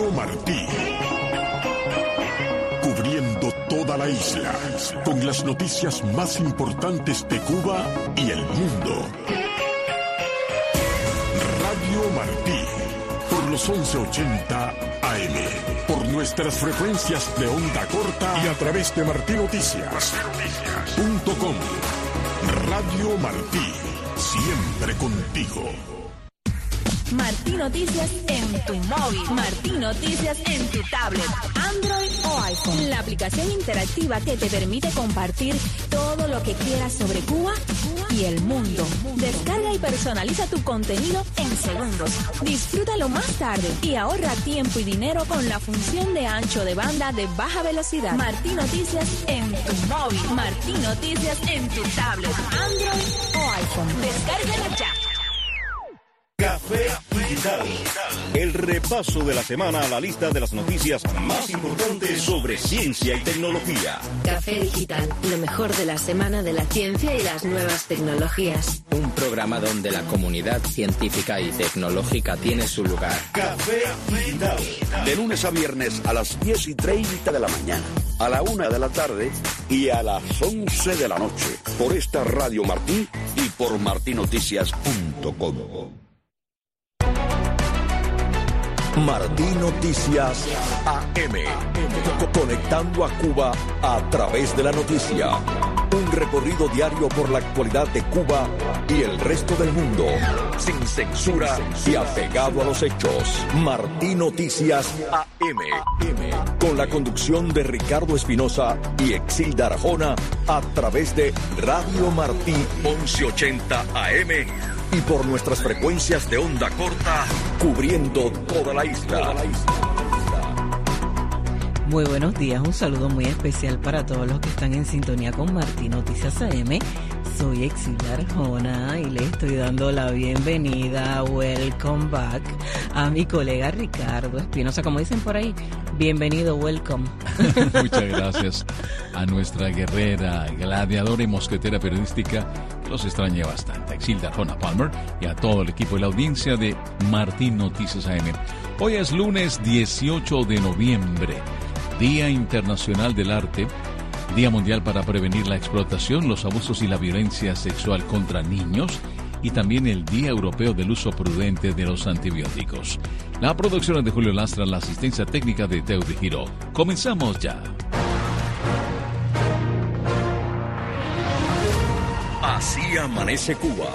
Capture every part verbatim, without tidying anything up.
Radio Martí. Cubriendo toda la isla, con las noticias más importantes de Cuba y el mundo. Radio Martí, por los once ochenta A M, por nuestras frecuencias de onda corta y a través de martí noticias punto com. Radio Martí, siempre contigo. Martí Noticias en tu móvil, Martí Noticias en tu tablet, Android o iPhone. La aplicación interactiva que te permite compartir todo lo que quieras sobre Cuba y el mundo. Descarga y personaliza tu contenido en segundos. Disfrútalo más tarde y ahorra tiempo y dinero con la función de ancho de banda de baja velocidad. Martí Noticias en tu móvil, Martí Noticias en tu tablet, Android o iPhone. Descárgala ya. Café Digital. El repaso de la semana a la lista de las noticias más importantes sobre ciencia y tecnología. Café Digital, lo mejor de la semana de la ciencia y las nuevas tecnologías. Un programa donde la comunidad científica y tecnológica tiene su lugar. Café Digital. De lunes a viernes a las diez y treinta de la mañana, a la una de la tarde y a las once de la noche. Por esta Radio Martí y por martí noticias punto com. Martí Noticias A M, conectando a Cuba a través de la noticia. Un recorrido diario por la actualidad de Cuba y el resto del mundo, sin censura y apegado a los hechos. Martí Noticias A M, con la conducción de Ricardo Espinosa y Exilda Arjona a través de Radio Martí once ochenta A M. Y por nuestras frecuencias de onda corta, cubriendo toda la isla. Muy buenos días, un saludo muy especial para todos los que están en sintonía con Martí Noticias A M. Soy Exilda Arjona y le estoy dando la bienvenida, welcome back, a mi colega Ricardo Espinosa. Como dicen por ahí, bienvenido, welcome. Muchas gracias a nuestra guerrera, gladiadora y mosquetera periodística, que los extrañé bastante, Exilda Arjona Palmer, y a todo el equipo de la audiencia de Martí Noticias A M. Hoy es lunes dieciocho de noviembre, Día Internacional del Arte, Día Mundial para prevenir la explotación, los abusos y la violencia sexual contra niños, y también el Día Europeo del Uso Prudente de los Antibióticos. La producción es de Julio Lastra, la asistencia técnica de Teo de Giro. Comenzamos ya. Así amanece Cuba.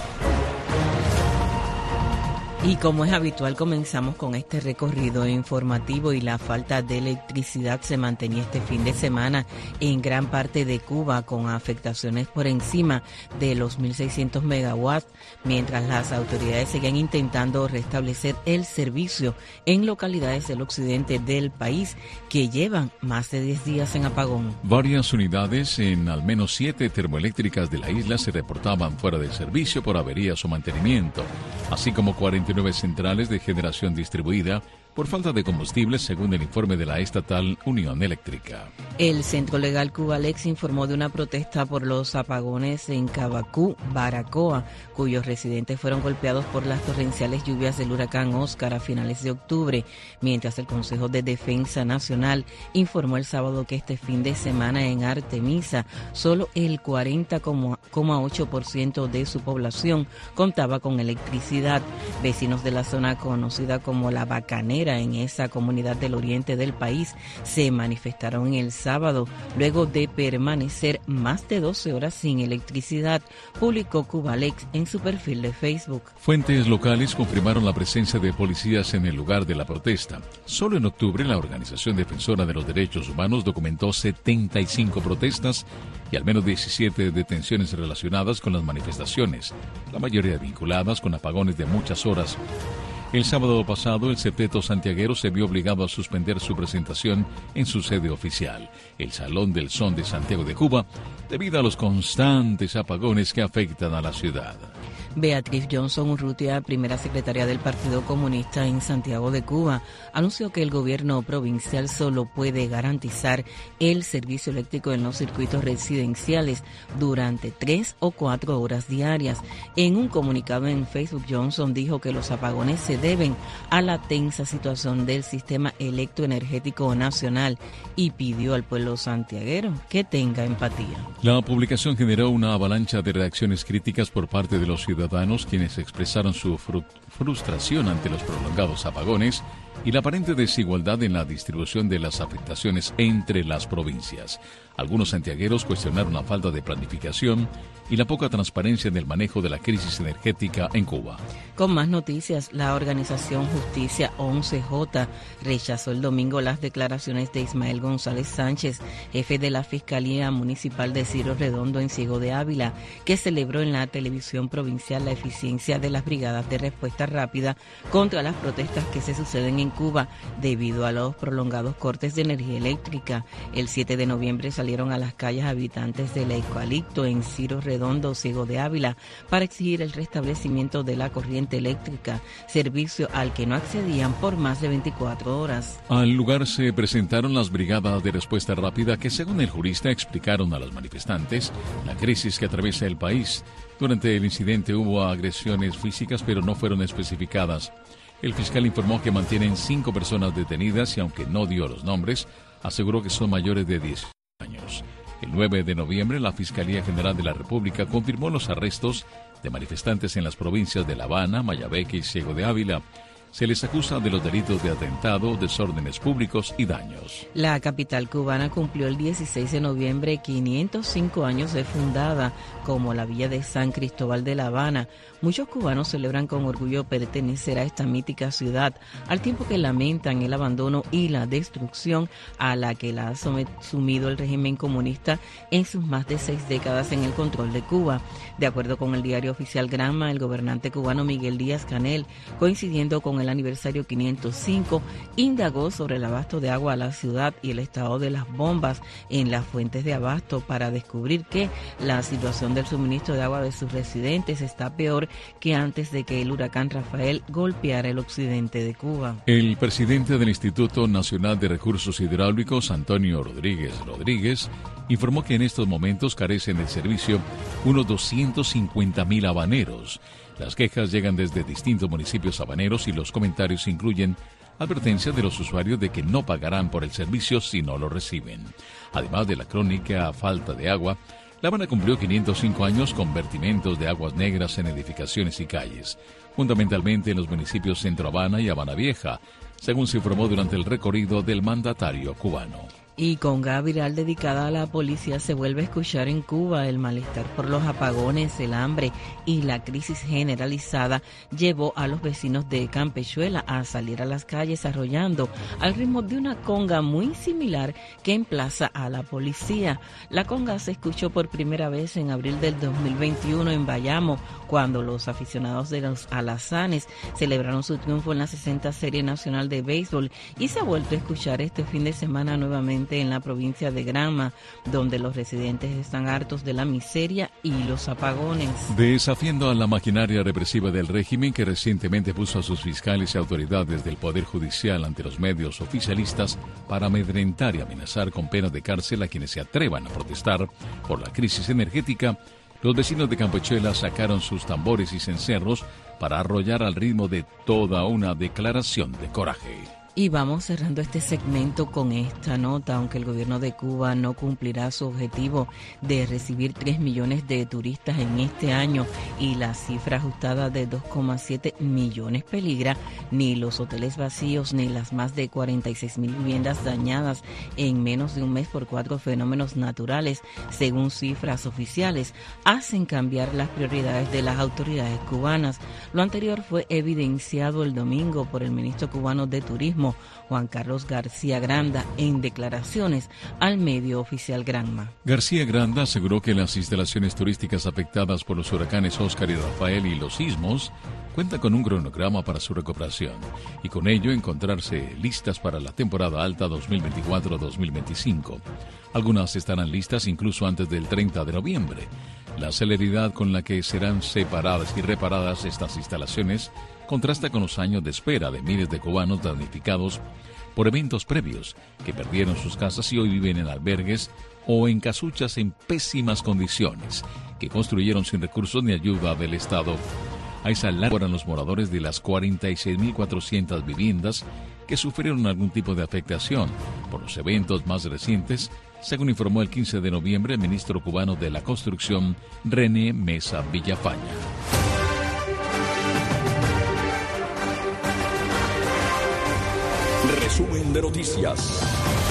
Y como es habitual, comenzamos con este recorrido informativo y la falta de electricidad se mantenía este fin de semana en gran parte de Cuba con afectaciones por encima de los mil seiscientos megawatts, mientras las autoridades seguían intentando restablecer el servicio en localidades del occidente del país que llevan más de diez días en apagón. Varias unidades en al menos siete termoeléctricas de la isla se reportaban fuera de servicio por averías o mantenimiento, así como cuarenta y nueve centrales de generación distribuida por falta de combustible, según el informe de la estatal Unión Eléctrica. El Centro Legal Cubalex informó de una protesta por los apagones en Cabacú, Baracoa, cuyos residentes fueron golpeados por las torrenciales lluvias del huracán Oscar a finales de octubre, mientras el Consejo de Defensa Nacional informó el sábado que este fin de semana en Artemisa solo el cuarenta coma ocho por ciento de su población contaba con electricidad. Vecinos de la zona conocida como La Bacanera en esa comunidad del oriente del país se manifestaron el sábado luego de permanecer más de doce horas sin electricidad, publicó Cubalex en su perfil de Facebook. Fuentes locales confirmaron la presencia de policías en el lugar de la protesta. Solo en octubre la Organización Defensora de los Derechos Humanos documentó setenta y cinco protestas y al menos diecisiete detenciones relacionadas con las manifestaciones, la mayoría vinculadas con apagones de muchas horas. El sábado pasado, el septeto santiaguero se vio obligado a suspender su presentación en su sede oficial, el Salón del Son de Santiago de Cuba, debido a los constantes apagones que afectan a la ciudad. Beatriz Johnson Urrutia, primera secretaria del Partido Comunista en Santiago de Cuba, anunció que el gobierno provincial solo puede garantizar el servicio eléctrico en los circuitos residenciales durante tres o cuatro horas diarias. En un comunicado en Facebook, Johnson dijo que los apagones se deben a la tensa situación del sistema electroenergético nacional y pidió al pueblo santiaguero que tenga empatía. La publicación generó una avalancha de reacciones críticas por parte de los ciudadanos quienes expresaron su fru- frustración ante los prolongados apagones y la aparente desigualdad en la distribución de las afectaciones entre las provincias. Algunos santiagueros cuestionaron la falta de planificación y la poca transparencia en el manejo de la crisis energética en Cuba. Con más noticias, la organización Justicia once J rechazó el domingo las declaraciones de Ismael González Sánchez, jefe de la Fiscalía Municipal de Ciro Redondo en Ciego de Ávila, que celebró en la televisión provincial la eficiencia de las brigadas de respuesta rápida contra las protestas que se suceden en Cuba debido a los prolongados cortes de energía eléctrica. El siete de noviembre salieron a las calles habitantes del Eucalipto en Ciro Redondo, Ciego de Ávila, para exigir el restablecimiento de la corriente eléctrica, servicio al que no accedían por más de veinticuatro horas. Al lugar se presentaron las brigadas de respuesta rápida que, según el jurista, explicaron a los manifestantes la crisis que atraviesa el país. Durante el incidente hubo agresiones físicas, pero no fueron especificadas. El fiscal informó que mantienen cinco personas detenidas y, aunque no dio los nombres, aseguró que son mayores de diez años. El nueve de noviembre, la Fiscalía General de la República confirmó los arrestos de manifestantes en las provincias de La Habana, Mayabeque y Ciego de Ávila. Se les acusa de los delitos de atentado, desórdenes públicos y daños. La capital cubana cumplió el dieciséis de noviembre quinientos cinco años de fundada como la villa de San Cristóbal de La Habana. Muchos cubanos celebran con orgullo pertenecer a esta mítica ciudad, al tiempo que lamentan el abandono y la destrucción a la que la ha sumido el régimen comunista en sus más de seis décadas en el control de Cuba. De acuerdo con el diario oficial Granma, el gobernante cubano Miguel Díaz-Canel, coincidiendo con el el aniversario quinientos cinco, indagó sobre el abasto de agua a la ciudad y el estado de las bombas en las fuentes de abasto para descubrir que la situación del suministro de agua de sus residentes está peor que antes de que el huracán Rafael golpeara el occidente de Cuba. El presidente del Instituto Nacional de Recursos Hidráulicos, Antonio Rodríguez Rodríguez, informó que en estos momentos carecen del servicio unos doscientos cincuenta mil habaneros. Las quejas llegan desde distintos municipios habaneros y los comentarios incluyen advertencias de los usuarios de que no pagarán por el servicio si no lo reciben. Además de la crónica falta de agua, La Habana cumplió quinientos cinco años con vertimientos de aguas negras en edificaciones y calles, fundamentalmente en los municipios Centro Habana y Habana Vieja, según se informó durante el recorrido del mandatario cubano. Y conga viral dedicada a la policía se vuelve a escuchar en Cuba. El malestar por los apagones, el hambre y la crisis generalizada llevó a los vecinos de Campechuela a salir a las calles arrollando al ritmo de una conga muy similar que emplaza a la policía. La conga se escuchó por primera vez en abril del dos mil veintiuno en Bayamo, cuando los aficionados de los Alazanes celebraron su triunfo en la sesenta Serie Nacional de Béisbol, y se ha vuelto a escuchar este fin de semana nuevamente en la provincia de Granma, donde los residentes están hartos de la miseria y los apagones. Desafiando a la maquinaria represiva del régimen que recientemente puso a sus fiscales y autoridades del Poder Judicial ante los medios oficialistas para amedrentar y amenazar con penas de cárcel a quienes se atrevan a protestar por la crisis energética, los vecinos de Campechuela sacaron sus tambores y cencerros para arrollar al ritmo de toda una declaración de coraje. Y vamos cerrando este segmento con esta nota. Aunque el gobierno de Cuba no cumplirá su objetivo de recibir tres millones de turistas en este año y la cifra ajustada de dos coma siete millones peligra, ni los hoteles vacíos ni las más de cuarenta y seis mil viviendas dañadas en menos de un mes por cuatro fenómenos naturales, según cifras oficiales, hacen cambiar las prioridades de las autoridades cubanas. Lo anterior fue evidenciado el domingo por el ministro cubano de Turismo, Juan Carlos García Granda, en declaraciones al medio oficial Granma. García Granda aseguró que las instalaciones turísticas afectadas por los huracanes Óscar y Rafael y los sismos cuentan con un cronograma para su recuperación y con ello encontrarse listas para la temporada alta dos mil veinticuatro dos mil veinticinco. Algunas estarán listas incluso antes del treinta de noviembre. La celeridad con la que serán separadas y reparadas estas instalaciones contrasta con los años de espera de miles de cubanos damnificados por eventos previos que perdieron sus casas y hoy viven en albergues o en casuchas en pésimas condiciones, que construyeron sin recursos ni ayuda del Estado. A esa larga eran los moradores de las cuarenta y seis mil cuatrocientas viviendas que sufrieron algún tipo de afectación por los eventos más recientes, según informó el quince de noviembre el ministro cubano de la Construcción, René Mesa Villafaña. Resumen de noticias.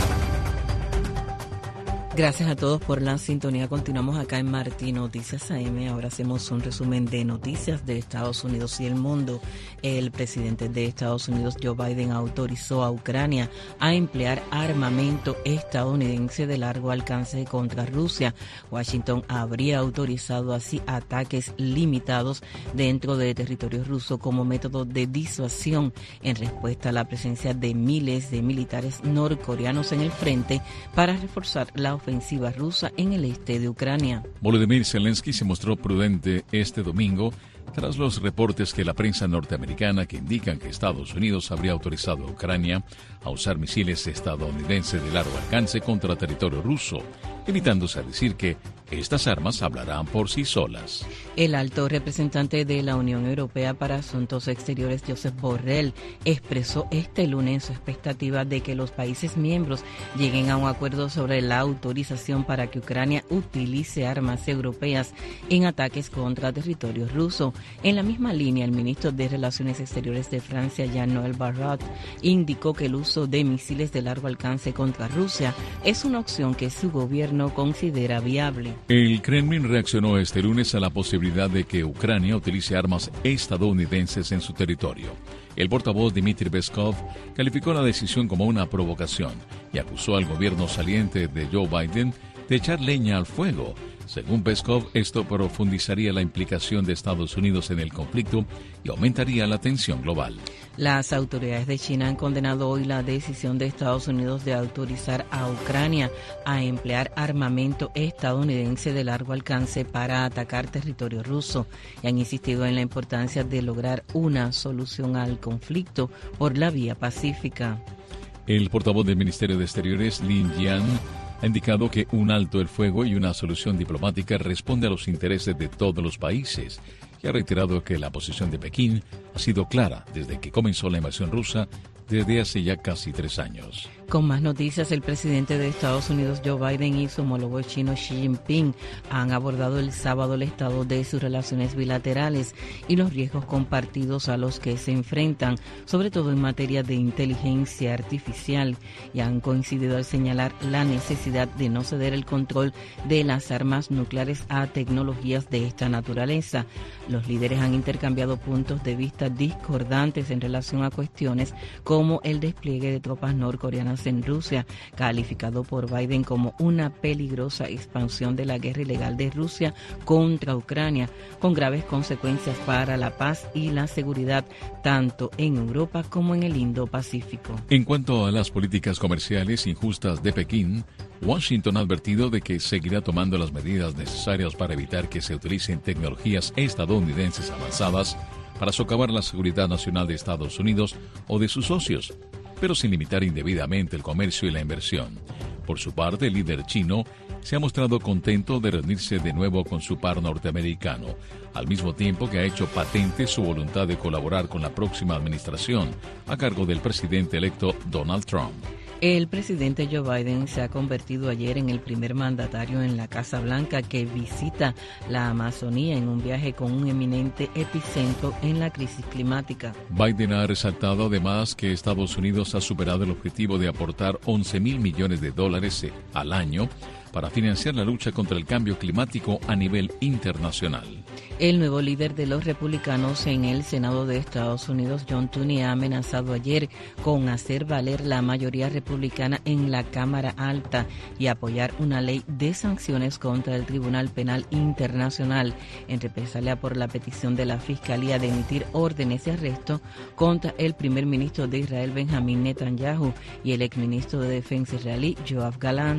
Gracias a todos por la sintonía. Continuamos acá en Martín Noticias A M. Ahora hacemos un resumen de noticias de Estados Unidos y el mundo. El presidente de Estados Unidos, Joe Biden, autorizó a Ucrania a emplear armamento estadounidense de largo alcance contra Rusia. Washington habría autorizado así ataques limitados dentro de territorio ruso como método de disuasión en respuesta a la presencia de miles de militares norcoreanos en el frente para reforzar la ofensiva rusa en el este de Ucrania. Volodymyr Zelensky se mostró prudente este domingo tras los reportes que la prensa norteamericana que indican que Estados Unidos habría autorizado a Ucrania a usar misiles estadounidenses de largo alcance contra territorio ruso, limitándose a decir que estas armas hablarán por sí solas. El alto representante de la Unión Europea para Asuntos Exteriores, Josep Borrell, expresó este lunes su expectativa de que los países miembros lleguen a un acuerdo sobre la autorización para que Ucrania utilice armas europeas en ataques contra territorio ruso. En la misma línea, el ministro de Relaciones Exteriores de Francia, Jean-Noël Barrot, indicó que el uso de misiles de largo alcance contra Rusia es una opción que su gobierno considera viable. El Kremlin reaccionó este lunes a la posibilidad de que Ucrania utilice armas estadounidenses en su territorio. El portavoz Dmitry Peskov calificó la decisión como una provocación y acusó al gobierno saliente de Joe Biden de echar leña al fuego. Según Peskov, esto profundizaría la implicación de Estados Unidos en el conflicto y aumentaría la tensión global. Las autoridades de China han condenado hoy la decisión de Estados Unidos de autorizar a Ucrania a emplear armamento estadounidense de largo alcance para atacar territorio ruso y han insistido en la importancia de lograr una solución al conflicto por la vía pacífica. El portavoz del Ministerio de Exteriores, Lin Jian, ha indicado que un alto el fuego y una solución diplomática responde a los intereses de todos los países y ha reiterado que la posición de Pekín ha sido clara desde que comenzó la invasión rusa desde hace ya casi tres años. Con más noticias, el presidente de Estados Unidos, Joe Biden, y su homólogo chino, Xi Jinping, han abordado el sábado el estado de sus relaciones bilaterales y los riesgos compartidos a los que se enfrentan, sobre todo en materia de inteligencia artificial, y han coincidido al señalar la necesidad de no ceder el control de las armas nucleares a tecnologías de esta naturaleza. Los líderes han intercambiado puntos de vista discordantes en relación a cuestiones como el despliegue de tropas norcoreanas en Rusia, calificado por Biden como una peligrosa expansión de la guerra ilegal de Rusia contra Ucrania, con graves consecuencias para la paz y la seguridad tanto en Europa como en el Indo-Pacífico. En cuanto a las políticas comerciales injustas de Pekín, Washington ha advertido de que seguirá tomando las medidas necesarias para evitar que se utilicen tecnologías estadounidenses avanzadas para socavar la seguridad nacional de Estados Unidos o de sus socios, pero sin limitar indebidamente el comercio y la inversión. Por su parte, el líder chino se ha mostrado contento de reunirse de nuevo con su par norteamericano, al mismo tiempo que ha hecho patente su voluntad de colaborar con la próxima administración a cargo del presidente electo Donald Trump. El presidente Joe Biden se ha convertido ayer en el primer mandatario en la Casa Blanca que visita la Amazonía en un viaje con un eminente epicentro en la crisis climática. Biden ha resaltado además que Estados Unidos ha superado el objetivo de aportar once mil millones de dólares al año para financiar la lucha contra el cambio climático a nivel internacional. El nuevo líder de los republicanos en el Senado de Estados Unidos, John Tooney, ha amenazado ayer con hacer valer la mayoría republicana en la Cámara Alta y apoyar una ley de sanciones contra el Tribunal Penal Internacional en represalia por la petición de la Fiscalía de emitir órdenes de arresto contra el primer ministro de Israel, Benjamín Netanyahu, y el exministro de Defensa israelí, Yoav Gallant.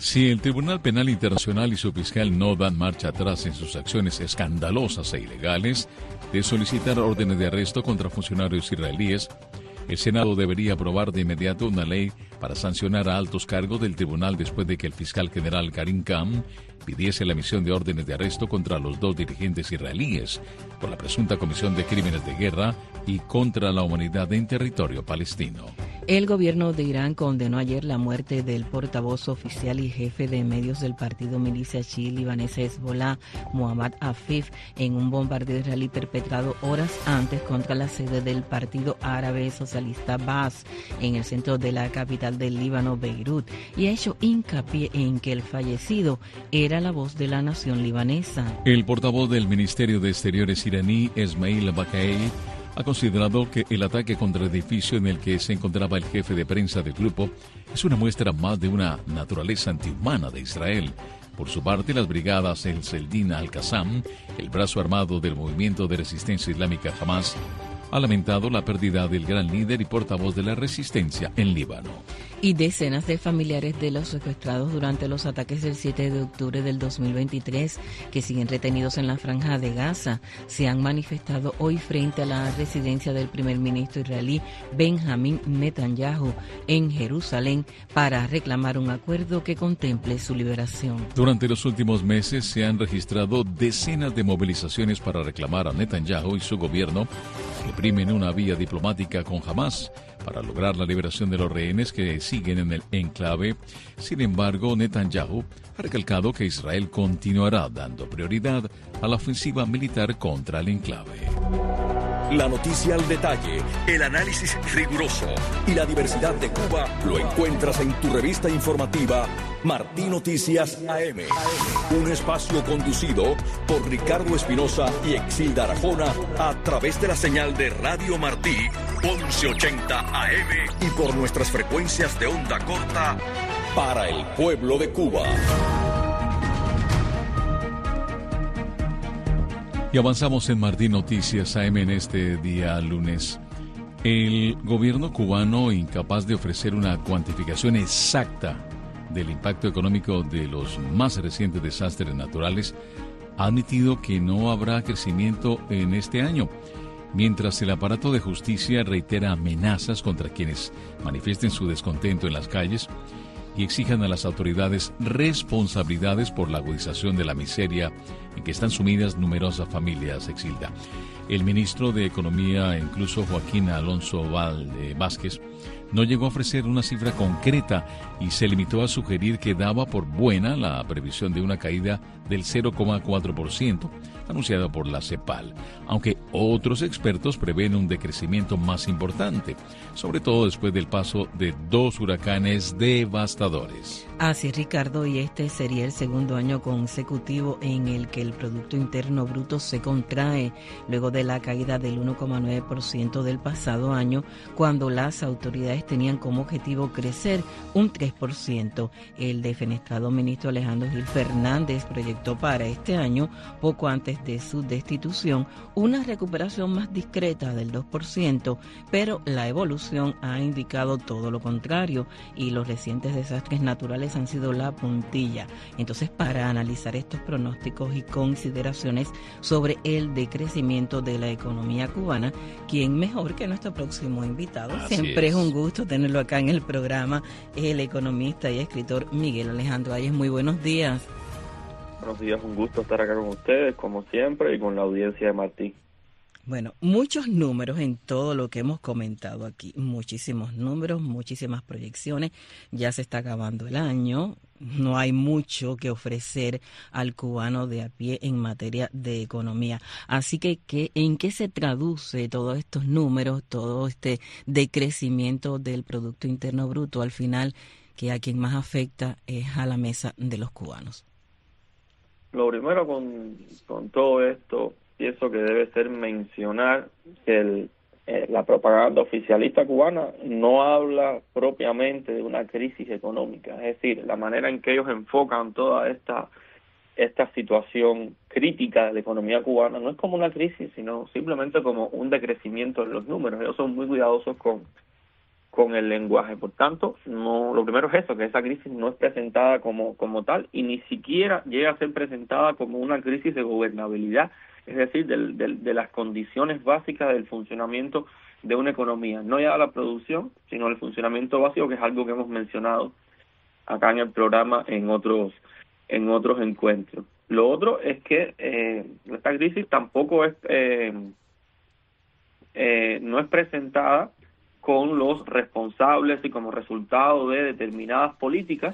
Si el Tribunal Penal Internacional y su fiscal no dan marcha atrás en sus acciones escandalosas e ilegales de solicitar órdenes de arresto contra funcionarios israelíes, el Senado debería aprobar de inmediato una ley para sancionar a altos cargos del tribunal después de que el fiscal general Karim Khan pidiese la emisión de órdenes de arresto contra los dos dirigentes israelíes por la presunta comisión de crímenes de guerra y contra la humanidad en territorio palestino. El gobierno de Irán condenó ayer la muerte del portavoz oficial y jefe de medios del partido milicia chií libanesa Hezbollah, Muhammad Afif, en un bombardeo israelí perpetrado horas antes contra la sede del Partido Árabe Socialista Baas en el centro de la capital del Líbano, Beirut, y ha hecho hincapié en que el fallecido era la voz de la nación libanesa. El portavoz del Ministerio de Exteriores iraní, Esmail Baqai, ha considerado que el ataque contra el edificio en el que se encontraba el jefe de prensa del grupo es una muestra más de una naturaleza antihumana de Israel. Por su parte, las brigadas El Seldin Al-Qassam, el brazo armado del movimiento de resistencia islámica Hamas, ha lamentado la pérdida del gran líder y portavoz de la resistencia en Líbano. Y decenas de familiares de los secuestrados durante los ataques del siete de octubre del dos mil veintitrés, que siguen retenidos en la franja de Gaza, se han manifestado hoy frente a la residencia del primer ministro israelí Benjamin Netanyahu en Jerusalén para reclamar un acuerdo que contemple su liberación. Durante los últimos meses se han registrado decenas de movilizaciones para reclamar a Netanyahu y su gobierno que primen una vía diplomática con Hamas para lograr la liberación de los rehenes que siguen en el enclave. Sin embargo, Netanyahu ha recalcado que Israel continuará dando prioridad a la ofensiva militar contra el enclave. La noticia al detalle, el análisis riguroso y la diversidad de Cuba lo encuentras en tu revista informativa Martí Noticias A M. Un espacio conducido por Ricardo Espinosa y Exilda Arajona a través de la señal de Radio Martí once ochenta A M y por nuestras frecuencias de onda corta para el pueblo de Cuba. Y avanzamos en Martí Noticias A M en este día lunes. El gobierno cubano, incapaz de ofrecer una cuantificación exacta del impacto económico de los más recientes desastres naturales, ha admitido que no habrá crecimiento en este año, mientras el aparato de justicia reitera amenazas contra quienes manifiesten su descontento en las calles y exijan a las autoridades responsabilidades por la agudización de la miseria en que están sumidas numerosas familias, Exilda. El ministro de Economía, incluso Joaquín Alonso Valde Vázquez, no llegó a ofrecer una cifra concreta y se limitó a sugerir que daba por buena la previsión de una caída del cero coma cuatro por ciento anunciada por la CEPAL, aunque otros expertos prevén un decrecimiento más importante, sobre todo después del paso de dos huracanes devastadores. Así, Ricardo, y este sería el segundo año consecutivo en el que el Producto Interno Bruto se contrae, luego de la caída del uno coma nueve por ciento del pasado año, cuando las autoridades tenían como objetivo crecer un tres por ciento. El defenestrado ministro Alejandro Gil Fernández proyectó para este año, poco antes de su destitución, una recuperación más discreta del dos por ciento, pero la evolución ha indicado todo lo contrario y los recientes desastres naturales han sido la puntilla. Entonces, para analizar estos pronósticos y consideraciones sobre el decrecimiento de la economía cubana, ¿quién mejor que nuestro próximo invitado? Así Siempre es. es un gusto tenerlo acá en el programa, el economista y escritor Miguel Alejandro Ayes. Muy buenos días. Buenos días, un gusto estar acá con ustedes, como siempre, y con la audiencia de Martí. Bueno, muchos números en todo lo que hemos comentado aquí, muchísimos números, muchísimas proyecciones, ya se está acabando el año, no hay mucho que ofrecer al cubano de a pie en materia de economía. Así que, ¿qué, ¿en qué se traduce todos estos números, todo este decrecimiento del Producto Interno Bruto al final, que a quien más afecta es a la mesa de los cubanos? Lo primero con, con todo esto, pienso que debe ser mencionar que el, eh, la propaganda oficialista cubana no habla propiamente de una crisis económica. Es decir, la manera en que ellos enfocan toda esta, esta situación crítica de la economía cubana no es como una crisis, sino simplemente como un decrecimiento en los números. Ellos son muy cuidadosos con con el lenguaje. Por tanto, no, lo primero es eso, que esa crisis no es presentada como, como tal y ni siquiera llega a ser presentada como una crisis de gobernabilidad, es decir, de, de, de las condiciones básicas del funcionamiento de una economía, no ya la producción, sino el funcionamiento básico, que es algo que hemos mencionado acá en el programa en otros en otros encuentros. Lo otro es que eh, esta crisis tampoco es eh, eh, no es presentada con los responsables y como resultado de determinadas políticas,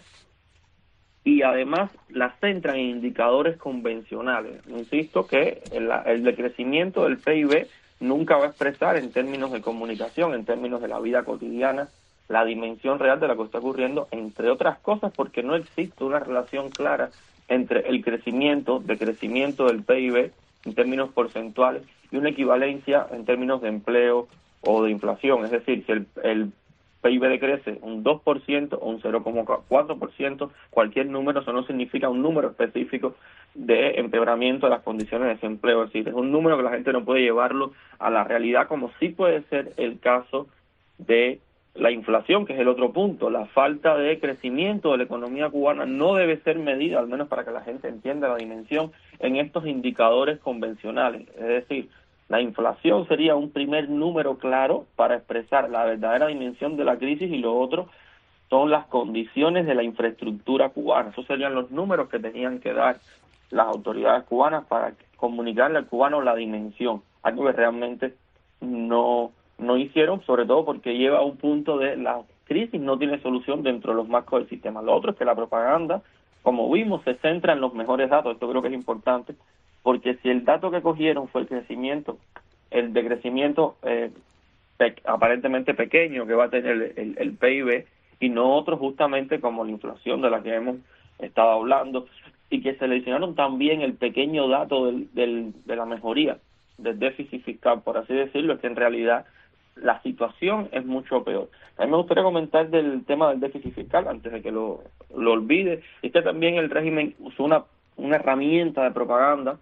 y además las centran en indicadores convencionales. Insisto que el, el decrecimiento del P I B nunca va a expresar en términos de comunicación, en términos de la vida cotidiana, la dimensión real de lo que está ocurriendo, entre otras cosas porque no existe una relación clara entre el crecimiento, decrecimiento del P I B en términos porcentuales y una equivalencia en términos de empleo o de inflación. Es decir, si el, el P I B decrece un dos por ciento o un cero coma cuatro por ciento, cualquier número, eso no significa un número específico de empeoramiento de las condiciones de desempleo. Es decir, es un número que la gente no puede llevarlo a la realidad, como sí puede ser el caso de la inflación, que es el otro punto. La falta de crecimiento de la economía cubana no debe ser medida, al menos para que la gente entienda la dimensión, en estos indicadores convencionales. Es decir, la inflación sería un primer número claro para expresar la verdadera dimensión de la crisis, y lo otro son las condiciones de la infraestructura cubana. Esos serían los números que tenían que dar las autoridades cubanas para comunicarle al cubano la dimensión, algo que realmente no, no hicieron, sobre todo porque lleva a un punto de la crisis no tiene solución dentro de los marcos del sistema. Lo otro es que la propaganda, como vimos, se centra en los mejores datos. Esto creo que es importante, porque si el dato que cogieron fue el crecimiento, el decrecimiento eh, pe aparentemente pequeño que va a tener el, el, el P I B, y no otro justamente como la inflación de la que hemos estado hablando, y que seleccionaron también el pequeño dato del, del, de la mejoría del déficit fiscal, por así decirlo, es que en realidad la situación es mucho peor. A mí me gustaría comentar del tema del déficit fiscal, antes de que lo, lo olvide, es que también el régimen usó una, una herramienta de propaganda,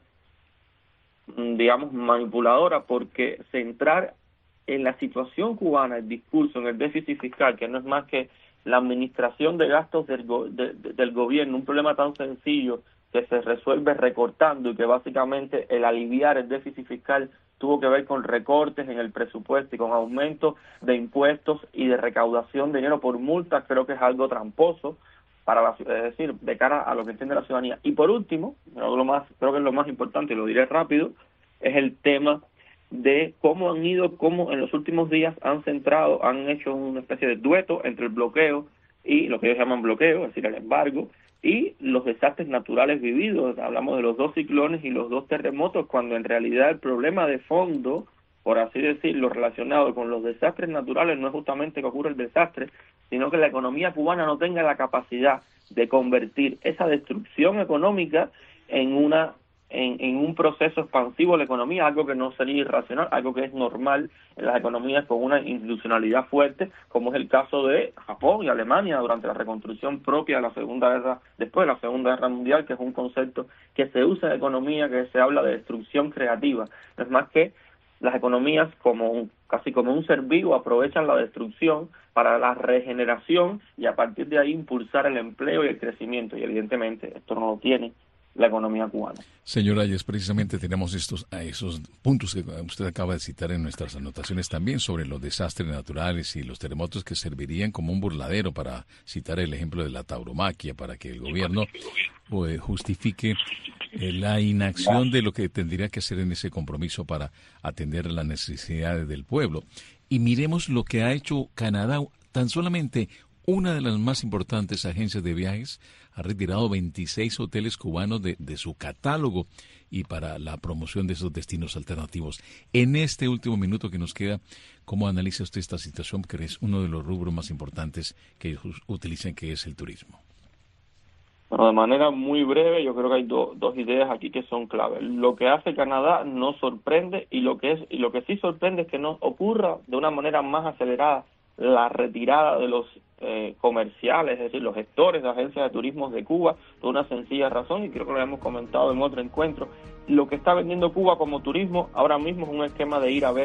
digamos, manipuladora, porque centrar en la situación cubana el discurso en el déficit fiscal, que no es más que la administración de gastos del, go de, de, del gobierno, un problema tan sencillo que se resuelve recortando, y que básicamente el aliviar el déficit fiscal tuvo que ver con recortes en el presupuesto y con aumento de impuestos y de recaudación de dinero por multas, creo que es algo tramposo para la, es decir, de cara a lo que entiende la ciudadanía. Y por último, lo más, creo que es lo más importante, y lo diré rápido, es el tema de cómo han ido, cómo en los últimos días han centrado, han hecho una especie de dueto entre el bloqueo y lo que ellos llaman bloqueo, es decir, el embargo, y los desastres naturales vividos. Hablamos de los dos ciclones y los dos terremotos, cuando en realidad el problema de fondo, por así decirlo, relacionado con los desastres naturales, no es justamente que ocurra el desastre, sino que la economía cubana no tenga la capacidad de convertir esa destrucción económica en una En, en un proceso expansivo de la economía, algo que no sería irracional, algo que es normal en las economías con una institucionalidad fuerte, como es el caso de Japón y Alemania durante la reconstrucción propia de la Segunda Guerra, después de la Segunda Guerra Mundial, que es un concepto que se usa en economía, que se habla de destrucción creativa. No es más que las economías, como un, casi como un ser vivo, aprovechan la destrucción para la regeneración y a partir de ahí impulsar el empleo y el crecimiento, y evidentemente esto no lo tiene la economía cubana. Señor Ayes, precisamente tenemos estos esos puntos que usted acaba de citar en nuestras anotaciones también sobre los desastres naturales y los terremotos, que servirían como un burladero, para citar el ejemplo de la tauromaquia, para que el gobierno pues, justifique eh, la inacción de lo que tendría que hacer en ese compromiso para atender las necesidades del pueblo. Y miremos lo que ha hecho Canadá. Tan solamente una de las más importantes agencias de viajes ha retirado veintiséis hoteles cubanos de, de su catálogo, y para la promoción de esos destinos alternativos. En este último minuto que nos queda, ¿cómo analiza usted esta situación, que es uno de los rubros más importantes que ellos utilizan, que es el turismo? Bueno, de manera muy breve, yo creo que hay do, dos ideas aquí que son claves. Lo que hace Canadá no sorprende, y lo que es y lo que sí sorprende es que no ocurra de una manera más acelerada la retirada de los eh, comerciales, es decir, los gestores de agencias de turismo de Cuba, por una sencilla razón, y creo que lo hemos comentado en otro encuentro. Lo que está vendiendo Cuba como turismo ahora mismo es un esquema de ir a ver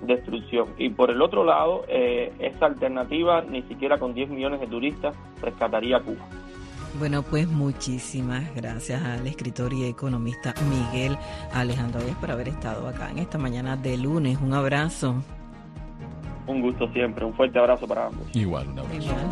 destrucción. Y por el otro lado, eh, esa alternativa ni siquiera con diez millones de turistas rescataría a Cuba. Bueno, pues muchísimas gracias al escritor y economista Miguel Alejandro Ayes por haber estado acá en esta mañana de lunes. Un abrazo. Un gusto siempre, un fuerte abrazo para ambos. Igual, un abrazo. Igual.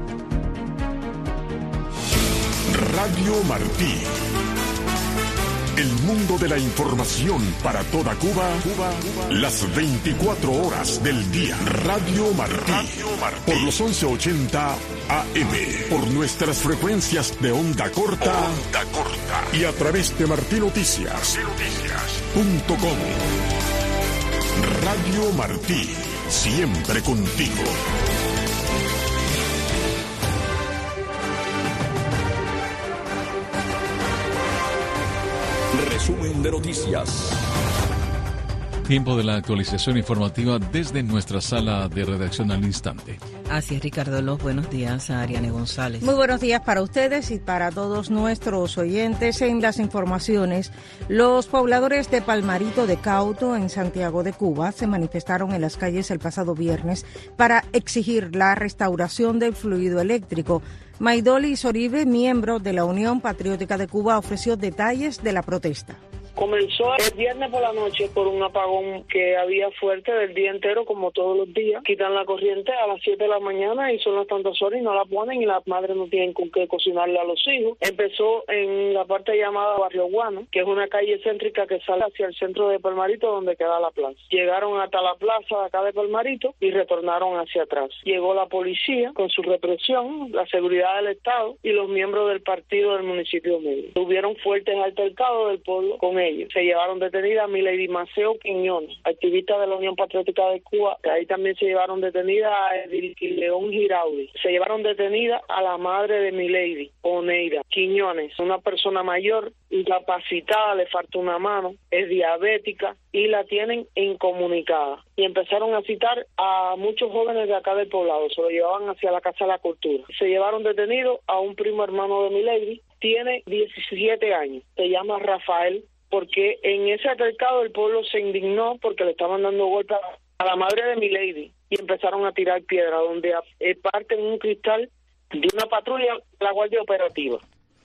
Radio Martí. El mundo de la información para toda Cuba, Cuba, Cuba, las veinticuatro horas del día. Radio Martí. Radio Martí. Por los once ochenta A M. Por nuestras frecuencias de onda corta. Onda corta. Y a través de Martí Noticias. Punto com. Radio Martí. Siempre contigo. Resumen de noticias. Tiempo de la actualización informativa desde nuestra sala de redacción al instante. Así es, Ricardo. Los buenos días a Ariane González. Muy buenos días para ustedes y para todos nuestros oyentes. En las informaciones, los pobladores de Palmarito de Cauto, en Santiago de Cuba, se manifestaron en las calles el pasado viernes para exigir la restauración del fluido eléctrico. Maidoli Soribe, miembro de la Unión Patriótica de Cuba, ofreció detalles de la protesta. Comenzó el viernes por la noche por un apagón que había fuerte del día entero, como todos los días. Quitan la corriente a las siete de la mañana y son las tantas horas y no la ponen y las madres no tienen con qué cocinarle a los hijos. Empezó en la parte llamada Barrio Guano, que es una calle céntrica que sale hacia el centro de Palmarito, donde queda la plaza. Llegaron hasta la plaza de acá de Palmarito y retornaron hacia atrás. Llegó la policía con su represión, la seguridad del Estado y los miembros del partido del municipio medio. Tuvieron fuertes altercados del pueblo con ellos. Se llevaron detenida a Milady Maceo Quiñones, activista de la Unión Patriótica de Cuba. Ahí también se llevaron detenida a Edil León Giraudi. Se llevaron detenida a la madre de Milady, Oneida Quiñones, una persona mayor, incapacitada, le falta una mano, es diabética y la tienen incomunicada. Y empezaron a citar a muchos jóvenes de acá del poblado, se lo llevaban hacia la Casa de la Cultura. Se llevaron detenido a un primo hermano de Milady, tiene diecisiete años, se llama Rafael, porque en ese altercado el pueblo se indignó porque le estaban dando golpes a la madre de Milady y empezaron a tirar piedra, donde parten un cristal de una patrulla, la Guardia Operativa.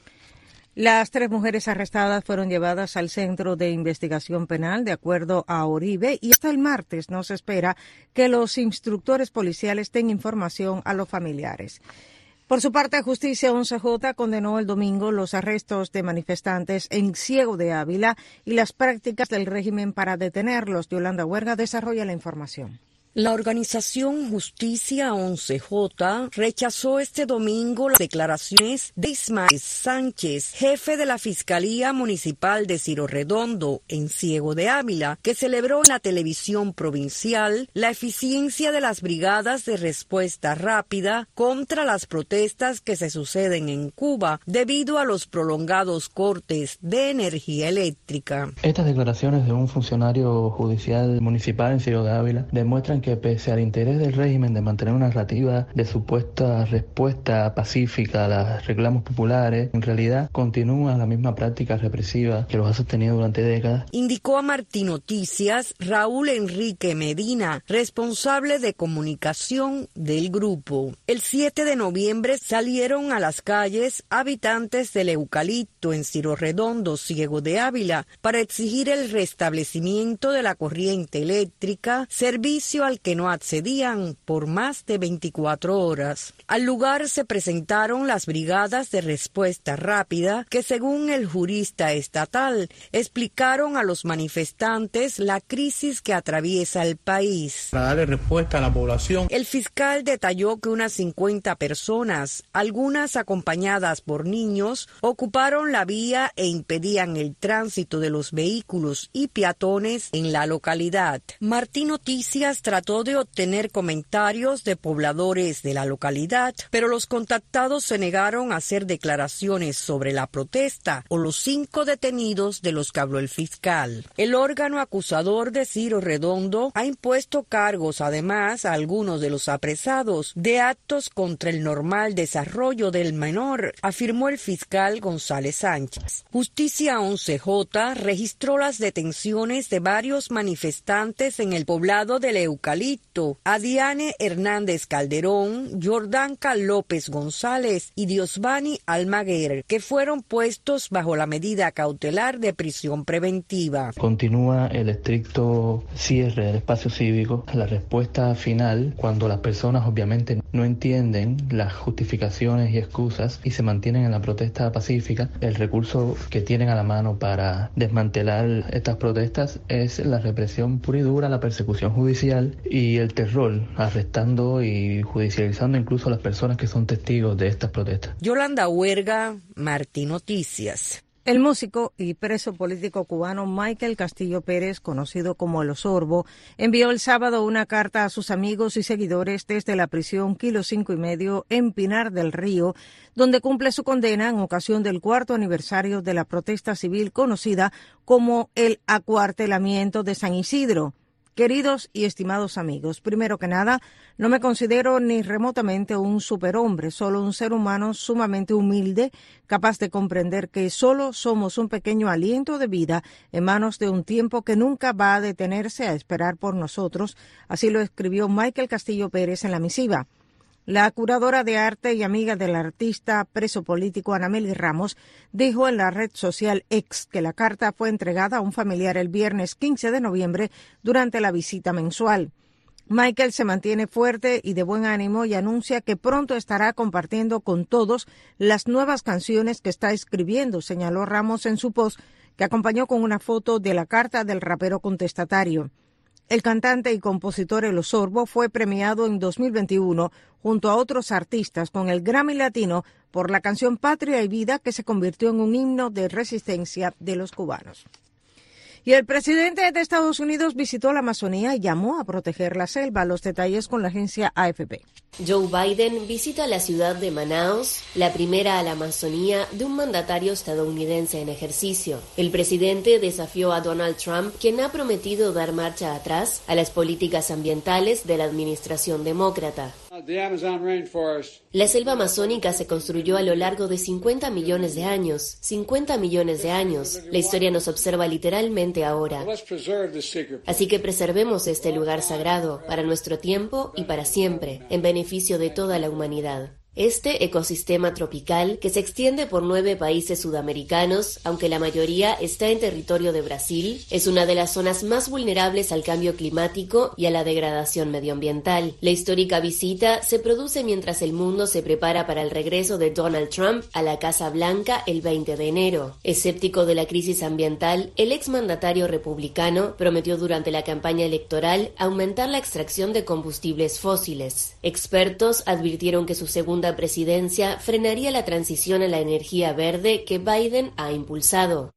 Las tres mujeres arrestadas fueron llevadas al Centro de Investigación Penal de acuerdo a Oribe y hasta el martes no se espera que los instructores policiales den información a los familiares. Por su parte, Justicia once J condenó el domingo los arrestos de manifestantes en Ciego de Ávila y las prácticas del régimen para detenerlos. Yolanda Huerga desarrolla la información. La organización Justicia once J rechazó este domingo las declaraciones de Ismael Sánchez, jefe de la Fiscalía Municipal de Ciroredondo, en Ciego de Ávila, que celebró en la televisión provincial la eficiencia de las brigadas de respuesta rápida contra las protestas que se suceden en Cuba debido a los prolongados cortes de energía eléctrica. Estas declaraciones de un funcionario judicial municipal en Ciego de Ávila demuestran que que pese al interés del régimen de mantener una narrativa de supuesta respuesta pacífica a los reclamos populares, en realidad continúa la misma práctica represiva que los ha sostenido durante décadas. Indicó a Martí Noticias Raúl Enrique Medina, responsable de comunicación del grupo. El siete de noviembre salieron a las calles habitantes del Eucalipto en Ciroredondo, Ciego de Ávila, para exigir el restablecimiento de la corriente eléctrica, servicio al que no accedían por más de veinticuatro horas. Al lugar se presentaron las brigadas de respuesta rápida que, según el jurista estatal, explicaron a los manifestantes la crisis que atraviesa el país. Para darle respuesta a la población. El fiscal detalló que unas cincuenta personas, algunas acompañadas por niños, ocuparon la vía e impedían el tránsito de los vehículos y peatones en la localidad. Martí Noticias tras trató de obtener comentarios de pobladores de la localidad, pero los contactados se negaron a hacer declaraciones sobre la protesta o los cinco detenidos de los que habló el fiscal. El órgano acusador de Ciro Redondo ha impuesto cargos además a algunos de los apresados de actos contra el normal desarrollo del menor, afirmó el fiscal González Sánchez. Justicia once J registró las detenciones de varios manifestantes en el poblado del Eucalipto, Adiane Hernández Calderón, Jordanka López González y Diosbani Almaguer, que fueron puestos bajo la medida cautelar de prisión preventiva. Continúa el estricto cierre del espacio cívico. La respuesta final, cuando las personas obviamente no entienden las justificaciones y excusas y se mantienen en la protesta pacífica, el recurso que tienen a la mano para desmantelar estas protestas es la represión pura y dura, la persecución judicial y el terror, arrestando y judicializando incluso a las personas que son testigos de estas protestas. Yolanda Huerga, Martín Noticias. El músico y preso político cubano Michael Castillo Pérez, conocido como El Osorbo, envió el sábado una carta a sus amigos y seguidores desde la prisión Kilo Cinco y Medio en Pinar del Río, donde cumple su condena en ocasión del cuarto aniversario de la protesta civil conocida como el acuartelamiento de San Isidro. Queridos y estimados amigos, primero que nada, no me considero ni remotamente un superhombre, solo un ser humano sumamente humilde, capaz de comprender que solo somos un pequeño aliento de vida en manos de un tiempo que nunca va a detenerse a esperar por nosotros. Así lo escribió Michael Castillo Pérez en la misiva. La curadora de arte y amiga del artista preso político Anameli Ramos dijo en la red social X que la carta fue entregada a un familiar el viernes quince de noviembre durante la visita mensual. Michael se mantiene fuerte y de buen ánimo y anuncia que pronto estará compartiendo con todos las nuevas canciones que está escribiendo, señaló Ramos en su post, que acompañó con una foto de la carta del rapero contestatario. El cantante y compositor El Osorbo fue premiado en dos mil veintiuno junto a otros artistas con el Grammy Latino por la canción Patria y Vida, que se convirtió en un himno de resistencia de los cubanos. Y el presidente de Estados Unidos visitó la Amazonía y llamó a proteger la selva. Los detalles con la agencia A F P. Joe Biden visita la ciudad de Manaus, la primera a la Amazonía de un mandatario estadounidense en ejercicio. El presidente desafió a Donald Trump, quien ha prometido dar marcha atrás a las políticas ambientales de la administración demócrata. La selva amazónica se construyó a lo largo de cincuenta millones de años. cincuenta millones de años. La historia nos observa literalmente ahora. Así que preservemos este lugar sagrado para nuestro tiempo y para siempre, en beneficio de toda la humanidad. Este ecosistema tropical, que se extiende por nueve países sudamericanos, aunque la mayoría está en territorio de Brasil, es una de las zonas más vulnerables al cambio climático y a la degradación medioambiental. La histórica visita se produce mientras el mundo se prepara para el regreso de Donald Trump a la Casa Blanca el veinte de enero. Escéptico de la crisis ambiental, el exmandatario republicano prometió durante la campaña electoral aumentar la extracción de combustibles fósiles. Expertos advirtieron que su segunda presidencia frenaría la transición a la energía verde que Biden ha impulsado.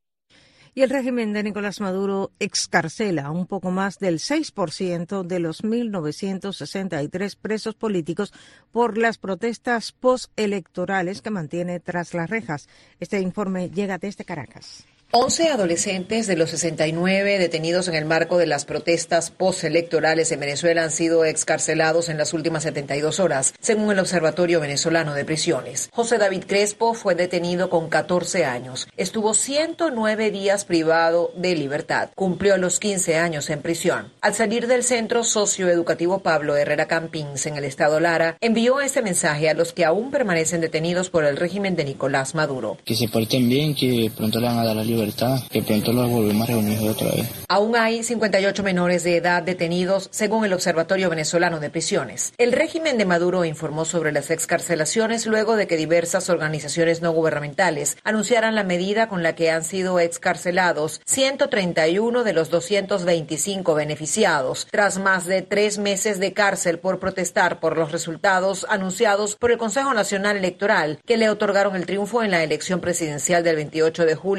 Y el régimen de Nicolás Maduro excarcela a un poco más del seis por ciento de los mil novecientos sesenta y tres presos políticos por las protestas postelectorales que mantiene tras las rejas. Este informe llega desde Caracas. once adolescentes de los sesenta y nueve detenidos en el marco de las protestas postelectorales en Venezuela han sido excarcelados en las últimas setenta y dos horas, según el Observatorio Venezolano de Prisiones. José David Crespo fue detenido con catorce años. Estuvo ciento nueve días privado de libertad. Cumplió los quince años en prisión. Al salir del centro socioeducativo Pablo Herrera Campins en el estado Lara, envió este mensaje a los que aún permanecen detenidos por el régimen de Nicolás Maduro. Que se porten bien, que pronto le van a dar la libertad. Libertad, que pronto los volvemos a reunir otra vez. Aún hay cincuenta y ocho menores de edad detenidos, según el Observatorio Venezolano de Prisiones. El régimen de Maduro informó sobre las excarcelaciones luego de que diversas organizaciones no gubernamentales anunciaran la medida con la que han sido excarcelados ciento treinta y uno de los doscientos veinticinco beneficiados, tras más de tres meses de cárcel por protestar por los resultados anunciados por el Consejo Nacional Electoral, que le otorgaron el triunfo en la elección presidencial del veintiocho de julio a Nicolás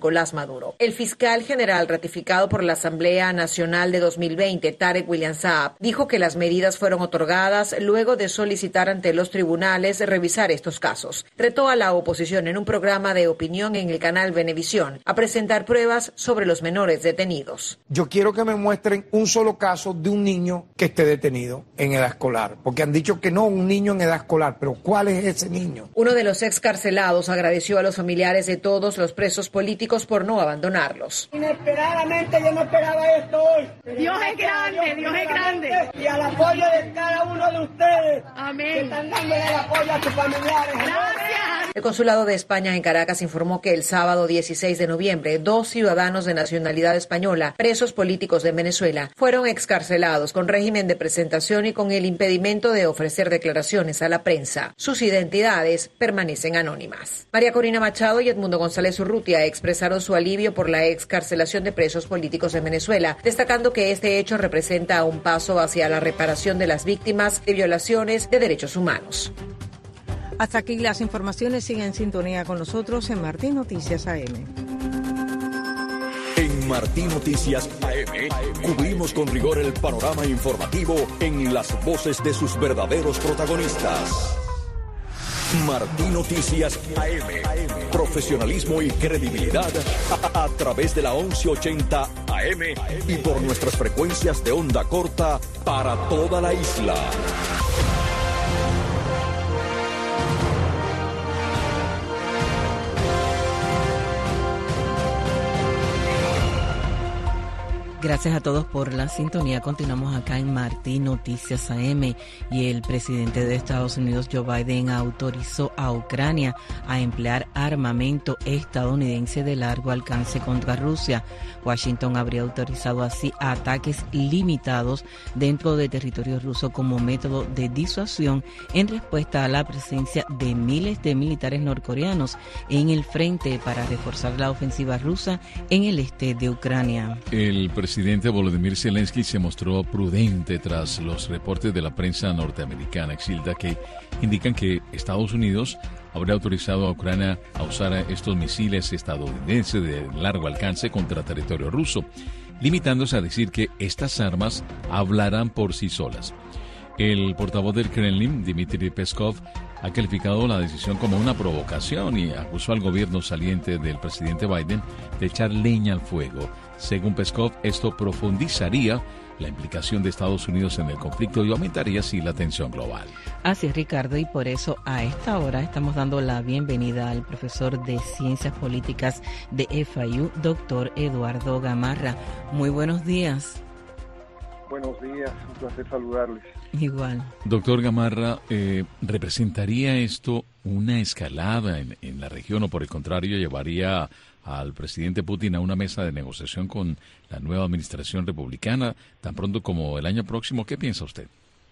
Nicolás Maduro. El fiscal general ratificado por la Asamblea Nacional de dos mil veinte, Tarek William Saab, dijo que las medidas fueron otorgadas luego de solicitar ante los tribunales revisar estos casos. Retó a la oposición en un programa de opinión en el canal Venevisión a presentar pruebas sobre los menores detenidos. Yo quiero que me muestren un solo caso de un niño que esté detenido en edad escolar, porque han dicho que no, un niño en edad escolar, pero ¿cuál es ese niño? Uno de los excarcelados agradeció a los familiares de todos los presos políticos por no abandonarlos. Inesperadamente yo no esperaba esto hoy. Dios es grande, Dios es grande. Y al apoyo de cada uno de ustedes. Amén. Que están dándole el apoyo a sus familiares. Gracias. El Consulado de España en Caracas informó que el sábado dieciséis de noviembre, dos ciudadanos de nacionalidad española, presos políticos de Venezuela, fueron excarcelados con régimen de presentación y con el impedimento de ofrecer declaraciones a la prensa. Sus identidades permanecen anónimas. María Corina Machado y Edmundo González Urrutia expresaron su alivio por la excarcelación de presos políticos de Venezuela, destacando que este hecho representa un paso hacia la reparación de las víctimas de violaciones de derechos humanos. Hasta aquí las informaciones. Sigan en sintonía con nosotros en Martín Noticias A M. En Martín Noticias A M cubrimos con rigor el panorama informativo en las voces de sus verdaderos protagonistas. Martín Noticias A M. Profesionalismo y credibilidad a, a través de la once ochenta A M y por nuestras frecuencias de onda corta para toda la isla. Gracias a todos por la sintonía. Continuamos acá en Martín Noticias A M y el presidente de Estados Unidos, Joe Biden, autorizó a Ucrania a emplear armamento estadounidense de largo alcance contra Rusia. Washington habría autorizado así ataques limitados dentro de territorio ruso como método de disuasión en respuesta a la presencia de miles de militares norcoreanos en el frente para reforzar la ofensiva rusa en el este de Ucrania. El El presidente Volodymyr Zelensky se mostró prudente tras los reportes de la prensa norteamericana, Exilda, que indican que Estados Unidos habría autorizado a Ucrania a usar estos misiles estadounidenses de largo alcance contra territorio ruso, limitándose a decir que estas armas hablarán por sí solas. El portavoz del Kremlin, Dmitry Peskov, ha calificado la decisión como una provocación y acusó al gobierno saliente del presidente Biden de echar leña al fuego. Según Peskov, esto profundizaría la implicación de Estados Unidos en el conflicto y aumentaría así la tensión global. Así es, Ricardo, y por eso a esta hora estamos dando la bienvenida al profesor de Ciencias Políticas de F I U, doctor Eduardo Gamarra. Muy buenos días. Buenos días, un placer saludarles. Igual. Doctor Gamarra, eh, ¿representaría esto una escalada en, en la región o por el contrario llevaría al presidente Putin a una mesa de negociación con la nueva administración republicana tan pronto como el año próximo? ¿Qué piensa usted?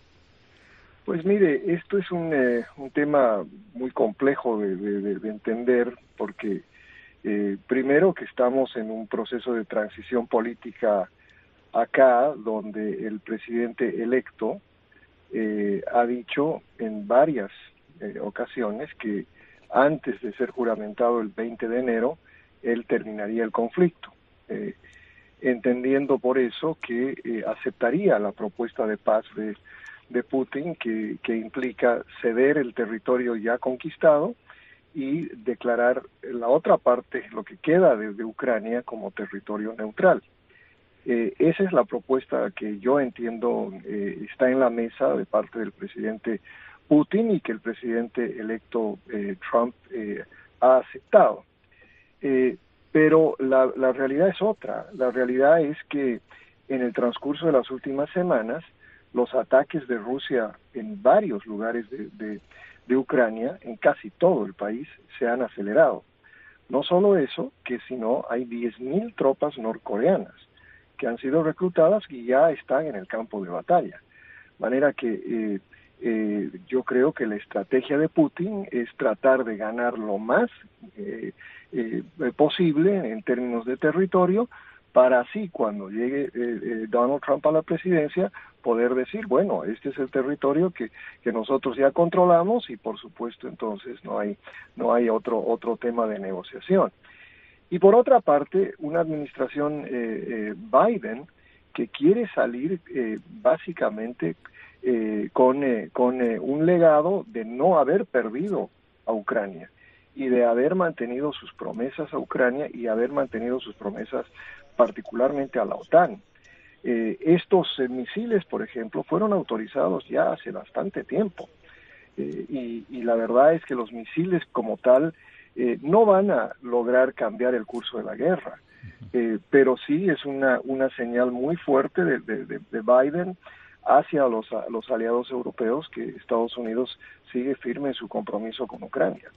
Pues mire, esto es un, eh, un tema muy complejo de, de, de entender porque eh, primero que estamos en un proceso de transición política acá, donde el presidente electo eh, ha dicho en varias eh, ocasiones que antes de ser juramentado el veinte de enero, él terminaría el conflicto, eh, entendiendo por eso que eh, aceptaría la propuesta de paz de, de Putin, que, que implica ceder el territorio ya conquistado y declarar la otra parte, lo que queda de, de Ucrania, como territorio neutral. Eh, esa es la propuesta que yo entiendo eh, está en la mesa de parte del presidente Putin y que el presidente electo eh, Trump eh, ha aceptado. Eh, pero la, la realidad es otra. La realidad es que en el transcurso de las últimas semanas, los ataques de Rusia en varios lugares de, de, de Ucrania, en casi todo el país, se han acelerado. No solo eso, que sino hay diez mil tropas norcoreanas que han sido reclutadas y ya están en el campo de batalla. De manera que eh, eh, yo creo que la estrategia de Putin es tratar de ganar lo más eh, eh, posible en términos de territorio, para así cuando llegue eh, eh, Donald Trump a la presidencia poder decir, bueno, este es el territorio que, que nosotros ya controlamos y por supuesto entonces no hay no hay otro otro tema de negociación. Y por otra parte, una administración eh, eh, Biden que quiere salir eh, básicamente eh, con, eh, con eh, un legado de no haber perdido a Ucrania y de haber mantenido sus promesas a Ucrania y haber mantenido sus promesas particularmente a la OTAN. Eh, estos eh, misiles, por ejemplo, fueron autorizados ya hace bastante tiempo. Eh, y, y la verdad es que los misiles como tal eh, no van a lograr cambiar el curso de la guerra. Eh, pero sí es una, una señal muy fuerte de, de, de Biden hacia los, los aliados europeos que Estados Unidos sigue firme en su compromiso con Ucrania.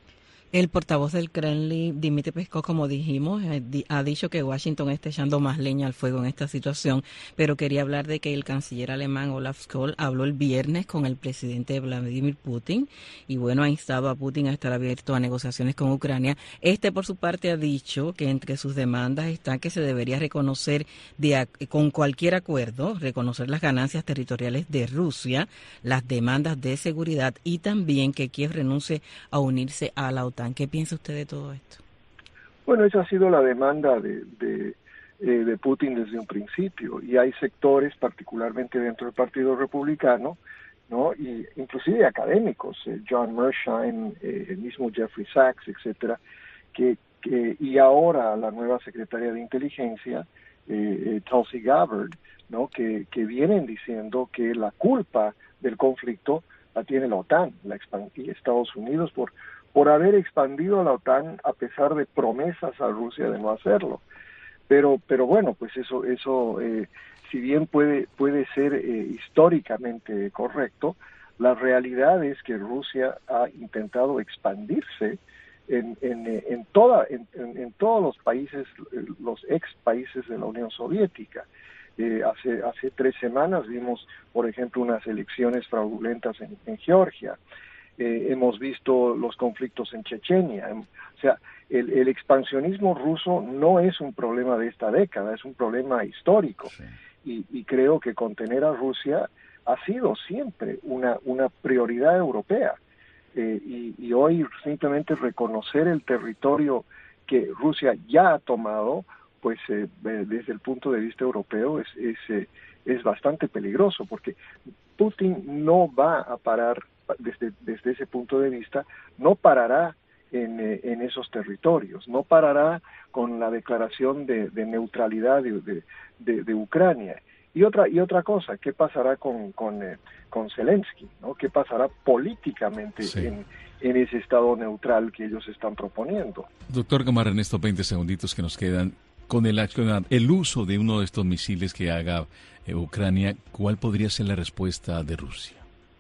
El portavoz del Kremlin, Dmitry Peskov, como dijimos, ha dicho que Washington está echando más leña al fuego en esta situación, pero quería hablar de que el canciller alemán Olaf Scholz habló el viernes con el presidente Vladimir Putin y, bueno, ha instado a Putin a estar abierto a negociaciones con Ucrania. Este, por su parte, ha dicho que entre sus demandas está que se debería reconocer de, con cualquier acuerdo, reconocer las ganancias territoriales de Rusia, las demandas de seguridad y también que Kiev renuncie a unirse a la OTAN. ¿Qué piensa usted de todo esto? Bueno, esa ha sido la demanda de, de, eh, de Putin desde un principio, y hay sectores, particularmente dentro del Partido Republicano, ¿no? Y inclusive académicos, eh, John Mearsheimer, eh, el mismo Jeffrey Sachs, etcétera, que, que y ahora la nueva secretaria de Inteligencia, eh, eh, Tulsi Gabbard, ¿no? Que, que vienen diciendo que la culpa del conflicto la tiene la OTAN, la y Estados Unidos por por haber expandido a la OTAN a pesar de promesas a Rusia de no hacerlo. Pero pero bueno, pues eso eso eh, si bien puede puede ser eh, históricamente correcto, la realidad es que Rusia ha intentado expandirse en en, en toda en, en, en todos los países, los ex países de la Unión Soviética. Eh, hace hace tres semanas vimos, por ejemplo, unas elecciones fraudulentas en, en Georgia. Eh, hemos visto los conflictos en Chechenia. O sea, el, el expansionismo ruso no es un problema de esta década, es un problema histórico. Sí. Y, y creo que contener a Rusia ha sido siempre una, una prioridad europea. Eh, y, y hoy simplemente reconocer el territorio que Rusia ya ha tomado, pues eh, desde el punto de vista europeo es, es, eh, es bastante peligroso, porque Putin no va a parar. Desde, desde ese punto de vista, no parará en, eh, en esos territorios, no parará con la declaración de, de neutralidad de, de, de, de Ucrania. Y otra y otra cosa, ¿qué pasará con con, eh, con Zelensky, ¿no? ¿Qué pasará políticamente sí. en, en ese estado neutral que ellos están proponiendo? Doctor Gamarra, en estos veinte segunditos que nos quedan, con el, el uso de uno de estos misiles que haga eh, Ucrania, ¿cuál podría ser la respuesta de Rusia?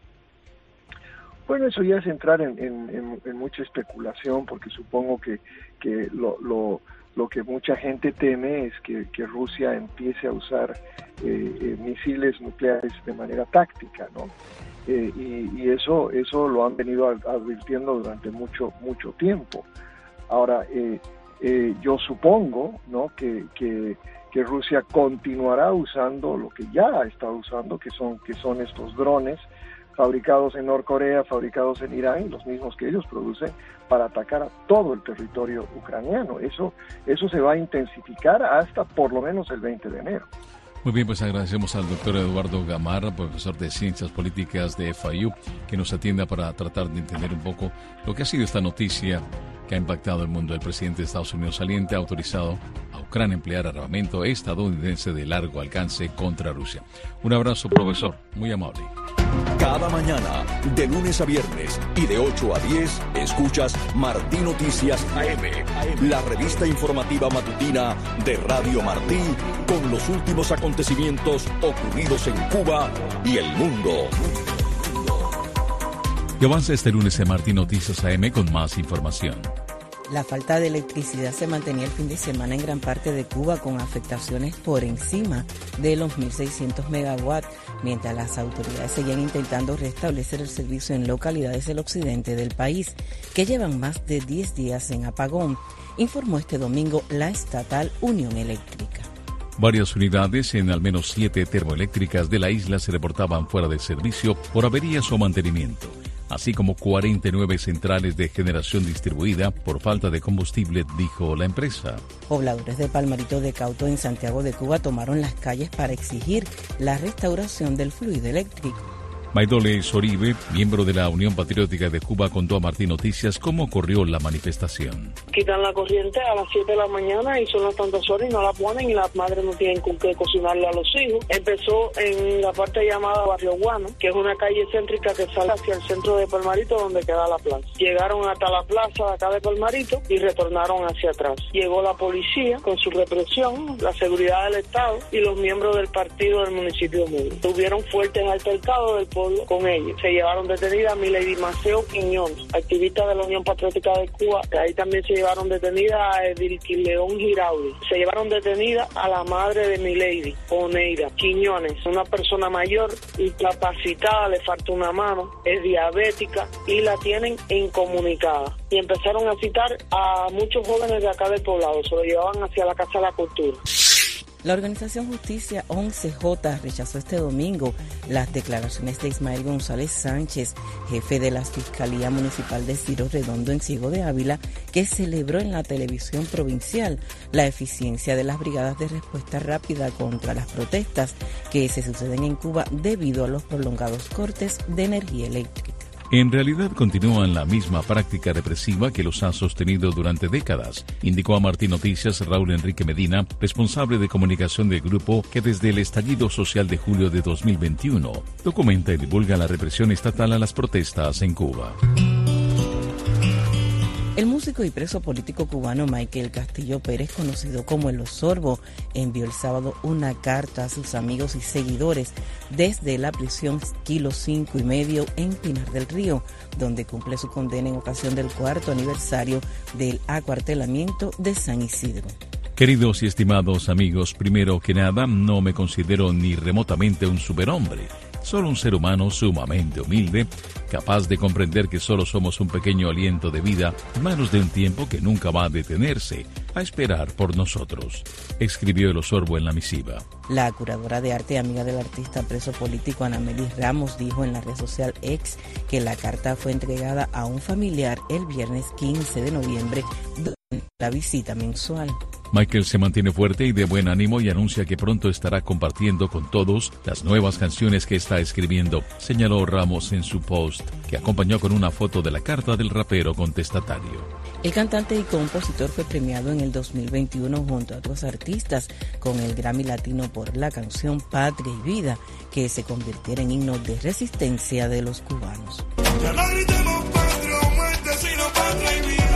Bueno, eso ya es entrar en, en, en, en mucha especulación, porque supongo que, que lo, lo, lo que mucha gente teme es que, que Rusia empiece a usar eh, eh, misiles nucleares de manera táctica, ¿no? Eh, y, y eso eso lo han venido advirtiendo durante mucho mucho tiempo. Ahora, eh, eh, yo supongo, ¿no? que, que que Rusia continuará usando lo que ya ha estado usando, que son que son estos drones fabricados en Norcorea, fabricados en Irán, los mismos que ellos producen, para atacar a todo el territorio ucraniano. Eso, eso se va a intensificar hasta por lo menos el veinte de enero. Muy bien, pues agradecemos al doctor Eduardo Gamarra, profesor de Ciencias Políticas de F I U, que nos atienda para tratar de entender un poco lo que ha sido esta noticia que ha impactado el mundo. El presidente de Estados Unidos saliente ha autorizado a Ucrania a emplear armamento estadounidense de largo alcance contra Rusia. Un abrazo, profesor. Muy amable. Cada mañana, de lunes a viernes y de ocho a diez, escuchas Martí Noticias A M, la revista informativa matutina de Radio Martí, con los últimos acontecimientos ocurridos en Cuba y el mundo. Y avanza este lunes en Martí Noticias A M con más información. La falta de electricidad se mantenía el fin de semana en gran parte de Cuba, con afectaciones por encima de los mil seiscientos megawatts, mientras las autoridades seguían intentando restablecer el servicio en localidades del occidente del país, que llevan más de diez días en apagón, informó este domingo la estatal Unión Eléctrica. Varias unidades en al menos siete termoeléctricas de la isla se reportaban fuera de servicio por averías o mantenimiento. así como cuarenta y nueve centrales de generación distribuida por falta de combustible, dijo la empresa. Pobladores de Palmarito de Cauto en Santiago de Cuba tomaron las calles para exigir la restauración del fluido eléctrico. Maidole Soribe, miembro de la Unión Patriótica de Cuba, contó a Martín Noticias cómo ocurrió la manifestación. Quitan la corriente a las siete de la mañana y son las tantas horas y no la ponen y las madres no tienen con qué cocinarle a los hijos. Empezó en la parte llamada Barrio Guano, que es una calle céntrica que sale hacia el centro de Palmarito donde queda la plaza. Llegaron hasta la plaza de acá de Palmarito y retornaron hacia atrás. Llegó la policía con su represión, la seguridad del Estado y los miembros del partido del municipio de Muro. Tuvieron fuertes altercados del pueblo con ellos. Se llevaron detenida a Milady Maceo Quiñones, activista de la Unión Patriótica de Cuba. Ahí también se llevaron detenida a Edilqui León Giraudi. Se llevaron detenida a la madre de Milady, Oneida Quiñones, una persona mayor, incapacitada, le falta una mano, es diabética y la tienen incomunicada. Y empezaron a citar a muchos jóvenes de acá del poblado, se lo llevaban hacia la Casa de la Cultura. La organización Justicia once J rechazó este domingo las declaraciones de Ismael González Sánchez, jefe de la Fiscalía Municipal de Ciro Redondo en Ciego de Ávila, que celebró en la televisión provincial la eficiencia de las brigadas de respuesta rápida contra las protestas que se suceden en Cuba debido a los prolongados cortes de energía eléctrica. En realidad continúan la misma práctica represiva que los ha sostenido durante décadas, indicó a Martín Noticias Raúl Enrique Medina, responsable de comunicación del grupo que desde el estallido social de julio de dos mil veintiuno documenta y divulga la represión estatal a las protestas en Cuba. El músico y preso político cubano Michael Castillo Pérez, conocido como El Osorbo, envió el sábado una carta a sus amigos y seguidores desde la prisión Kilo cinco y medio en Pinar del Río, donde cumple su condena en ocasión del cuarto aniversario del acuartelamiento de San Isidro. Queridos y estimados amigos, primero que nada, no me considero ni remotamente un superhombre. Solo un ser humano sumamente humilde, capaz de comprender que solo somos un pequeño aliento de vida en manos de un tiempo que nunca va a detenerse, a esperar por nosotros, escribió El Osorbo en la misiva. La curadora de arte y amiga del artista preso político Anamelis Ramos dijo en la red social X que la carta fue entregada a un familiar el viernes quince de noviembre durante la visita mensual. Michael se mantiene fuerte y de buen ánimo y anuncia que pronto estará compartiendo con todos las nuevas canciones que está escribiendo, señaló Ramos en su post, que acompañó con una foto de la carta del rapero contestatario. El cantante y compositor fue premiado en el dos mil veintiuno junto a otros artistas con el Grammy Latino por la canción Patria y Vida, que se convirtiera en himno de resistencia de los cubanos. Ya no gritemos patria o muerte, sino patria y vida.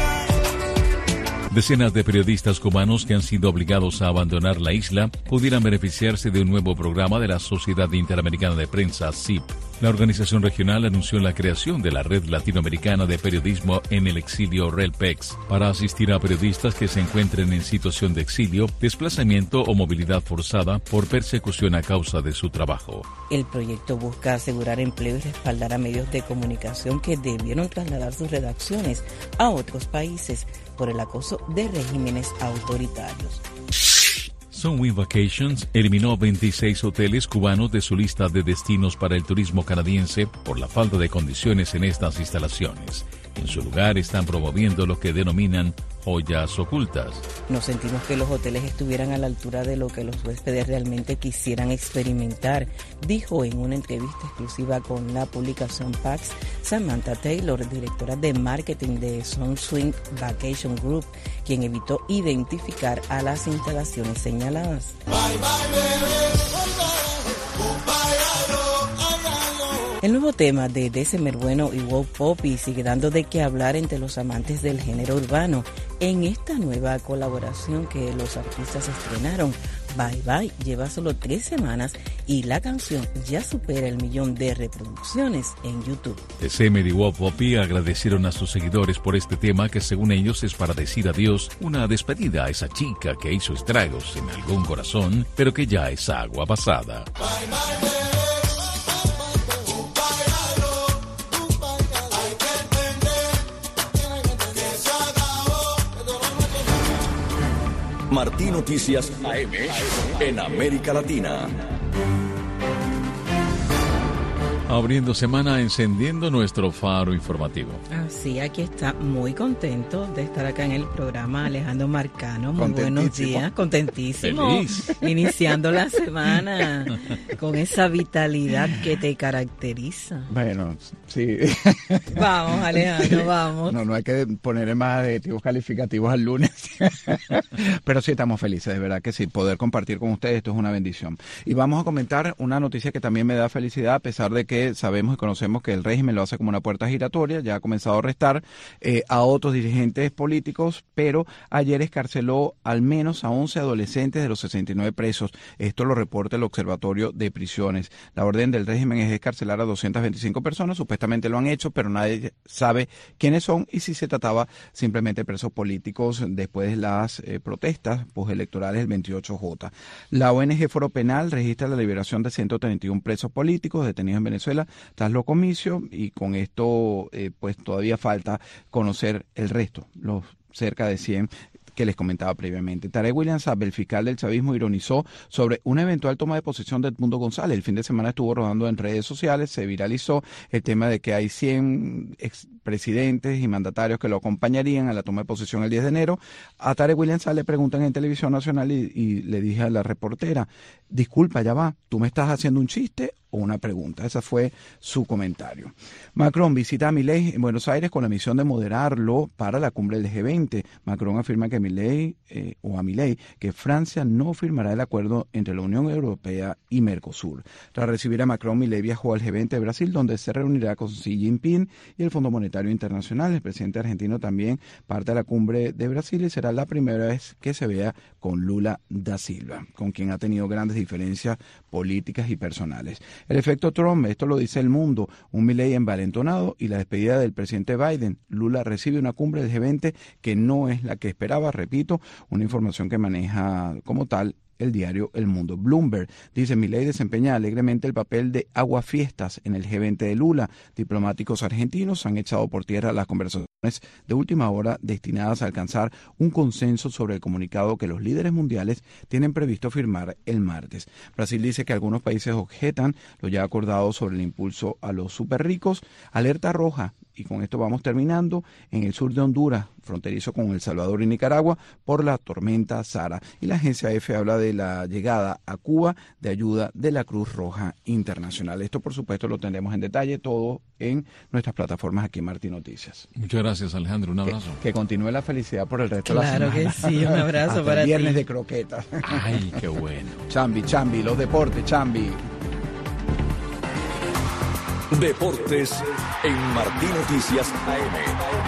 Decenas de periodistas cubanos que han sido obligados a abandonar la isla pudieran beneficiarse de un nuevo programa de la Sociedad Interamericana de Prensa, S I P. La organización regional anunció la creación de la Red Latinoamericana de Periodismo en el Exilio, RELPEX, para asistir a periodistas que se encuentren en situación de exilio, desplazamiento o movilidad forzada por persecución a causa de su trabajo. El proyecto busca asegurar empleo y respaldar a medios de comunicación que debieron trasladar sus redacciones a otros países por el acoso de regímenes autoritarios. Sunwing Vacations eliminó veintiséis hoteles cubanos de su lista de destinos para el turismo canadiense por la falta de condiciones en estas instalaciones. En su lugar están promoviendo lo que denominan joyas ocultas. Nos sentimos que los hoteles estuvieran a la altura de lo que los huéspedes realmente quisieran experimentar, dijo en una entrevista exclusiva con la publicación Pax Samantha Taylor, directora de marketing de Sunswing Vacation Group, quien evitó identificar a las instalaciones señaladas. Bye, bye, baby. El nuevo tema de December Bueno y Wow Poppy sigue dando de qué hablar entre los amantes del género urbano. En esta nueva colaboración que los artistas estrenaron, Bye Bye lleva solo tres semanas y la canción ya supera el millón de reproducciones en YouTube. December y Wow Poppy agradecieron a sus seguidores por este tema que según ellos es para decir adiós, una despedida a esa chica que hizo estragos en algún corazón, pero que ya es agua pasada. Bye, bye, bye. Martín Noticias A M en América Latina. Abriendo semana, encendiendo nuestro faro informativo. Así, aquí está, muy contento de estar acá en el programa Alejandro Marcano. Muy buenos días, contentísimo. Feliz. Iniciando la semana con esa vitalidad que te caracteriza. Bueno, sí. Vamos, Alejandro, vamos. No, no hay que ponerle más adjetivos calificativos al lunes. Pero sí estamos felices, de verdad que sí. Poder compartir con ustedes, esto es una bendición. Y vamos a comentar una noticia que también me da felicidad, a pesar de que sabemos y conocemos que el régimen lo hace como una puerta giratoria, ya ha comenzado a arrestar eh, a otros dirigentes políticos, pero ayer escarceló al menos a once adolescentes de los sesenta y nueve presos. Esto lo reporta el Observatorio de Prisiones. La orden del régimen es escarcelar a doscientas veinticinco personas, supuestamente lo han hecho, pero nadie sabe quiénes son y si se trataba simplemente de presos políticos después de las eh, protestas postelectorales del veintiocho J. La O N G Foro Penal registra la liberación de ciento treinta y uno presos políticos detenidos en Venezuela tras los comicios, y con esto eh, pues todavía falta conocer el resto, los cerca de cien que les comentaba previamente. Tarek William Saab, el fiscal del chavismo, ironizó sobre una eventual toma de posesión de Edmundo González. El fin de semana estuvo rodando en redes sociales, se viralizó el tema de que hay cien expresidentes y mandatarios que lo acompañarían a la toma de posesión el diez de enero. A Tarek William Saab le preguntan en Televisión Nacional y, y le dije a la reportera, disculpa, ya va, ¿tú me estás haciendo un chiste o una pregunta? Ese fue su comentario. Macron visita a Milei en Buenos Aires con la misión de moderarlo para la cumbre del G veinte. Macron afirma que Milei, eh, o a Milei, que Francia no firmará el acuerdo entre la Unión Europea y Mercosur. Tras recibir a Macron, Milei viajó al G veinte de Brasil, donde se reunirá con Xi Jinping y el Fondo Monetario Internacional. El presidente argentino también parte de la cumbre de Brasil y será la primera vez que se vea con Lula da Silva, con quien ha tenido grandes diferencias políticas y personales. El efecto Trump, esto lo dice El Mundo, un Milei envalentonado y la despedida del presidente Biden. Lula recibe una cumbre del G veinte que no es la que esperaba, repito, una información que maneja como tal el diario El Mundo. Bloomberg dice, Milei desempeña alegremente el papel de aguafiestas en el G veinte de Lula. Diplomáticos argentinos han echado por tierra las conversaciones de última hora destinadas a alcanzar un consenso sobre el comunicado que los líderes mundiales tienen previsto firmar el martes. Brasil dice que algunos países objetan lo ya acordado sobre el impulso a los superricos. Alerta roja, y con esto vamos terminando, en el sur de Honduras, fronterizo con El Salvador y Nicaragua, por la tormenta Sara. Y la agencia F habla de la llegada a Cuba de ayuda de la Cruz Roja Internacional. Esto, por supuesto, lo tendremos en detalle todo en nuestras plataformas aquí en Martín Noticias. Muchas gracias, Alejandro. Un abrazo. Que, que continúe la felicidad por el resto claro de la semana. Claro que sí, un abrazo Hasta para el viernes ti. de croquetas. Ay, qué bueno. Chambi, Chambi, los deportes, Chambi. Deportes en Martín Noticias A M.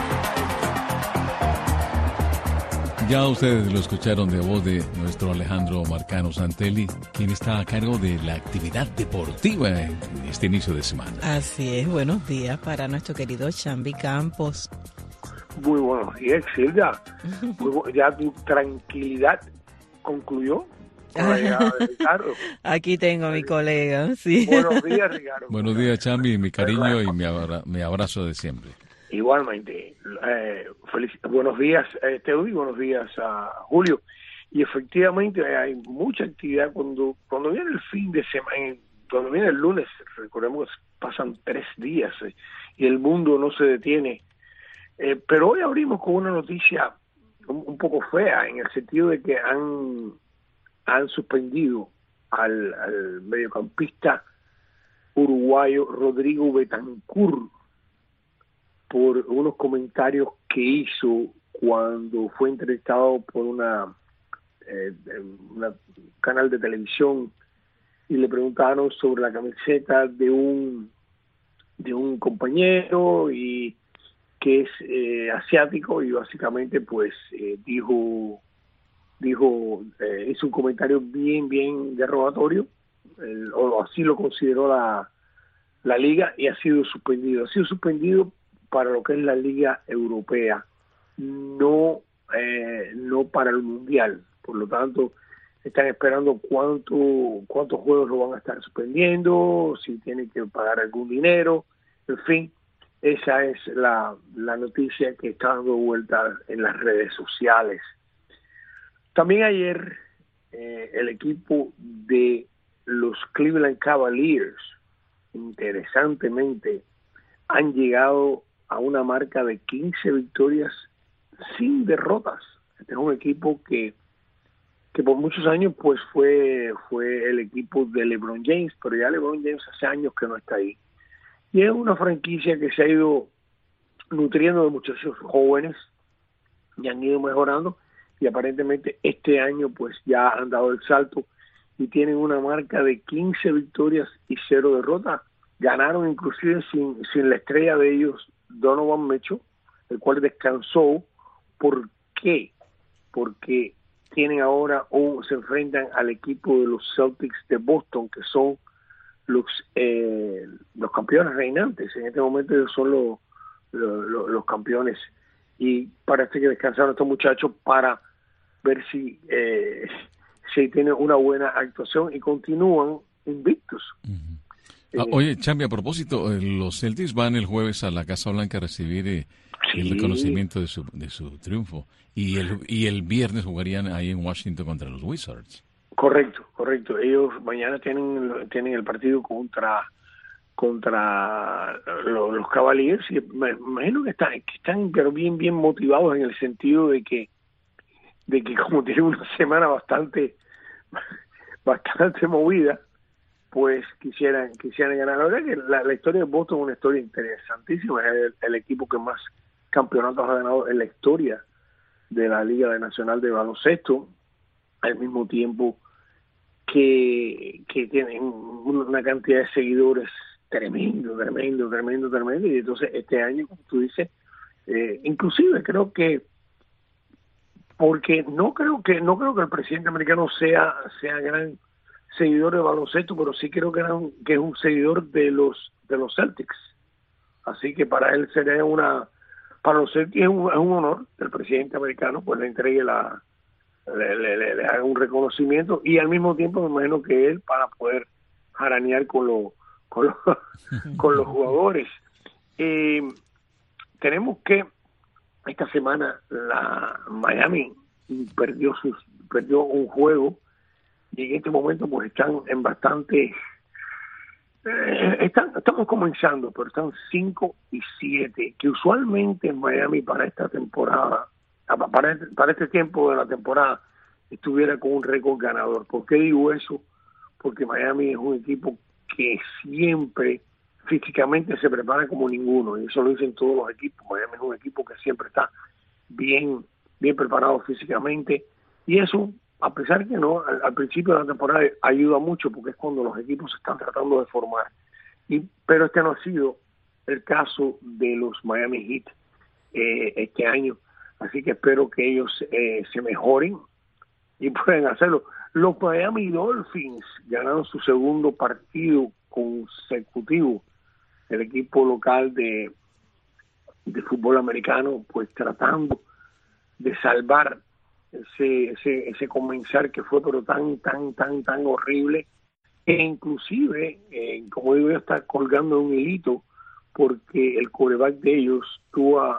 Ya ustedes lo escucharon de voz de nuestro Alejandro Marcano Santelli, quien está a cargo de la actividad deportiva en este inicio de semana. Así es, buenos días para nuestro querido Chambi Campos. Muy buenos días, Silvia. Ya tu tranquilidad concluyó. Ricardo. Aquí tengo a mi colega, sí. Buenos días, Ricardo. Buenos días, Chambi, mi cariño y mi, abra mi abrazo de siempre. Igualmente, eh, feliz, buenos días eh, Teudi, buenos días a Julio. Y efectivamente hay mucha actividad cuando cuando viene el fin de semana, cuando viene el lunes, recordemos que pasan tres días eh, y el mundo no se detiene. Eh, pero hoy abrimos con una noticia un, un poco fea, en el sentido de que han han suspendido al, al mediocampista uruguayo Rodrigo Betancur por unos comentarios que hizo cuando fue entrevistado por una, eh, una canal de televisión y le preguntaron sobre la camiseta de un de un compañero y que es eh, asiático, y básicamente pues eh, dijo dijo eh, hizo un comentario bien bien derogatorio, el, o así lo consideró la la liga, y ha sido suspendido ha sido suspendido para lo que es la Liga Europea, no eh, no para el Mundial. Por lo tanto, están esperando cuánto cuántos juegos lo van a estar suspendiendo, si tienen que pagar algún dinero, en fin, esa es la, la noticia que está dando vuelta en las redes sociales. También ayer eh, el equipo de los Cleveland Cavaliers interesantemente, han llegado a una marca de quince victorias sin derrotas. Este es un equipo que que por muchos años pues fue fue el equipo de LeBron James, pero ya LeBron James hace años que no está ahí. Y es una franquicia que se ha ido nutriendo de muchachos jóvenes y han ido mejorando, y aparentemente este año pues ya han dado el salto y tienen una marca de quince victorias y cero derrotas. Ganaron inclusive sin, sin la estrella de ellos, Donovan Mitchell, el cual descansó. ¿Por qué? Porque tienen ahora o se enfrentan al equipo de los Celtics de Boston, que son los eh, los campeones reinantes. En este momento ellos son los, los, los campeones, y parece que descansaron estos muchachos para ver si eh, si tienen una buena actuación y continúan invictos. Uh-huh. Ah, oye, Chambi, a propósito, los Celtics van el jueves a la Casa Blanca a recibir eh, sí. el reconocimiento de su de su triunfo, y el y el viernes jugarían ahí en Washington contra los Wizards. Correcto, correcto. Ellos mañana tienen tienen el partido contra contra los, los Cavaliers, y me imagino que están que están pero bien bien motivados, en el sentido de que de que como tienen una semana bastante bastante movida, pues quisieran quisieran ganar. La verdad que la, la historia de Boston es una historia interesantísima. Es el, el equipo que más campeonatos ha ganado en la historia de la Liga Nacional de Baloncesto, al mismo tiempo que, que tienen una cantidad de seguidores tremendo, tremendo, tremendo, tremendo. Y entonces este año, como tú dices, eh, inclusive creo que porque no creo que no creo que el presidente americano sea sea gran seguidor de baloncesto, pero sí creo que era un, que es un seguidor de los de los Celtics. Así que para él sería una para los Celtics es un, es un honor que el presidente americano pues le entregue la le, le, le, le haga un reconocimiento, y al mismo tiempo me imagino que él para poder jaranear con los con los con los jugadores. Eh, tenemos que esta semana la Miami perdió sus perdió un juego, y en este momento pues están en bastante eh, están estamos comenzando, pero están cinco y siete, que usualmente en Miami para esta temporada para este, para este tiempo de la temporada estuviera con un récord ganador. ¿Por qué digo eso? Porque Miami es un equipo que siempre físicamente se prepara como ninguno, y eso lo dicen todos los equipos. Miami es un equipo que siempre está bien bien preparado físicamente, y eso, a pesar que no al, al principio de la temporada ayuda mucho, porque es cuando los equipos se están tratando de formar, y pero este no ha sido el caso de los Miami Heat eh, este año, así que espero que ellos eh, se mejoren y pueden hacerlo. Los Miami Dolphins ganaron su segundo partido consecutivo, el equipo local de de fútbol americano, pues tratando de salvar ese ese ese comenzar que fue pero tan tan tan tan horrible, e inclusive eh, como digo yo, está colgando un hilito porque el quarterback de ellos tuvo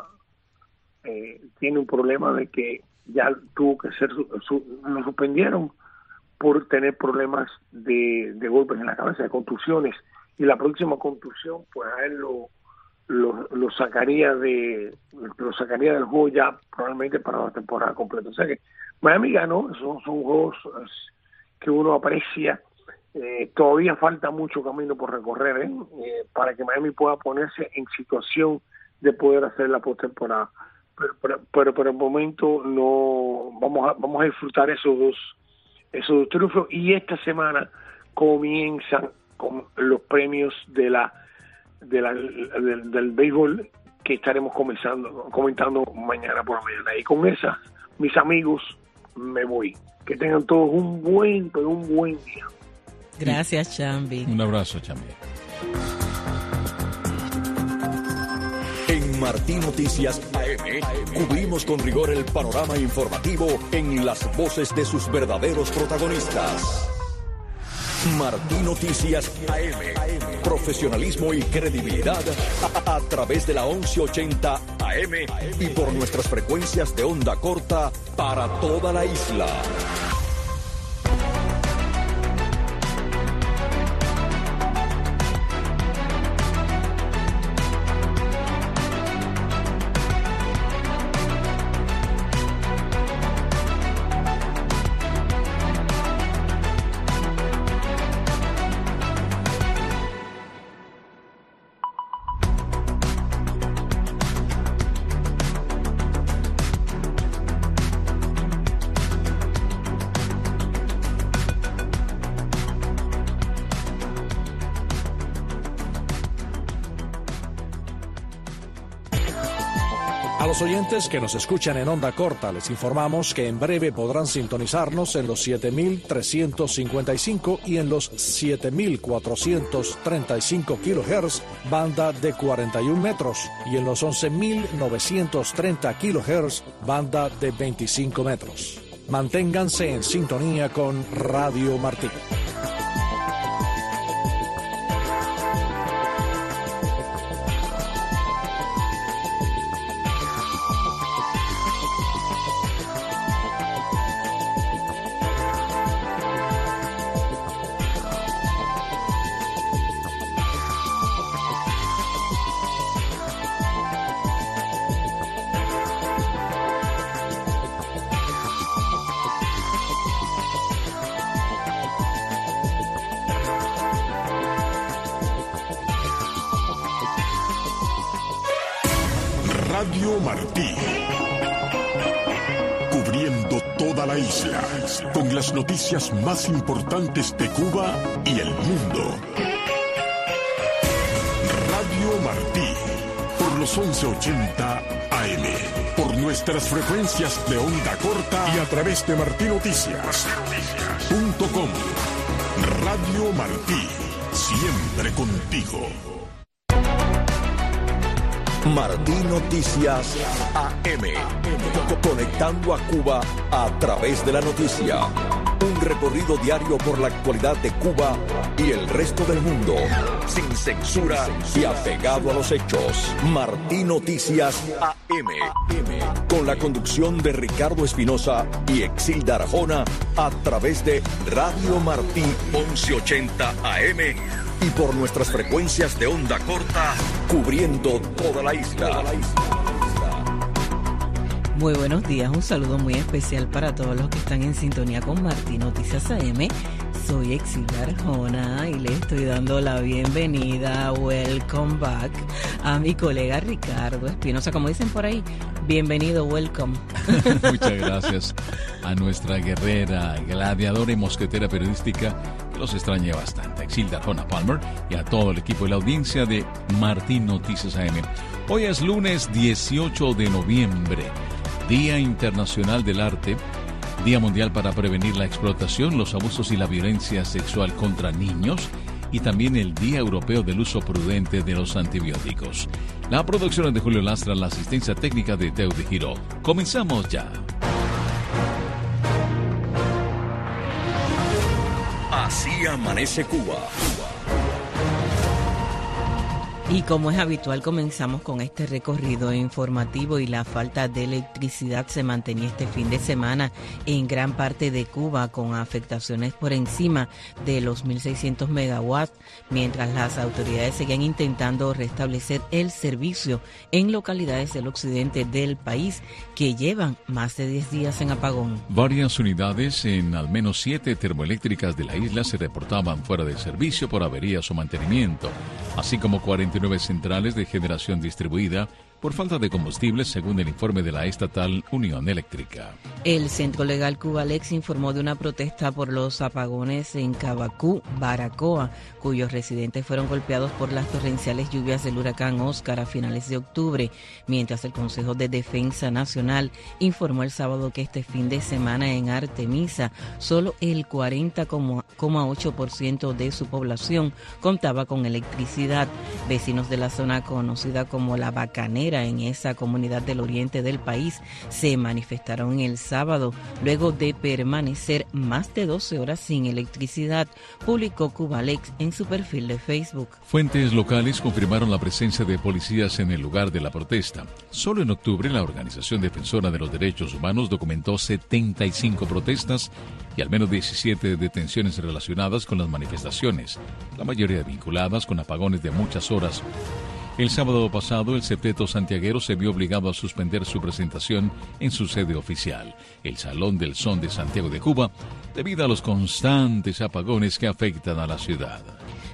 eh, tiene un problema de que ya tuvo que ser su, su, lo suspendieron por tener problemas de, de golpes en la cabeza, de contusiones, y la próxima contusión pues a él lo lo, lo sacaría de lo sacaría del juego ya probablemente para la temporada completa. O sea que Miami ganó, son, son juegos que uno aprecia. Eh, todavía falta mucho camino por recorrer ¿eh? Eh, para que Miami pueda ponerse en situación de poder hacer la postemporada, pero, pero, pero por el momento no vamos a, vamos a disfrutar esos dos esos dos triunfos, y esta semana comienzan con los premios de la de la del, del béisbol, que estaremos comenzando comentando mañana por la mañana, y con esas, mis amigos, me voy. Que tengan todos un buen pero un buen día. Gracias, Chambi. Un abrazo, Chambi. En Martín Noticias A M cubrimos con rigor el panorama informativo en las voces de sus verdaderos protagonistas. Martín Noticias A M, profesionalismo y credibilidad a, a través de la once ochenta A M y por nuestras frecuencias de onda corta para toda la isla. A los oyentes que nos escuchan en onda corta, les informamos que en breve podrán sintonizarnos en los siete mil trescientos cincuenta y cinco y en los siete mil cuatrocientos treinta y cinco kilohertz, banda de cuarenta y un metros, y en los once mil novecientos treinta kilohertz, banda de veinticinco metros. Manténganse en sintonía con Radio Martí. Radio Martí, cubriendo toda la isla, con las noticias más importantes de Cuba y el mundo. Radio Martí, por los once ochenta A M, por nuestras frecuencias de onda corta y a través de martí noticias punto com. Radio Martí, siempre contigo. Martí Noticias A M, conectando a Cuba a través de la noticia. Un recorrido diario por la actualidad de Cuba y el resto del mundo, sin censura y apegado a los hechos. Martí Noticias A M, con la conducción de Ricardo Espinosa y Exilda Arjona, a través de Radio Martí once ochenta A M y por nuestras frecuencias de onda corta, cubriendo toda la isla. Muy buenos días, un saludo muy especial para todos los que están en sintonía con Martí Noticias A M. Soy Exilda Arjona y le estoy dando la bienvenida, welcome back, a mi colega Ricardo Espinosa. Como dicen por ahí, bienvenido, welcome. Muchas gracias a nuestra guerrera, gladiadora y mosquetera periodística, que los extrañé bastante, Exilda Arjona Palmer, y a todo el equipo de la audiencia de Martí Noticias A M. Hoy es lunes dieciocho de noviembre, Día Internacional del Arte, Día Mundial para prevenir la explotación, los abusos y la violencia sexual contra niños, y también el Día Europeo del Uso Prudente de los Antibióticos. La producción es de Julio Lastra, la asistencia técnica de Teo de Giro. Comenzamos ya. Así amanece Cuba. Y como es habitual, comenzamos con este recorrido informativo y la falta de electricidad se mantenía este fin de semana en gran parte de Cuba, con afectaciones por encima de los mil seiscientos megawatts, mientras las autoridades seguían intentando restablecer el servicio en localidades del occidente del país que llevan más de diez días en apagón. Varias unidades en al menos siete termoeléctricas de la isla se reportaban fuera de servicio por averías o mantenimiento, así como cuarenta y nueve centrales de generación distribuida por falta de combustible, según el informe de la estatal Unión Eléctrica. El Centro Legal Cubalex informó de una protesta por los apagones en Cavacú, Baracoa, cuyos residentes fueron golpeados por las torrenciales lluvias del huracán Óscar a finales de octubre, mientras el Consejo de Defensa Nacional informó el sábado que este fin de semana en Artemisa solo el cuarenta coma ocho por ciento de su población contaba con electricidad. Vecinos de la zona conocida como La Bacanera en esa comunidad del oriente del país se manifestaron el sábado luego de permanecer más de doce horas sin electricidad, publicó Cubalex en su perfil de Facebook. Fuentes locales confirmaron la presencia de policías en el lugar de la protesta. Solo en octubre la Organización Defensora de los Derechos Humanos documentó setenta y cinco protestas y al menos diecisiete detenciones relacionadas con las manifestaciones, la mayoría vinculadas con apagones de muchas horas. El sábado pasado, el septeto santiaguero se vio obligado a suspender su presentación en su sede oficial, el Salón del Son de Santiago de Cuba, debido a los constantes apagones que afectan a la ciudad.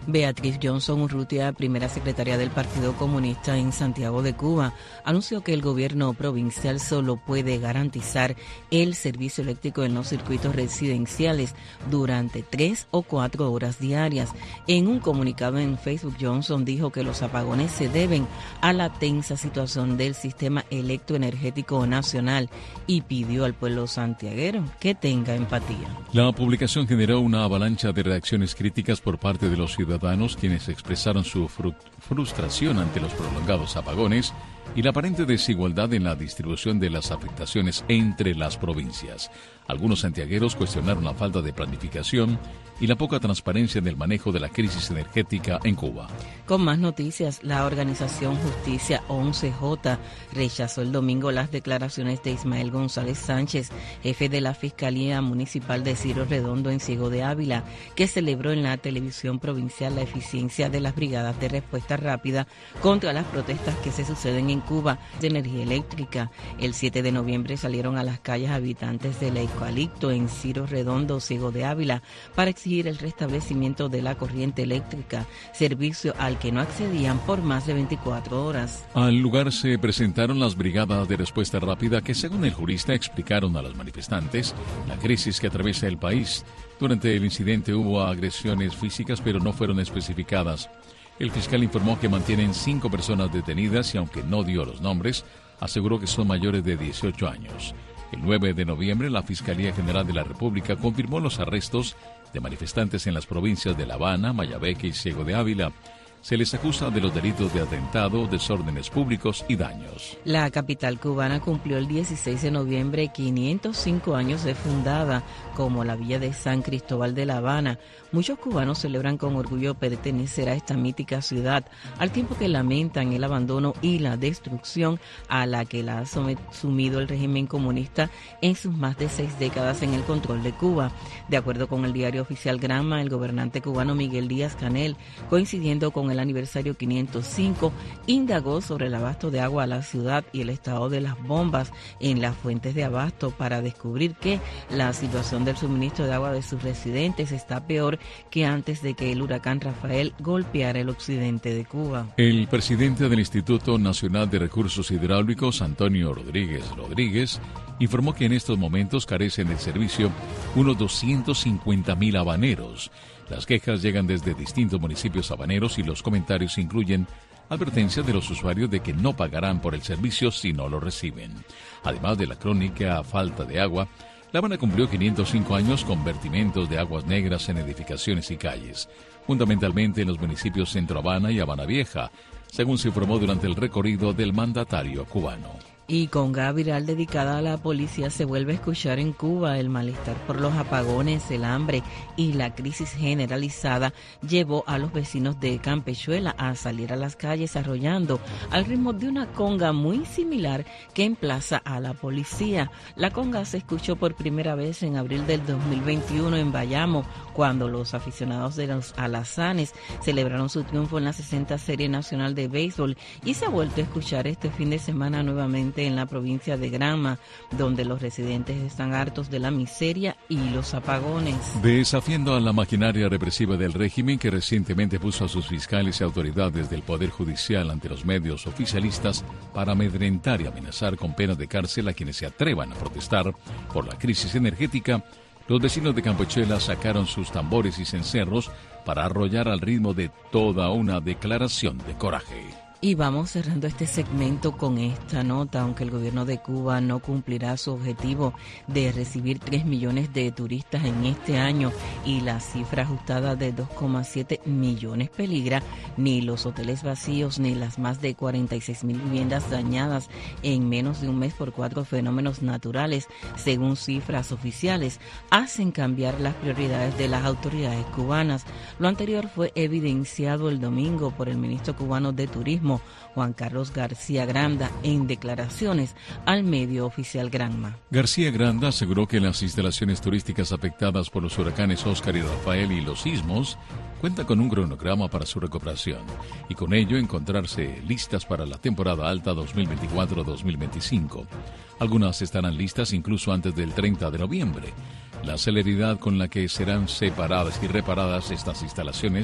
Beatriz Johnson Urrutia, primera secretaria del Partido Comunista en Santiago de Cuba, anunció que el gobierno provincial solo puede garantizar el servicio eléctrico en los circuitos residenciales durante tres o cuatro horas diarias. En un comunicado en Facebook, Johnson dijo que los apagones se deben a la tensa situación del sistema electroenergético nacional y pidió al pueblo santiaguero que tenga empatía. La publicación generó una avalancha de reacciones críticas por parte de los ciudadanos quienes expresaron su fru- frustración ante los prolongados apagones y la aparente desigualdad en la distribución de las afectaciones entre las provincias. Algunos santiagueros cuestionaron la falta de planificación y la poca transparencia en el manejo de la crisis energética en Cuba. Con más noticias, la organización Justicia once J rechazó el domingo las declaraciones de Ismael González Sánchez, jefe de la Fiscalía Municipal de Ciro Redondo en Ciego de Ávila, que celebró en la televisión provincial la eficiencia de las brigadas de respuesta rápida contra las protestas que se suceden en Cuba de energía eléctrica. El siete de noviembre salieron a las calles habitantes del Eucalipto en Ciro Redondo, Ciego de Ávila, para exigir el restablecimiento de la corriente eléctrica, servicio al que no accedían por más de veinticuatro horas. Al lugar se presentaron las brigadas de respuesta rápida que, según el jurista, explicaron a los manifestantes la crisis que atraviesa el país. Durante el incidente hubo agresiones físicas, pero no fueron especificadas. El fiscal informó que mantienen cinco personas detenidas y, aunque no dio los nombres, aseguró que son mayores de dieciocho años. El nueve de noviembre, la Fiscalía General de la República confirmó los arrestos de manifestantes en las provincias de La Habana, Mayabeque y Ciego de Ávila. Se les acusa de los delitos de atentado, desórdenes públicos y daños. La capital cubana cumplió el dieciséis de noviembre quinientos cinco años de fundada como la villa de San Cristóbal de La Habana. Muchos cubanos celebran con orgullo pertenecer a esta mítica ciudad, al tiempo que lamentan el abandono y la destrucción a la que la ha sumido el régimen comunista en sus más de seis décadas en el control de Cuba. De acuerdo con el diario oficial Granma, el gobernante cubano Miguel Díaz-Canel, coincidiendo con el el aniversario quinientos cinco, indagó sobre el abasto de agua a la ciudad y el estado de las bombas en las fuentes de abasto para descubrir que la situación del suministro de agua de sus residentes está peor que antes de que el huracán Rafael golpeara el occidente de Cuba. El presidente del Instituto Nacional de Recursos Hidráulicos, Antonio Rodríguez Rodríguez, informó que en estos momentos carecen del servicio unos doscientos cincuenta mil habaneros. Las quejas llegan desde distintos municipios habaneros y los comentarios incluyen advertencias de los usuarios de que no pagarán por el servicio si no lo reciben. Además de la crónica falta de agua, La Habana cumplió quinientos cinco años con vertimientos de aguas negras en edificaciones y calles, fundamentalmente en los municipios Centro Habana y Habana Vieja, según se informó durante el recorrido del mandatario cubano. Y conga viral dedicada a la policía se vuelve a escuchar en Cuba. El malestar por los apagones, el hambre y la crisis generalizada llevó a los vecinos de Campechuela a salir a las calles arrollando al ritmo de una conga muy similar que emplaza a la policía. La conga se escuchó por primera vez en abril del dos mil veintiuno en Bayamo, cuando los aficionados de los alazanes celebraron su triunfo en la sesenta Serie Nacional de Béisbol, y se ha vuelto a escuchar este fin de semana nuevamente en la provincia de Granma, donde los residentes están hartos de la miseria y los apagones. Desafiando a la maquinaria represiva del régimen que recientemente puso a sus fiscales y autoridades del Poder Judicial ante los medios oficialistas para amedrentar y amenazar con penas de cárcel a quienes se atrevan a protestar por la crisis energética, los vecinos de Campechuela sacaron sus tambores y cencerros para arrollar al ritmo de toda una declaración de coraje. Y vamos cerrando este segmento con esta nota. Aunque el gobierno de Cuba no cumplirá su objetivo de recibir tres millones de turistas en este año y la cifra ajustada de dos coma siete millones peligra, ni los hoteles vacíos ni las más de cuarenta y seis mil viviendas dañadas en menos de un mes por cuatro fenómenos naturales, según cifras oficiales, hacen cambiar las prioridades de las autoridades cubanas. Lo anterior fue evidenciado el domingo por el ministro cubano de Turismo, Juan Carlos García Granda, en declaraciones al medio oficial Granma. García Granda aseguró que las instalaciones turísticas afectadas por los huracanes Óscar y Rafael y los sismos cuentan con un cronograma para su recuperación y con ello encontrarse listas para la temporada alta dos mil veinticuatro dos mil veinticinco. Algunas estarán listas incluso antes del treinta de noviembre. La celeridad con la que serán separadas y reparadas estas instalaciones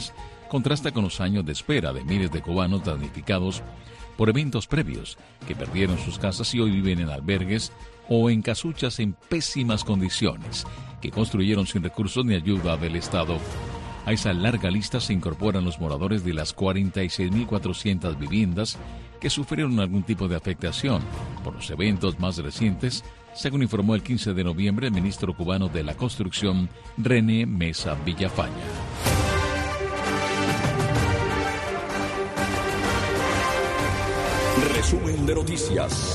contrasta con los años de espera de miles de cubanos damnificados por eventos previos que perdieron sus casas y hoy viven en albergues o en casuchas en pésimas condiciones, que construyeron sin recursos ni ayuda del Estado. A esa larga lista se incorporan los moradores de las cuarenta y seis mil cuatrocientas viviendas que sufrieron algún tipo de afectación por los eventos más recientes, según informó el quince de noviembre el ministro cubano de la Construcción, René Mesa Villafaña. Resumen de noticias.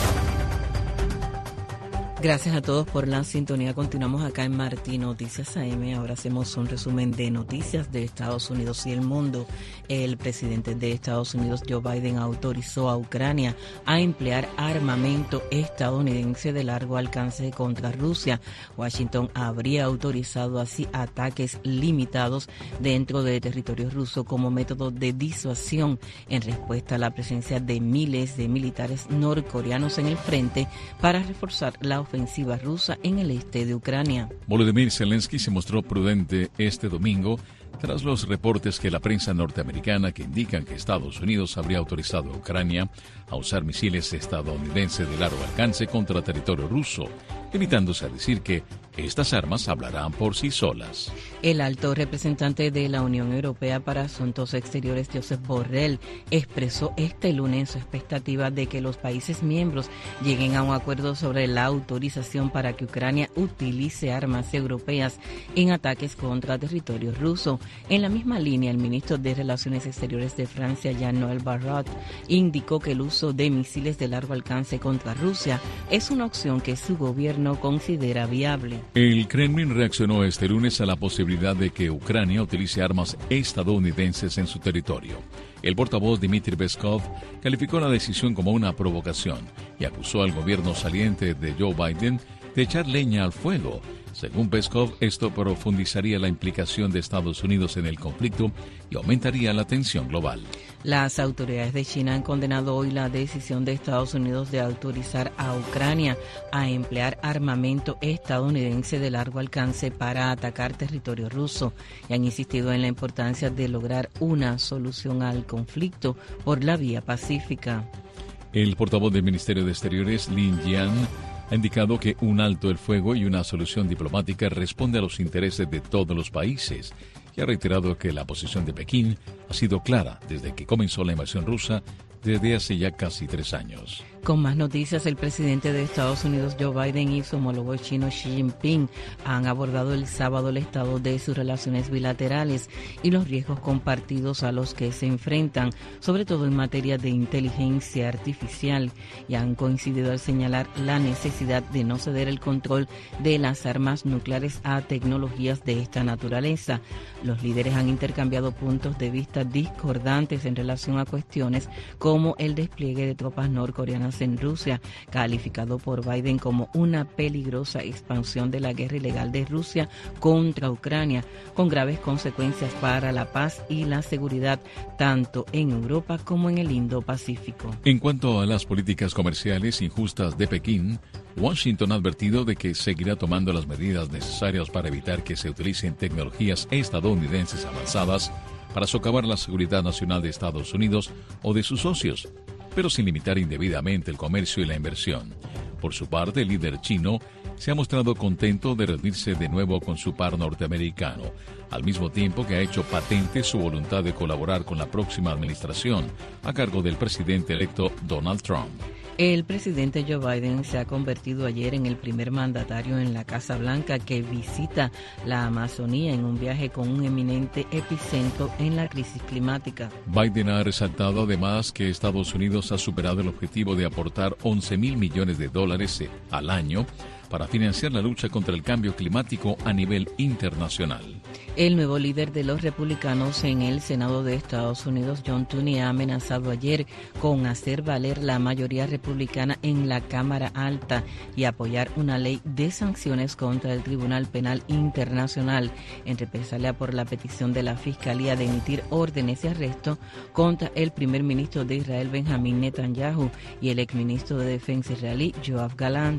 Gracias a todos por la sintonía. Continuamos acá en Martín Noticias A M. Ahora hacemos un resumen de noticias de Estados Unidos y el mundo. El presidente de Estados Unidos, Joe Biden, autorizó a Ucrania a emplear armamento estadounidense de largo alcance contra Rusia. Washington habría autorizado así ataques limitados dentro de territorio ruso como método de disuasión en respuesta a la presencia de miles de militares norcoreanos en el frente para reforzar la ofensiva ofensiva rusa en el este de Ucrania. Volodymyr Zelensky se mostró prudente este domingo tras los reportes que la prensa norteamericana que indican que Estados Unidos habría autorizado a Ucrania a usar misiles estadounidenses de largo alcance contra territorio ruso, limitándose a decir que estas armas hablarán por sí solas. El alto representante de la Unión Europea para Asuntos Exteriores, Josep Borrell, expresó este lunes su expectativa de que los países miembros lleguen a un acuerdo sobre la autorización para que Ucrania utilice armas europeas en ataques contra territorio ruso. En la misma línea, el ministro de Relaciones Exteriores de Francia, Jean-Noël Barrot, indicó que el uso de misiles de largo alcance contra Rusia es una opción que su gobierno considera viable. El Kremlin reaccionó este lunes a la posibilidad de que Ucrania utilice armas estadounidenses en su territorio. El portavoz Dmitry Peskov calificó la decisión como una provocación y acusó al gobierno saliente de Joe Biden de echar leña al fuego. Según Peskov, esto profundizaría la implicación de Estados Unidos en el conflicto y aumentaría la tensión global. Las autoridades de China han condenado hoy la decisión de Estados Unidos de autorizar a Ucrania a emplear armamento estadounidense de largo alcance para atacar territorio ruso y han insistido en la importancia de lograr una solución al conflicto por la vía pacífica. El portavoz del Ministerio de Exteriores, Lin Jian, ha indicado que un alto el fuego y una solución diplomática responde a los intereses de todos los países y ha reiterado que la posición de Pekín ha sido clara desde que comenzó la invasión rusa desde hace ya casi tres años. Con más noticias, el presidente de Estados Unidos, Joe Biden, y su homólogo chino, Xi Jinping, han abordado el sábado el estado de sus relaciones bilaterales y los riesgos compartidos a los que se enfrentan, sobre todo en materia de inteligencia artificial, y han coincidido al señalar la necesidad de no ceder el control de las armas nucleares a tecnologías de esta naturaleza. Los líderes han intercambiado puntos de vista discordantes en relación a cuestiones como el despliegue de tropas norcoreanas en Rusia, calificado por Biden como una peligrosa expansión de la guerra ilegal de Rusia contra Ucrania, con graves consecuencias para la paz y la seguridad tanto en Europa como en el Indo-Pacífico. En cuanto a las políticas comerciales injustas de Pekín, Washington ha advertido de que seguirá tomando las medidas necesarias para evitar que se utilicen tecnologías estadounidenses avanzadas para socavar la seguridad nacional de Estados Unidos o de sus socios, pero sin limitar indebidamente el comercio y la inversión. Por su parte, el líder chino se ha mostrado contento de reunirse de nuevo con su par norteamericano, al mismo tiempo que ha hecho patente su voluntad de colaborar con la próxima administración a cargo del presidente electo Donald Trump. El presidente Joe Biden se ha convertido ayer en el primer mandatario en la Casa Blanca que visita la Amazonía en un viaje con un eminente epicentro en la crisis climática. Biden ha resaltado además que Estados Unidos ha superado el objetivo de aportar once mil millones de dólares al año para financiar la lucha contra el cambio climático a nivel internacional. El nuevo líder de los republicanos en el Senado de Estados Unidos, John Tooney, ha amenazado ayer con hacer valer la mayoría republicana en la Cámara Alta y apoyar una ley de sanciones contra el Tribunal Penal Internacional en represalia por la petición de la Fiscalía de emitir órdenes de arresto contra el primer ministro de Israel, Benjamín Netanyahu, y el exministro de Defensa israelí, Yoav Gallant.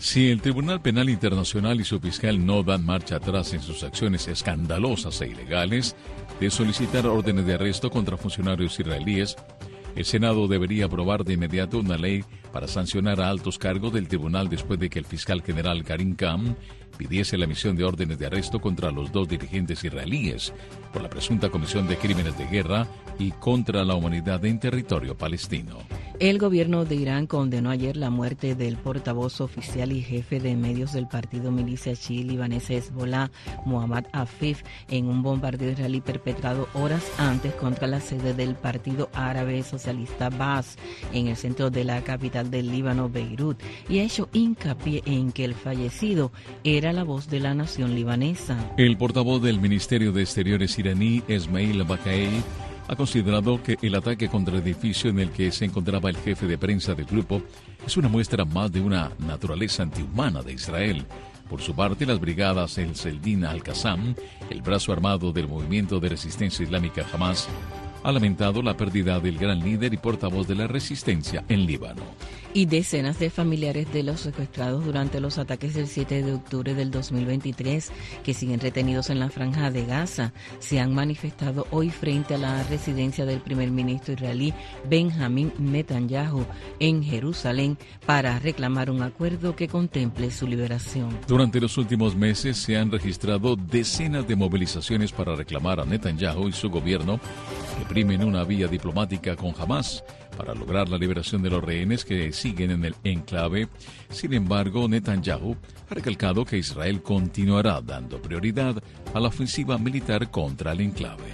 Si el Tribunal Penal Internacional y su fiscal no dan marcha atrás en sus acciones escandalosas e ilegales de solicitar órdenes de arresto contra funcionarios israelíes, el Senado debería aprobar de inmediato una ley para sancionar a altos cargos del tribunal después de que el fiscal general Karim Khan pidiese la emisión de órdenes de arresto contra los dos dirigentes israelíes por la presunta comisión de crímenes de guerra y contra la humanidad en territorio palestino. El gobierno de Irán condenó ayer la muerte del portavoz oficial y jefe de medios del partido milicia chií libanesa Hezbollah, Muhammad Afif, en un bombardeo israelí perpetrado horas antes contra la sede del Partido Árabe Socialista Baas en el centro de la capital del Líbano, Beirut, y ha hecho hincapié en que el fallecido era la voz de la nación libanesa. El portavoz del Ministerio de Exteriores iraní, Esmail Baqai, ha considerado que el ataque contra el edificio en el que se encontraba el jefe de prensa del grupo es una muestra más de una naturaleza antihumana de Israel. Por su parte, las brigadas El Seldin Al-Qassam, el brazo armado del movimiento de resistencia islámica Hamas, ha lamentado la pérdida del gran líder y portavoz de la resistencia en Líbano. Y decenas de familiares de los secuestrados durante los ataques del siete de octubre del dos mil veintitrés, que siguen retenidos en la franja de Gaza, se han manifestado hoy frente a la residencia del primer ministro israelí Benjamin Netanyahu en Jerusalén para reclamar un acuerdo que contemple su liberación. Durante los últimos meses se han registrado decenas de movilizaciones para reclamar a Netanyahu y su gobierno que primen una vía diplomática con Hamas para lograr la liberación de los rehenes que siguen en el enclave. Sin embargo, Netanyahu ha recalcado que Israel continuará dando prioridad a la ofensiva militar contra el enclave.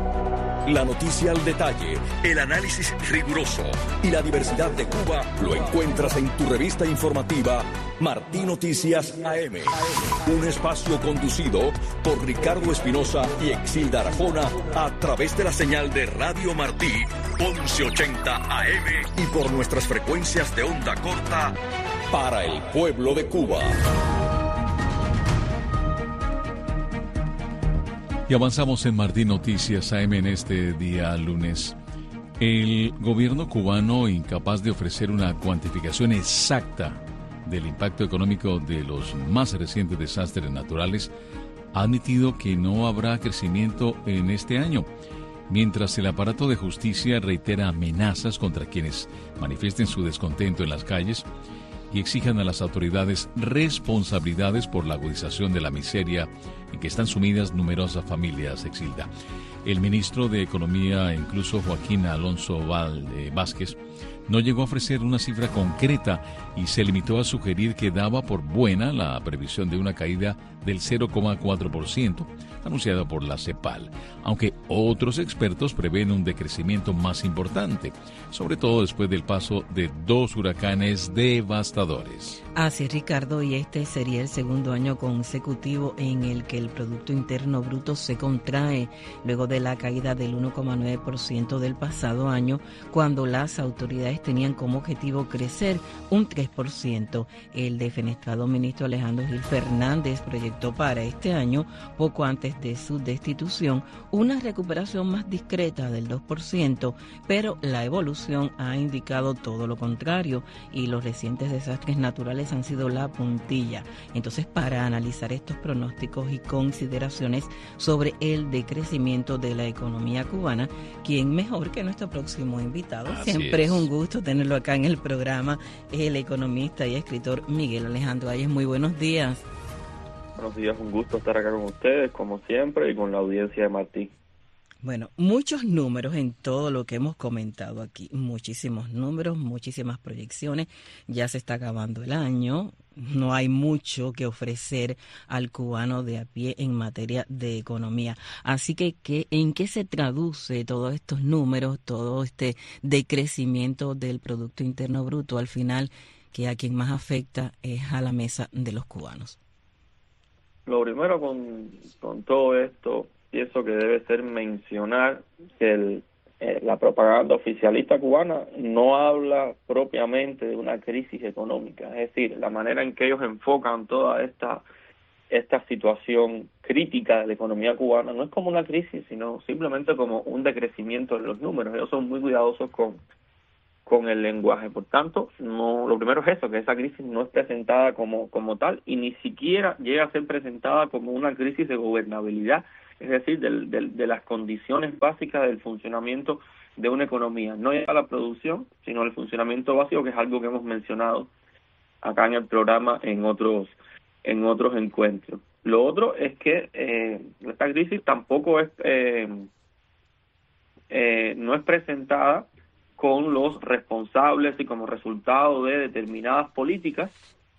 La noticia al detalle, el análisis riguroso y la diversidad de Cuba lo encuentras en tu revista informativa Martí Noticias A M. Un espacio conducido por Ricardo Espinosa y Exilda Arjona a través de la señal de Radio Martí once ochenta A M y por nuestras frecuencias de onda corta para el pueblo de Cuba. Y avanzamos en Martí Noticias A M en este día lunes. El gobierno cubano, incapaz de ofrecer una cuantificación exacta del impacto económico de los más recientes desastres naturales, ha admitido que no habrá crecimiento en este año, mientras el aparato de justicia reitera amenazas contra quienes manifiesten su descontento en las calles y exijan a las autoridades responsabilidades por la agudización de la miseria en que están sumidas numerosas familias, Exilda. El ministro de Economía, incluso Joaquín Alonso Valde Vázquez, no llegó a ofrecer una cifra concreta y se limitó a sugerir que daba por buena la previsión de una caída del cero coma cuatro por ciento anunciada por la CEPAL, aunque otros expertos prevén un decrecimiento más importante, sobre todo después del paso de dos huracanes devastadores. Así, Ricardo, y este sería el segundo año consecutivo en el que el Producto Interno Bruto se contrae, luego de la caída del uno coma nueve por ciento del pasado año, cuando las autoridades tenían como objetivo crecer un tres por ciento. El defenestrado ministro Alejandro Gil Fernández proyectó para este año, poco antes de su destitución, una recuperación más discreta del dos por ciento, pero la evolución ha indicado todo lo contrario y los recientes desastres naturales han sido la puntilla. Entonces, para analizar estos pronósticos y consideraciones sobre el decrecimiento de la economía cubana, ¿quién mejor que nuestro próximo invitado? Así Siempre es. es un gusto tenerlo acá en el programa, el economista y escritor Miguel Alejandro Ayes. Muy buenos días. Buenos días, un gusto estar acá con ustedes, como siempre, y con la audiencia de Martí. Bueno, muchos números en todo lo que hemos comentado aquí, muchísimos números, muchísimas proyecciones, ya se está acabando el año, no hay mucho que ofrecer al cubano de a pie en materia de economía. Así que, ¿qué, ¿en qué se traduce todos estos números, todo este decrecimiento del Producto Interno Bruto al final, que a quien más afecta es a la mesa de los cubanos? Lo primero con, con todo esto, pienso que debe ser mencionar que el, eh, la propaganda oficialista cubana no habla propiamente de una crisis económica. Es decir, la manera en que ellos enfocan toda esta, esta situación crítica de la economía cubana no es como una crisis, sino simplemente como un decrecimiento en los números. Ellos son muy cuidadosos con, con el lenguaje. Por tanto, no, lo primero es eso, que esa crisis no es presentada como, como tal y ni siquiera llega a ser presentada como una crisis de gobernabilidad, es decir, de, de, de las condiciones básicas del funcionamiento de una economía. No ya la producción, sino el funcionamiento básico, que es algo que hemos mencionado acá en el programa en otros, en otros encuentros. Lo otro es que eh, esta crisis tampoco es, eh, eh, no es presentada con los responsables y como resultado de determinadas políticas,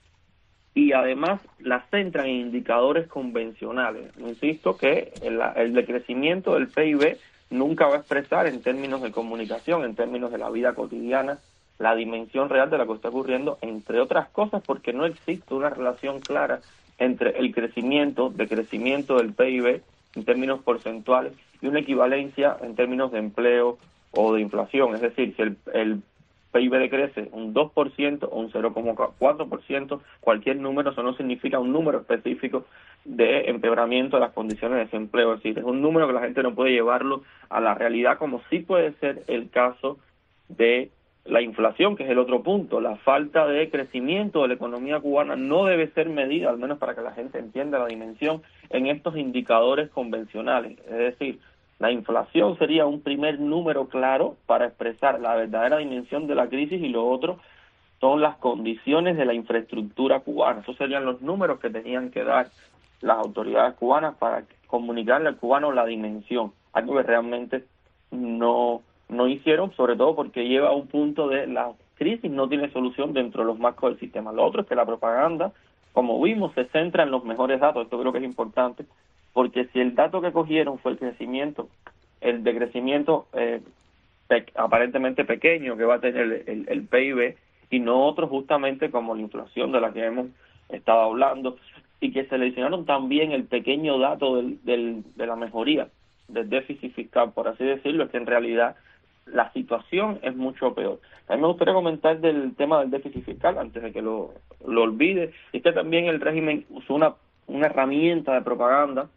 y además las centran en indicadores convencionales. Insisto que el, el decrecimiento del P I B nunca va a expresar en términos de comunicación, en términos de la vida cotidiana, la dimensión real de lo que está ocurriendo, entre otras cosas porque no existe una relación clara entre el crecimiento, decrecimiento del P I B en términos porcentuales y una equivalencia en términos de empleo o de inflación. Es decir, si el, el P I B decrece un dos por ciento o un cero coma cuatro por ciento, cualquier número, eso no significa un número específico de empeoramiento de las condiciones de desempleo. Es decir, es un número que la gente no puede llevarlo a la realidad, como sí puede ser el caso de la inflación, que es el otro punto. La falta de crecimiento de la economía cubana no debe ser medida, al menos para que la gente entienda la dimensión, en estos indicadores convencionales. Es decir, la inflación sería un primer número claro para expresar la verdadera dimensión de la crisis, y lo otro son las condiciones de la infraestructura cubana. Esos serían los números que tenían que dar las autoridades cubanas para comunicarle al cubano la dimensión, algo que realmente no, no hicieron, sobre todo porque lleva a un punto de la crisis no tiene solución dentro de los marcos del sistema. Lo otro es que la propaganda, como vimos, se centra en los mejores datos. Esto creo que es importante, porque si el dato que cogieron fue el crecimiento, el decrecimiento eh, pe aparentemente pequeño que va a tener el, el, el P I B, y no otro justamente como la inflación de la que hemos estado hablando, y que seleccionaron también el pequeño dato del, del, de la mejoría del déficit fiscal, por así decirlo, es que en realidad la situación es mucho peor. A mí me gustaría comentar del tema del déficit fiscal, antes de que lo, lo olvide, y que también el régimen usó una, una herramienta de propaganda,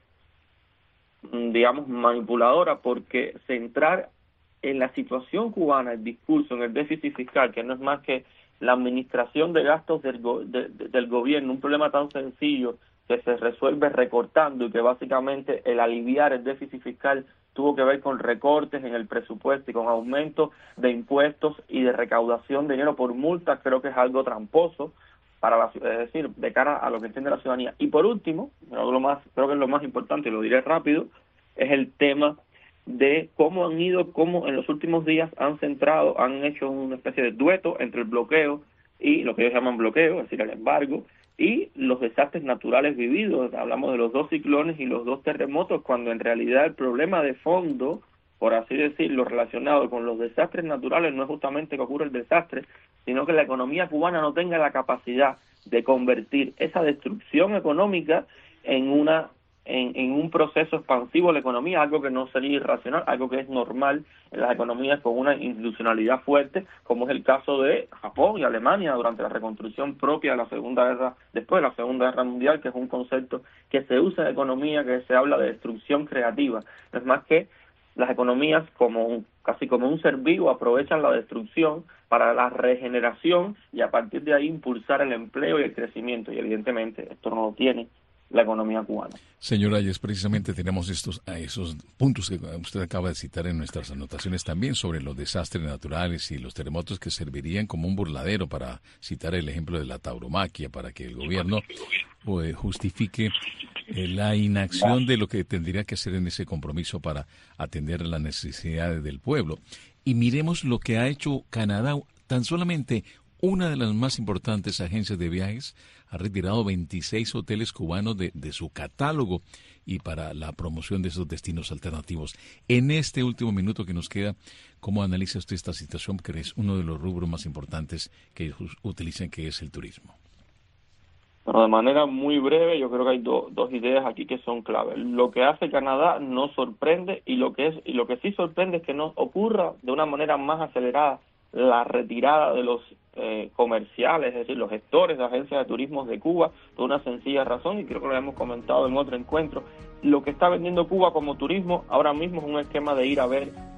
digamos, manipuladora, porque centrar en la situación cubana el discurso en el déficit fiscal, que no es más que la administración de gastos del, go de, de, del gobierno, un problema tan sencillo que se resuelve recortando, y que básicamente el aliviar el déficit fiscal tuvo que ver con recortes en el presupuesto y con aumento de impuestos y de recaudación de dinero por multas, creo que es algo tramposo para la, es decir, de cara a lo que entiende la ciudadanía. Y por último, lo más, creo que es lo más importante, y lo diré rápido, es el tema de cómo han ido, cómo en los últimos días han centrado, han hecho una especie de dueto entre el bloqueo y lo que ellos llaman bloqueo, es decir, el embargo, y los desastres naturales vividos. Hablamos de los dos ciclones y los dos terremotos, cuando en realidad el problema de fondo, por así decirlo, relacionado con los desastres naturales, no es justamente que ocurra el desastre, sino que la economía cubana no tenga la capacidad de convertir esa destrucción económica en una En, en un proceso expansivo de la economía, algo que no sería irracional, algo que es normal en las economías con una institucionalidad fuerte, como es el caso de Japón y Alemania durante la reconstrucción propia de la Segunda Guerra, después de la Segunda Guerra Mundial, que es un concepto que se usa en economía, que se habla de destrucción creativa. No es más que las economías, como un, casi como un ser vivo, aprovechan la destrucción para la regeneración y a partir de ahí impulsar el empleo y el crecimiento, y evidentemente esto no lo tiene la economía cubana. Señor Ayes, precisamente tenemos estos esos puntos que usted acaba de citar en nuestras anotaciones también sobre los desastres naturales y los terremotos, que servirían como un burladero, para citar el ejemplo de la tauromaquia, para que el gobierno pues, justifique eh, la inacción de lo que tendría que hacer en ese compromiso para atender las necesidades del pueblo. Y miremos lo que ha hecho Canadá. Tan solamente una de las más importantes agencias de viajes ha retirado veintiséis hoteles cubanos de, de su catálogo, y para la promoción de esos destinos alternativos. En este último minuto que nos queda, ¿cómo analiza usted esta situación, que es uno de los rubros más importantes que ellos utilizan, que es el turismo? Bueno, de manera muy breve, yo creo que hay do, dos ideas aquí que son claves. Lo que hace Canadá no sorprende, y lo que es y lo que sí sorprende es que no ocurra de una manera más acelerada la retirada de los eh, comerciales, es decir, los gestores de agencias de turismo de Cuba, por una sencilla razón, y creo que lo hemos comentado en otro encuentro. Lo que está vendiendo Cuba como turismo ahora mismo es un esquema de ir a ver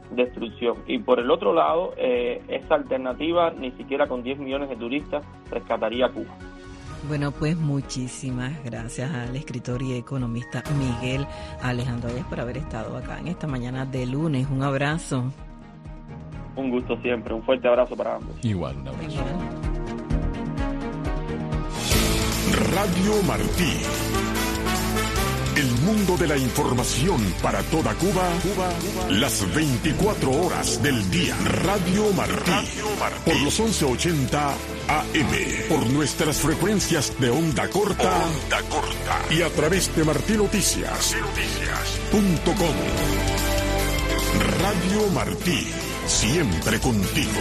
destrucción. Y por el otro lado, eh, esa alternativa ni siquiera con diez millones de turistas rescataría a Cuba. Bueno, pues muchísimas gracias al escritor y economista Miguel Alejandro Ayas por haber estado acá en esta mañana de lunes. Un abrazo. Un gusto siempre, un fuerte abrazo para ambos. Igual, un abrazo. Igual. Radio Martí. El mundo de la información para toda Cuba, Cuba, las veinticuatro horas del día. Radio Martí. Radio Martí. Por los once ochenta A M. Por nuestras frecuencias de onda corta. Onda corta. Y a través de Martí Noticias. Noticias punto com. Radio Martí. Siempre contigo.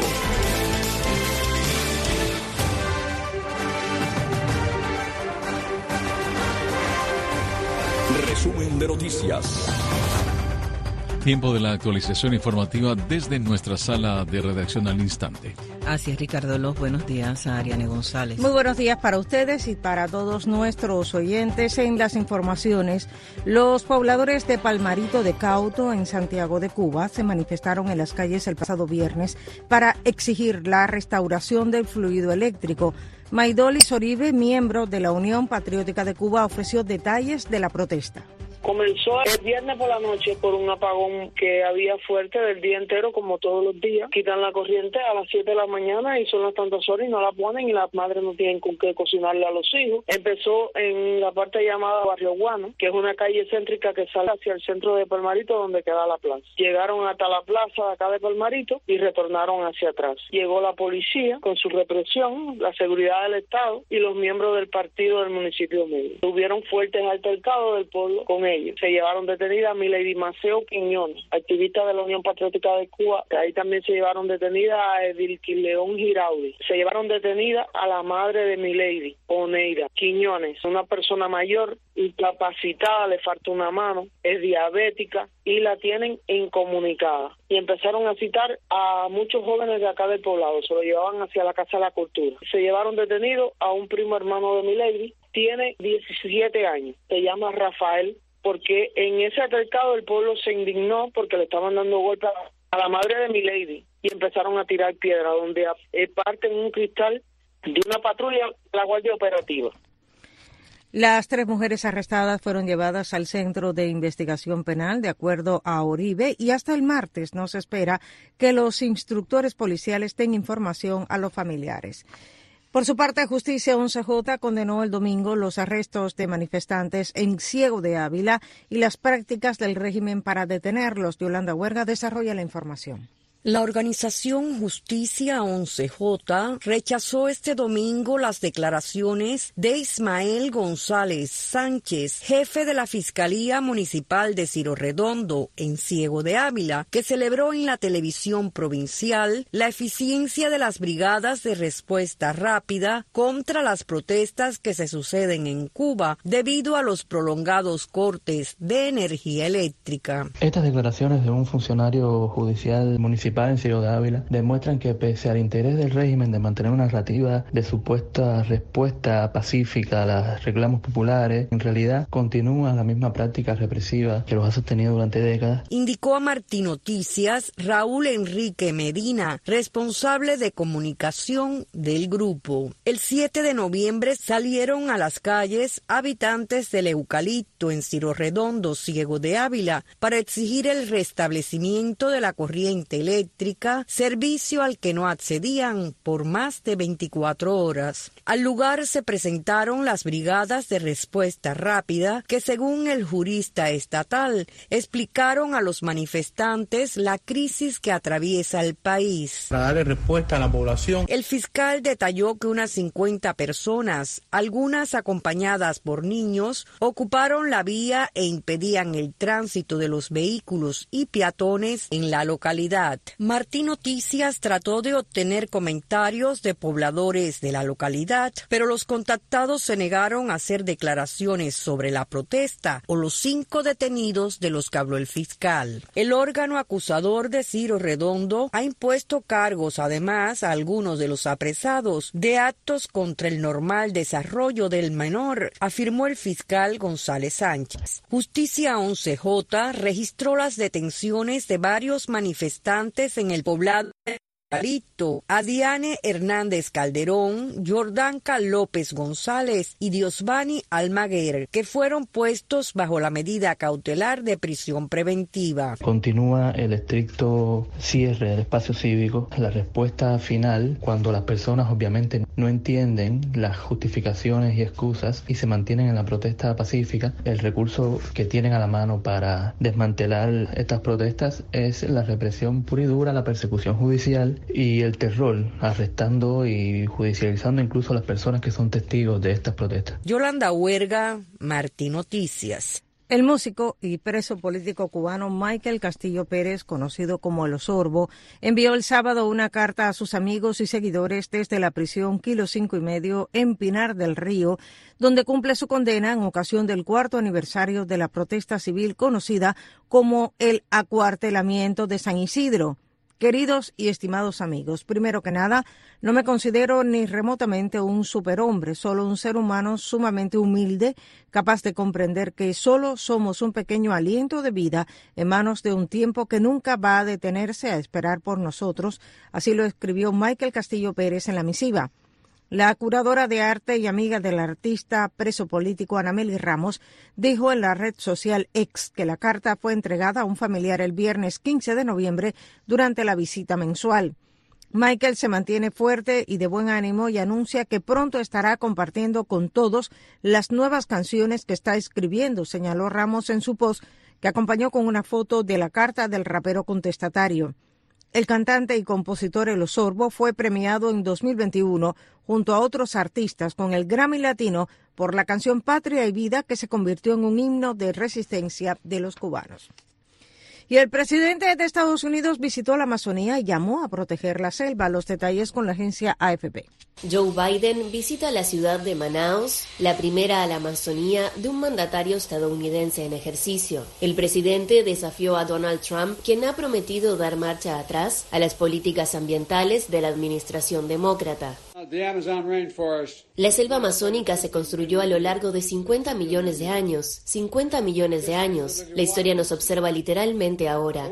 Resumen de noticias. Tiempo de la actualización informativa desde nuestra sala de redacción al instante. Así es, Ricardo. Los buenos días a Ariane González. Muy buenos días para ustedes y para todos nuestros oyentes. En las informaciones, los pobladores de Palmarito de Cauto, en Santiago de Cuba, se manifestaron en las calles el pasado viernes para exigir la restauración del fluido eléctrico. Maidolis Oribe, miembro de la Unión Patriótica de Cuba, ofreció detalles de la protesta. Comenzó el viernes por la noche por un apagón que había fuerte del día entero, como todos los días. Quitan la corriente a las siete de la mañana y son las tantas horas y no la ponen y las madres no tienen con qué cocinarle a los hijos. Empezó en la parte llamada Barrio Guano, que es una calle céntrica que sale hacia el centro de Palmarito donde queda la plaza. Llegaron hasta la plaza de acá de Palmarito y retornaron hacia atrás. Llegó la policía con su represión, la seguridad del Estado y los miembros del partido del municipio medio. Tuvieron fuertes altercados del pueblo con ellos. Se llevaron detenida a Milady Maceo Quiñones, activista de la Unión Patriótica de Cuba. De ahí también se llevaron detenida a Edilquil León Giraudi. Se llevaron detenida a la madre de Milady, Oneida Quiñones, una persona mayor, incapacitada, le falta una mano, es diabética y la tienen incomunicada. Y empezaron a citar a muchos jóvenes de acá del poblado, se lo llevaban hacia la Casa de la Cultura. Se llevaron detenido a un primo hermano de Milady, tiene diecisiete años, se llama Rafael, porque en ese altercado el pueblo se indignó porque le estaban dando golpes a la madre de Milady y empezaron a tirar piedra, donde parten un cristal de una patrulla de la Guardia Operativa. Las tres mujeres arrestadas fueron llevadas al Centro de Investigación Penal de acuerdo a Oribe y hasta el martes no se espera que los instructores policiales den información a los familiares. Por su parte, Justicia once J condenó el domingo los arrestos de manifestantes en Ciego de Ávila y las prácticas del régimen para detenerlos. Yolanda Huerga desarrolla la información. La organización Justicia once J rechazó este domingo las declaraciones de Ismael González Sánchez, jefe de la Fiscalía Municipal de Ciroredondo, en Ciego de Ávila, que celebró en la televisión provincial la eficiencia de las brigadas de respuesta rápida contra las protestas que se suceden en Cuba debido a los prolongados cortes de energía eléctrica. Estas declaraciones de un funcionario judicial municipal en Ciego de Ávila demuestran que pese al interés del régimen de mantener una narrativa de supuesta respuesta pacífica a los reclamos populares, en realidad continúan la misma práctica represiva que los ha sostenido durante décadas. Indicó a Martí Noticias Raúl Enrique Medina, responsable de comunicación del grupo. El siete de noviembre salieron a las calles habitantes del Eucalipto en Ciroredondo, Ciego de Ávila, para exigir el restablecimiento de la corriente eléctrica eléctrica, servicio al que no accedían por más de veinticuatro horas. Al lugar se presentaron las brigadas de respuesta rápida que, según el jurista estatal, explicaron a los manifestantes la crisis que atraviesa el país. Para darle respuesta a la población. El fiscal detalló que unas cincuenta personas, algunas acompañadas por niños, ocuparon la vía e impedían el tránsito de los vehículos y peatones en la localidad. Martín Noticias trató de obtener comentarios de pobladores de la localidad, pero los contactados se negaron a hacer declaraciones sobre la protesta o los cinco detenidos de los que habló el fiscal. El órgano acusador de Ciro Redondo ha impuesto cargos además a algunos de los apresados de actos contra el normal desarrollo del menor, afirmó el fiscal González Sánchez. Justicia once J registró las detenciones de varios manifestantes en el poblado de Alito, a Diane Hernández Calderón, Jordanka López González y Diosvani Almaguer, que fueron puestos bajo la medida cautelar de prisión preventiva. Continúa el estricto cierre del espacio cívico. La respuesta final, cuando las personas obviamente no entienden las justificaciones y excusas y se mantienen en la protesta pacífica, el recurso que tienen a la mano para desmantelar estas protestas es la represión pura y dura, la persecución judicial y el terror, arrestando y judicializando incluso a las personas que son testigos de estas protestas. Yolanda Huerga, Martín Noticias. El músico y preso político cubano Michael Castillo Pérez, conocido como El Osorbo, envió el sábado una carta a sus amigos y seguidores desde la prisión Kilo Cinco y Medio en Pinar del Río, donde cumple su condena en ocasión del cuarto aniversario de la protesta civil conocida como el Acuartelamiento de San Isidro. Queridos y estimados amigos, primero que nada, no me considero ni remotamente un superhombre, solo un ser humano sumamente humilde, capaz de comprender que solo somos un pequeño aliento de vida en manos de un tiempo que nunca va a detenerse a esperar por nosotros. Así lo escribió Michael Castillo Pérez en la misiva. La curadora de arte y amiga del artista preso político Anameli Ramos dijo en la red social X que la carta fue entregada a un familiar el viernes quince de noviembre durante la visita mensual. Michael se mantiene fuerte y de buen ánimo y anuncia que pronto estará compartiendo con todos las nuevas canciones que está escribiendo, señaló Ramos en su post, que acompañó con una foto de la carta del rapero contestatario. El cantante y compositor El Osorbo fue premiado en dos mil veintiuno junto a otros artistas con el Grammy Latino por la canción Patria y Vida, que se convirtió en un himno de resistencia de los cubanos. Y el presidente de Estados Unidos visitó la Amazonía y llamó a proteger la selva. Los detalles con la agencia A F P. Joe Biden visita la ciudad de Manaus, la primera a la Amazonía de un mandatario estadounidense en ejercicio. El presidente desafió a Donald Trump, quien ha prometido dar marcha atrás a las políticas ambientales de la administración demócrata. La selva amazónica se construyó a lo largo de cincuenta millones de años. cincuenta millones de años. La historia nos observa literalmente ahora.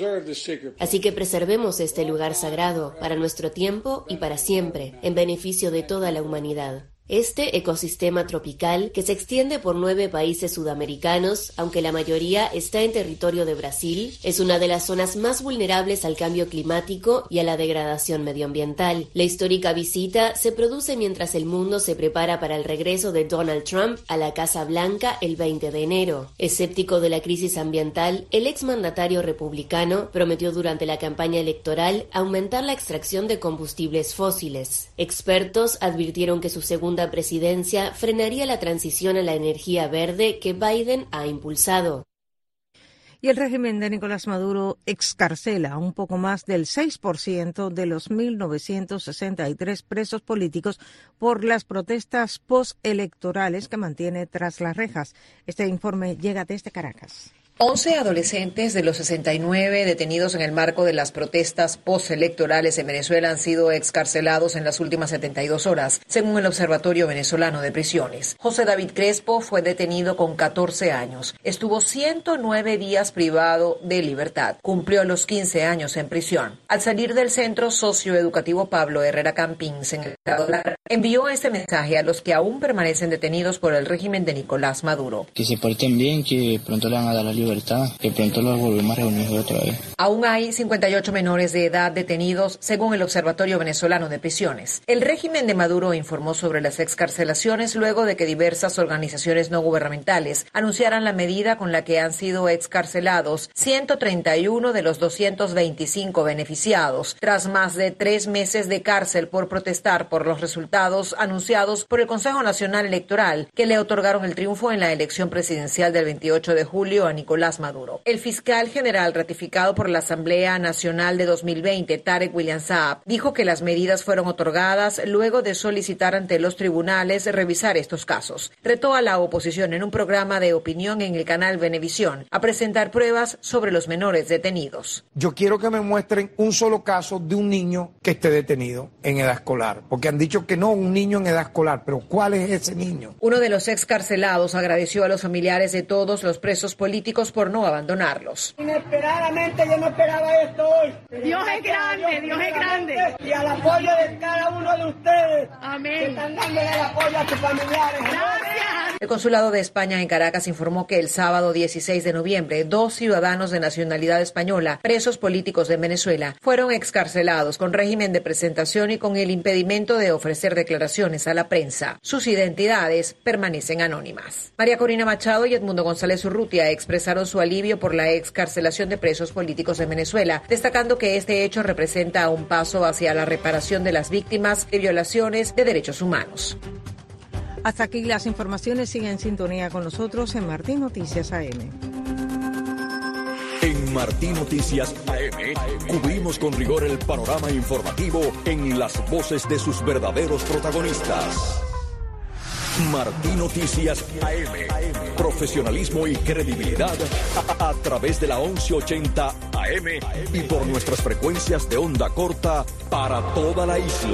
Así que preservemos este lugar sagrado para nuestro tiempo y para siempre, en beneficio de toda la humanidad. Este ecosistema tropical, que se extiende por nueve países sudamericanos, aunque la mayoría está en territorio de Brasil, es una de las zonas más vulnerables al cambio climático y a la degradación medioambiental. La histórica visita se produce mientras el mundo se prepara para el regreso de Donald Trump a la Casa Blanca el veinte de enero. Escéptico de la crisis ambiental, el exmandatario republicano prometió durante la campaña electoral aumentar la extracción de combustibles fósiles. Expertos advirtieron que su segunda presidencia frenaría la transición a la energía verde que Biden ha impulsado. Y el régimen de Nicolás Maduro excarcela a un poco más del seis por ciento de los mil novecientos sesenta y tres presos políticos por las protestas postelectorales que mantiene tras las rejas. Este informe llega desde Caracas. once adolescentes de los sesenta y nueve detenidos en el marco de las protestas postelectorales en Venezuela han sido excarcelados en las últimas setenta y dos horas, según el Observatorio Venezolano de Prisiones. José David Crespo fue detenido con catorce años. Estuvo ciento nueve días privado de libertad. Cumplió los quince años en prisión. Al salir del centro socioeducativo Pablo Herrera Campins en el estado de Lara, envió este mensaje a los que aún permanecen detenidos por el régimen de Nicolás Maduro. Que se porten bien, que pronto le van a dar la libertad. Que pronto los volvemos a reunir otra vez. Aún hay cincuenta y ocho menores de edad detenidos, según el Observatorio Venezolano de Prisiones. El régimen de Maduro informó sobre las excarcelaciones luego de que diversas organizaciones no gubernamentales anunciaran la medida con la que han sido excarcelados ciento treinta y uno de los doscientos veinticinco beneficiados, tras más de tres meses de cárcel por protestar por los resultados anunciados por el Consejo Nacional Electoral, que le otorgaron el triunfo en la elección presidencial del veintiocho de julio a Nicolás Nicolás Maduro. El fiscal general ratificado por la Asamblea Nacional de dos mil veinte, Tarek William Saab, dijo que las medidas fueron otorgadas luego de solicitar ante los tribunales revisar estos casos. Retó a la oposición en un programa de opinión en el canal Venevisión a presentar pruebas sobre los menores detenidos. Yo quiero que me muestren un solo caso de un niño que esté detenido en edad escolar, porque han dicho que no, un niño en edad escolar, pero ¿cuál es ese niño? Uno de los excarcelados agradeció a los familiares de todos los presos políticos por no abandonarlos. Inesperadamente yo no esperaba esto hoy. Dios es grande, Dios es grande. Y al apoyo de cada uno de ustedes. Amén. Que están dándole el apoyo a sus familiares. Gracias. El Consulado de España en Caracas informó que el sábado dieciséis de noviembre, dos ciudadanos de nacionalidad española, presos políticos de Venezuela, fueron excarcelados con régimen de presentación y con el impedimento de ofrecer declaraciones a la prensa. Sus identidades permanecen anónimas. María Corina Machado y Edmundo González Urrutia expresaron su alivio por la excarcelación de presos políticos de Venezuela, destacando que este hecho representa un paso hacia la reparación de las víctimas de violaciones de derechos humanos. Hasta aquí las informaciones. Sigan en sintonía con nosotros en Martín Noticias A M. En Martín Noticias A M cubrimos con rigor el panorama informativo en las voces de sus verdaderos protagonistas. Martín Noticias A M. Profesionalismo y credibilidad a, a través de la once ochenta A M y por nuestras frecuencias de onda corta para toda la isla.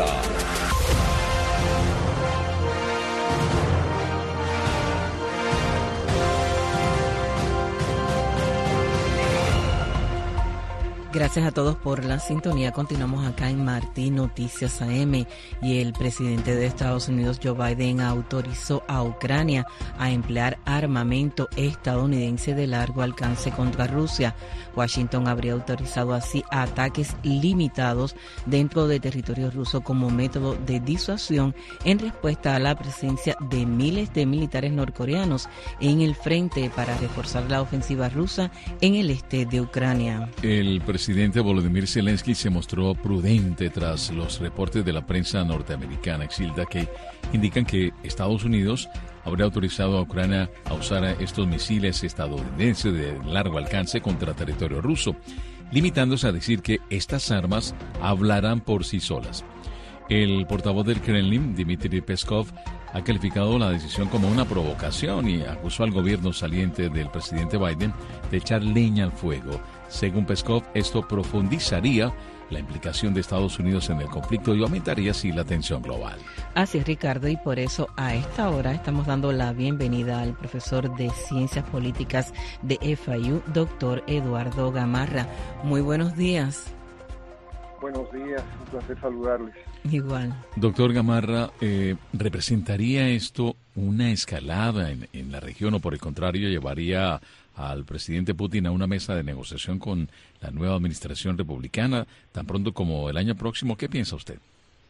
Gracias a todos por la sintonía. Continuamos acá en Martín Noticias A M y el presidente de Estados Unidos, Joe Biden, autorizó a Ucrania a emplear armamento estadounidense de largo alcance contra Rusia. Washington habría autorizado así ataques limitados dentro de territorio ruso como método de disuasión en respuesta a la presencia de miles de militares norcoreanos en el frente para reforzar la ofensiva rusa en el este de Ucrania. El presidente Volodymyr Zelensky se mostró prudente tras los reportes de la prensa norteamericana, Exilda, que indican que Estados Unidos habría autorizado a Ucrania a usar estos misiles estadounidenses de largo alcance contra territorio ruso, limitándose a decir que estas armas hablarán por sí solas. El portavoz del Kremlin, Dmitry Peskov, ha calificado la decisión como una provocación y acusó al gobierno saliente del presidente Biden de echar leña al fuego. Según Peskov, esto profundizaría la implicación de Estados Unidos en el conflicto y aumentaría así la tensión global. Así es, Ricardo, y por eso a esta hora estamos dando la bienvenida al profesor de Ciencias Políticas de F I U, doctor Eduardo Gamarra. Muy buenos días. Buenos días, un placer saludarles. Igual. Doctor Gamarra, eh, ¿representaría esto una escalada en, en la región o por el contrario llevaría al presidente Putin a una mesa de negociación con la nueva administración republicana tan pronto como el año próximo? ¿Qué piensa usted?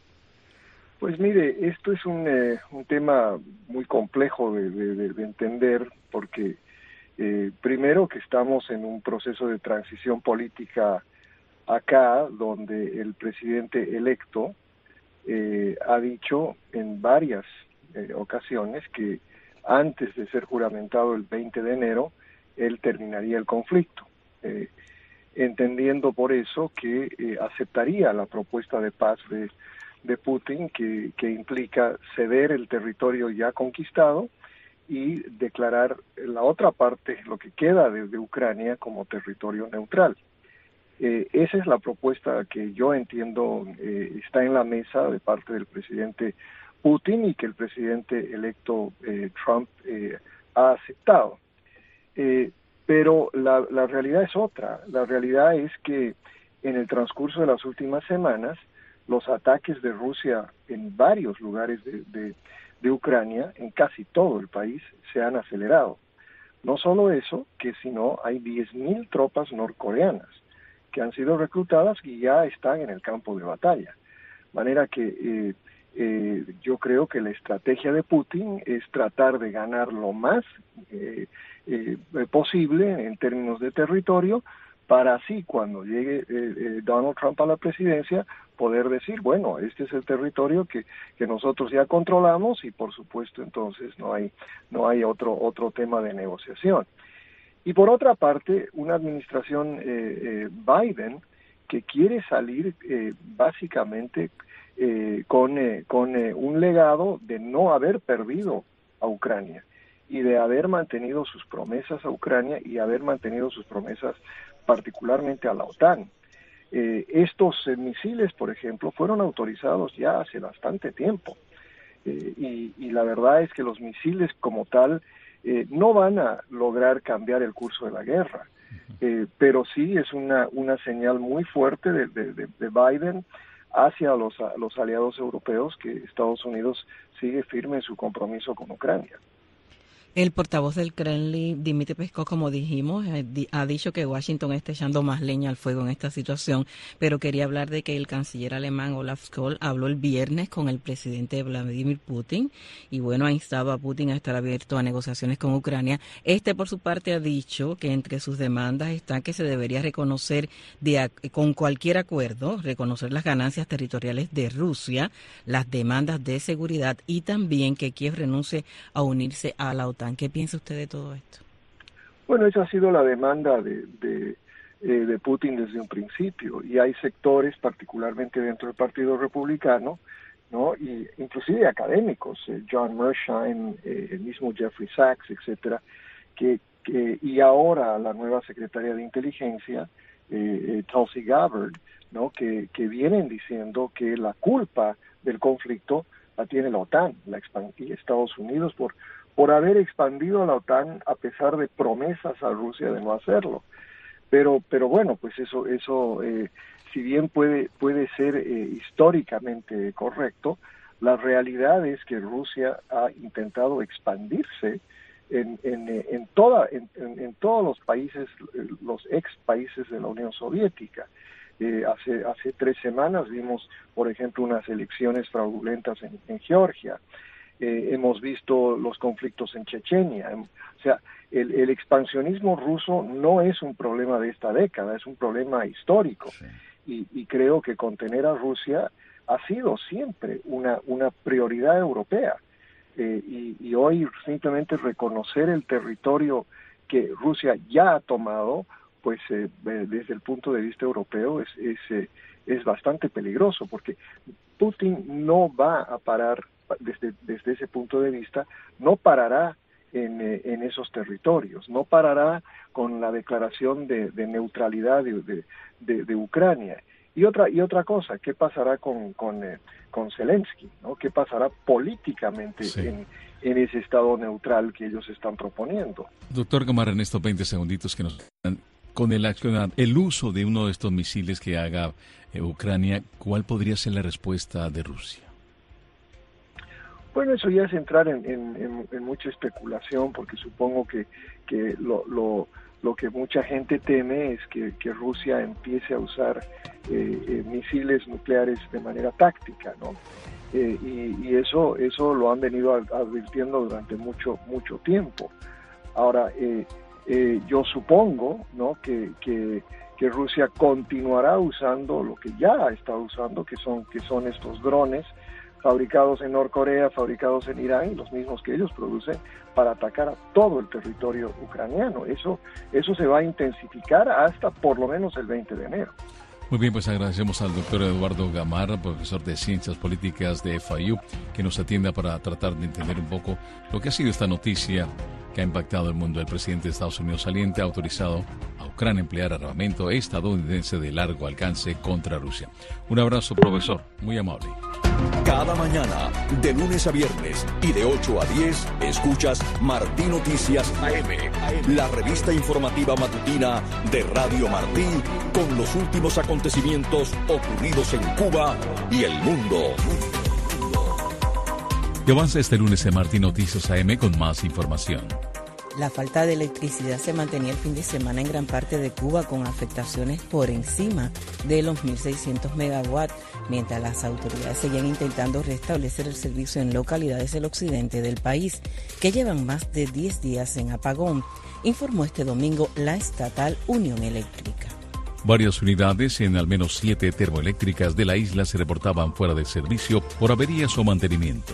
Pues mire, esto es un, eh, un tema muy complejo de, de, de entender porque eh, primero que estamos en un proceso de transición política acá, donde el presidente electo eh, ha dicho en varias eh, ocasiones que antes de ser juramentado el veinte de enero, él terminaría el conflicto, eh, entendiendo por eso que eh, aceptaría la propuesta de paz de, de Putin, que, que implica ceder el territorio ya conquistado y declarar la otra parte, lo que queda de, de Ucrania, como territorio neutral. Eh, esa es la propuesta que yo entiendo eh, está en la mesa de parte del presidente Putin y que el presidente electo eh, Trump eh, ha aceptado. Eh, pero la, la realidad es otra. La realidad es que en el transcurso de las últimas semanas, los ataques de Rusia en varios lugares de, de, de Ucrania, en casi todo el país, se han acelerado. No solo eso, que sino hay diez mil tropas norcoreanas que han sido reclutadas y ya están en el campo de batalla. De manera que eh, eh, yo creo que la estrategia de Putin es tratar de ganar lo más eh, eh, posible en términos de territorio, para así cuando llegue eh, eh, Donald Trump a la presidencia poder decir, bueno, este es el territorio que, que nosotros ya controlamos y por supuesto entonces no hay no hay otro otro tema de negociación. Y por otra parte, una administración eh, eh, Biden que quiere salir eh, básicamente eh, con, eh, con eh, un legado de no haber perdido a Ucrania y de haber mantenido sus promesas a Ucrania y haber mantenido sus promesas particularmente a la OTAN. Eh, estos eh, misiles, por ejemplo, fueron autorizados ya hace bastante tiempo. Eh, y, y la verdad es que los misiles como tal eh, no van a lograr cambiar el curso de la guerra. Eh, pero sí es una, una señal muy fuerte de, de, de Biden hacia los, los aliados europeos que Estados Unidos sigue firme en su compromiso con Ucrania. El portavoz del Kremlin, Dmitry Peskov, como dijimos, ha dicho que Washington está echando más leña al fuego en esta situación, pero quería hablar de que el canciller alemán Olaf Scholz habló el viernes con el presidente Vladimir Putin y, bueno, ha instado a Putin a estar abierto a negociaciones con Ucrania. Este, por su parte, ha dicho que entre sus demandas está que se debería reconocer de, con cualquier acuerdo, reconocer las ganancias territoriales de Rusia, las demandas de seguridad y también que Kiev renuncie a unirse a la OTAN. ¿Qué piensa usted de todo esto? Bueno, esa ha sido la demanda de, de, eh, de Putin desde un principio, y hay sectores, particularmente dentro del Partido Republicano, ¿no? Y inclusive académicos, eh, John Mearsheimer, eh, el mismo Jeffrey Sachs, etcétera, que, que y ahora la nueva secretaria de Inteligencia, eh, eh, Tulsi Gabbard, ¿no? Que, que vienen diciendo que la culpa del conflicto la tiene la OTAN, la y Estados Unidos por por haber expandido la OTAN a pesar de promesas a Rusia de no hacerlo. Pero pero bueno, pues eso eso eh, si bien puede puede ser eh, históricamente correcto, la realidad es que Rusia ha intentado expandirse en en, en toda en, en, en todos los países, los ex países de la Unión Soviética. Eh, hace hace tres semanas vimos, por ejemplo, unas elecciones fraudulentas en, en Georgia. Eh, hemos visto los conflictos en Chechenia. O sea, el, el expansionismo ruso no es un problema de esta década, es un problema histórico. Sí. Y, y creo que contener a Rusia ha sido siempre una, una prioridad europea. Eh, y, y hoy simplemente reconocer el territorio que Rusia ya ha tomado, pues eh, desde el punto de vista europeo es, es, eh, es bastante peligroso, porque Putin no va a parar. Desde, desde ese punto de vista, no parará en, en esos territorios, no parará con la declaración de, de neutralidad de, de, de, de Ucrania. Y otra y otra cosa, ¿qué pasará con, con, eh, con Zelensky? ¿No? ¿Qué pasará políticamente sí. en, en ese estado neutral que ellos están proponiendo? Doctor Gamarra, en estos veinte segunditos que nos dan, con el, el uso de uno de estos misiles que haga eh, Ucrania, ¿cuál podría ser la respuesta de Rusia? Bueno, eso ya es entrar en, en, en, en mucha especulación, porque supongo que, que lo, lo, lo que mucha gente teme es que, que Rusia empiece a usar eh, eh, misiles nucleares de manera táctica, ¿no? Eh, y, y eso eso lo han venido advirtiendo durante mucho mucho tiempo. Ahora, eh, eh, yo supongo, ¿no? que, que que Rusia continuará usando lo que ya ha estado usando, que son que son estos drones fabricados en Norcorea, fabricados en Irán, y los mismos que ellos producen, para atacar a todo el territorio ucraniano. Eso, eso se va a intensificar hasta por lo menos el veinte de enero. Muy bien, pues agradecemos al doctor Eduardo Gamarra, profesor de Ciencias Políticas de F I U, que nos atienda para tratar de entender un poco lo que ha sido esta noticia que ha impactado el mundo. El presidente de Estados Unidos saliente ha autorizado a Ucrania a emplear armamento estadounidense de largo alcance contra Rusia. Un abrazo, profesor. Muy amable. Cada mañana, de lunes a viernes y de ocho a diez, escuchas Martí Noticias A M, la revista informativa matutina de Radio Martí, con los últimos acontecimientos ocurridos en Cuba y el mundo. Y avanza este lunes en Martí Noticias A M con más información. La falta de electricidad se mantenía el fin de semana en gran parte de Cuba, con afectaciones por encima de los mil seiscientos megawatts, mientras las autoridades seguían intentando restablecer el servicio en localidades del occidente del país, que llevan más de diez días en apagón, informó este domingo la estatal Unión Eléctrica. Varias unidades en al menos siete termoeléctricas de la isla se reportaban fuera de servicio por averías o mantenimiento.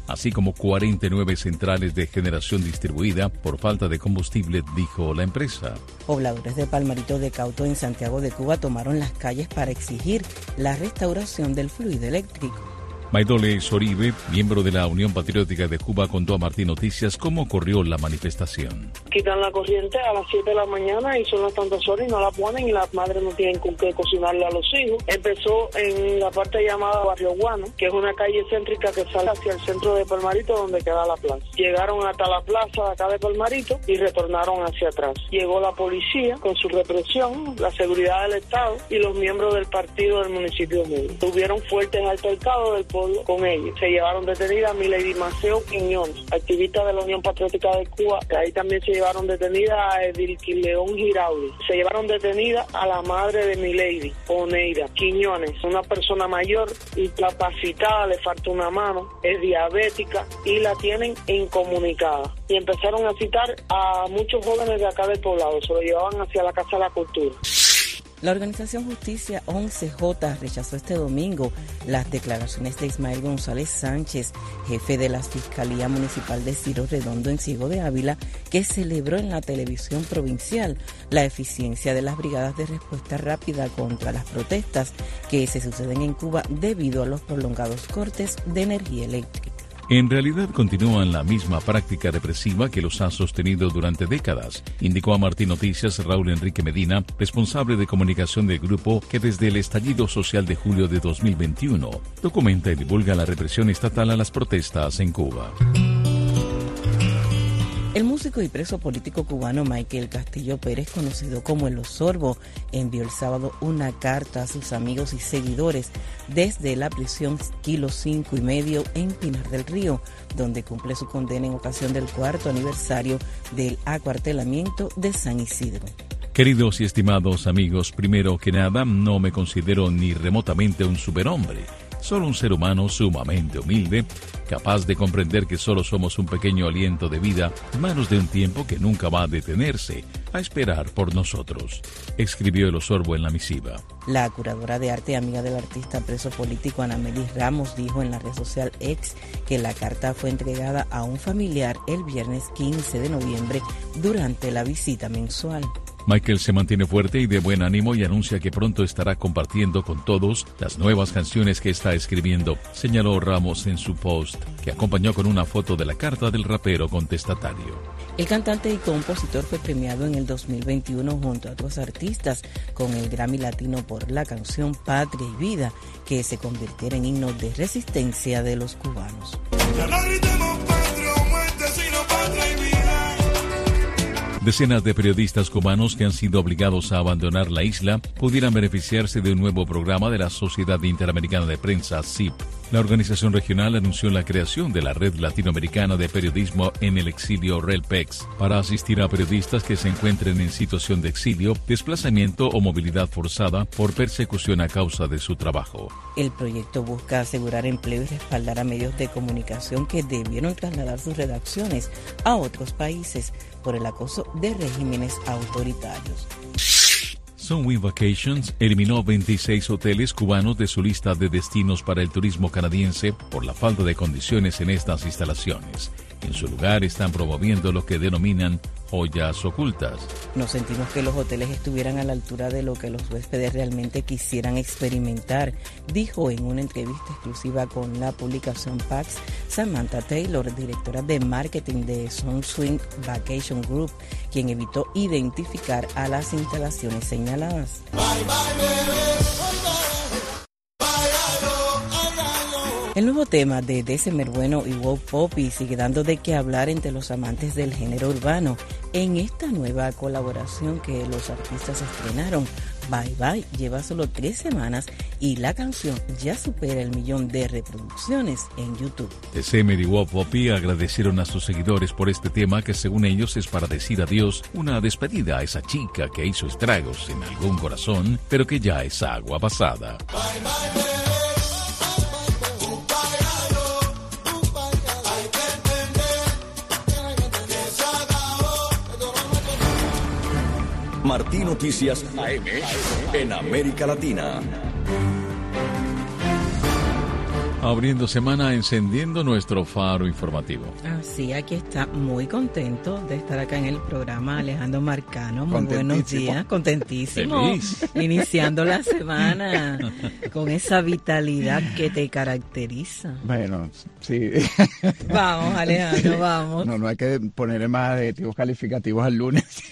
así como cuarenta y nueve centrales de generación distribuida por falta de combustible, dijo la empresa. Pobladores de Palmarito de Cauto en Santiago de Cuba tomaron las calles para exigir la restauración del fluido eléctrico. Maidole Soribe, miembro de la Unión Patriótica de Cuba, contó a Martín Noticias cómo ocurrió la manifestación. Quitan la corriente a las siete de la mañana y son las tantas horas y no la ponen y las madres no tienen con qué cocinarle a los hijos. Empezó en la parte llamada Barrio Guano, que es una calle céntrica que sale hacia el centro de Palmarito donde queda la plaza. Llegaron hasta la plaza de acá de Palmarito y retornaron hacia atrás. Llegó la policía con su represión, la seguridad del Estado y los miembros del partido del municipio de Medellín. Tuvieron fuertes altercados del pueblo con ellos. Se llevaron detenida a Milady Maceo Quiñones, activista de la Unión Patriótica de Cuba. Ahí también se llevaron detenida a Edilqui León Giraudi. Se llevaron detenida a la madre de Milady, Oneida Quiñones, una persona mayor, incapacitada, le falta una mano, es diabética y la tienen incomunicada. Y empezaron a citar a muchos jóvenes de acá del poblado, se lo llevaban hacia la Casa de la Cultura. La organización Justicia once J rechazó este domingo las declaraciones de Ismael González Sánchez, jefe de la Fiscalía Municipal de Ciro Redondo en Ciego de Ávila, que celebró en la televisión provincial la eficiencia de las brigadas de respuesta rápida contra las protestas que se suceden en Cuba debido a los prolongados cortes de energía eléctrica. En realidad continúan la misma práctica represiva que los ha sostenido durante décadas, indicó a Martín Noticias Raúl Enrique Medina, responsable de comunicación del grupo que desde el estallido social de julio de dos mil veintiuno documenta y divulga la represión estatal a las protestas en Cuba. El músico y preso político cubano Michael Castillo Pérez, conocido como El Osorbo, envió el sábado una carta a sus amigos y seguidores desde la prisión Kilo cinco y medio en Pinar del Río, donde cumple su condena en ocasión del cuarto aniversario del acuartelamiento de San Isidro. Queridos y estimados amigos, primero que nada, no me considero ni remotamente un superhombre. Solo un ser humano sumamente humilde, capaz de comprender que solo somos un pequeño aliento de vida en manos de un tiempo que nunca va a detenerse, a esperar por nosotros, escribió El Osorbo en la misiva. La curadora de arte y amiga del artista preso político Anamelis Ramos dijo en la red social X que la carta fue entregada a un familiar el viernes quince de noviembre durante la visita mensual. Michael se mantiene fuerte y de buen ánimo y anuncia que pronto estará compartiendo con todos las nuevas canciones que está escribiendo, señaló Ramos en su post, que acompañó con una foto de la carta del rapero contestatario. El cantante y compositor fue premiado en el dos mil veintiuno junto a otros artistas con el Grammy Latino por la canción Patria y Vida, que se convirtiera en himno de resistencia de los cubanos. Ya no gritemos patria o muerte, sino patria y vida. Decenas de periodistas cubanos que han sido obligados a abandonar la isla pudieran beneficiarse de un nuevo programa de la Sociedad Interamericana de Prensa, S I P. La organización regional anunció la creación de la Red Latinoamericana de Periodismo en el Exilio RELPEX para asistir a periodistas que se encuentren en situación de exilio, desplazamiento o movilidad forzada por persecución a causa de su trabajo. El proyecto busca asegurar empleo y respaldar a medios de comunicación que debieron trasladar sus redacciones a otros países por el acoso de regímenes autoritarios. Sunwing Vacations eliminó veintiséis hoteles cubanos de su lista de destinos para el turismo canadiense por la falta de condiciones en estas instalaciones. En su lugar están promoviendo lo que denominan joyas ocultas. Nos sentimos que los hoteles estuvieran a la altura de lo que los huéspedes realmente quisieran experimentar, dijo en una entrevista exclusiva con la publicación Pax Samantha Taylor, directora de marketing de Sunswing Vacation Group, quien evitó identificar a las instalaciones señaladas. Bye, bye, baby. El nuevo tema de December Bueno y Wow Poppy sigue dando de qué hablar entre los amantes del género urbano. En esta nueva colaboración que los artistas estrenaron, Bye Bye lleva solo tres semanas y la canción ya supera el millón de reproducciones en YouTube. December y Wow Poppy agradecieron a sus seguidores por este tema que según ellos es para decir adiós, una despedida a esa chica que hizo estragos en algún corazón, pero que ya es agua pasada. Bye, bye, bye. Martín Noticias A M en América Latina. Abriendo semana, encendiendo nuestro faro informativo. Así, aquí está, muy contento de estar acá en el programa, Alejandro Marcano. Muy buenos días, contentísimo. Feliz. Iniciando la semana con esa vitalidad que te caracteriza. Bueno, sí. Vamos, Alejandro, vamos. No, no hay que ponerle más adjetivos calificativos al lunes.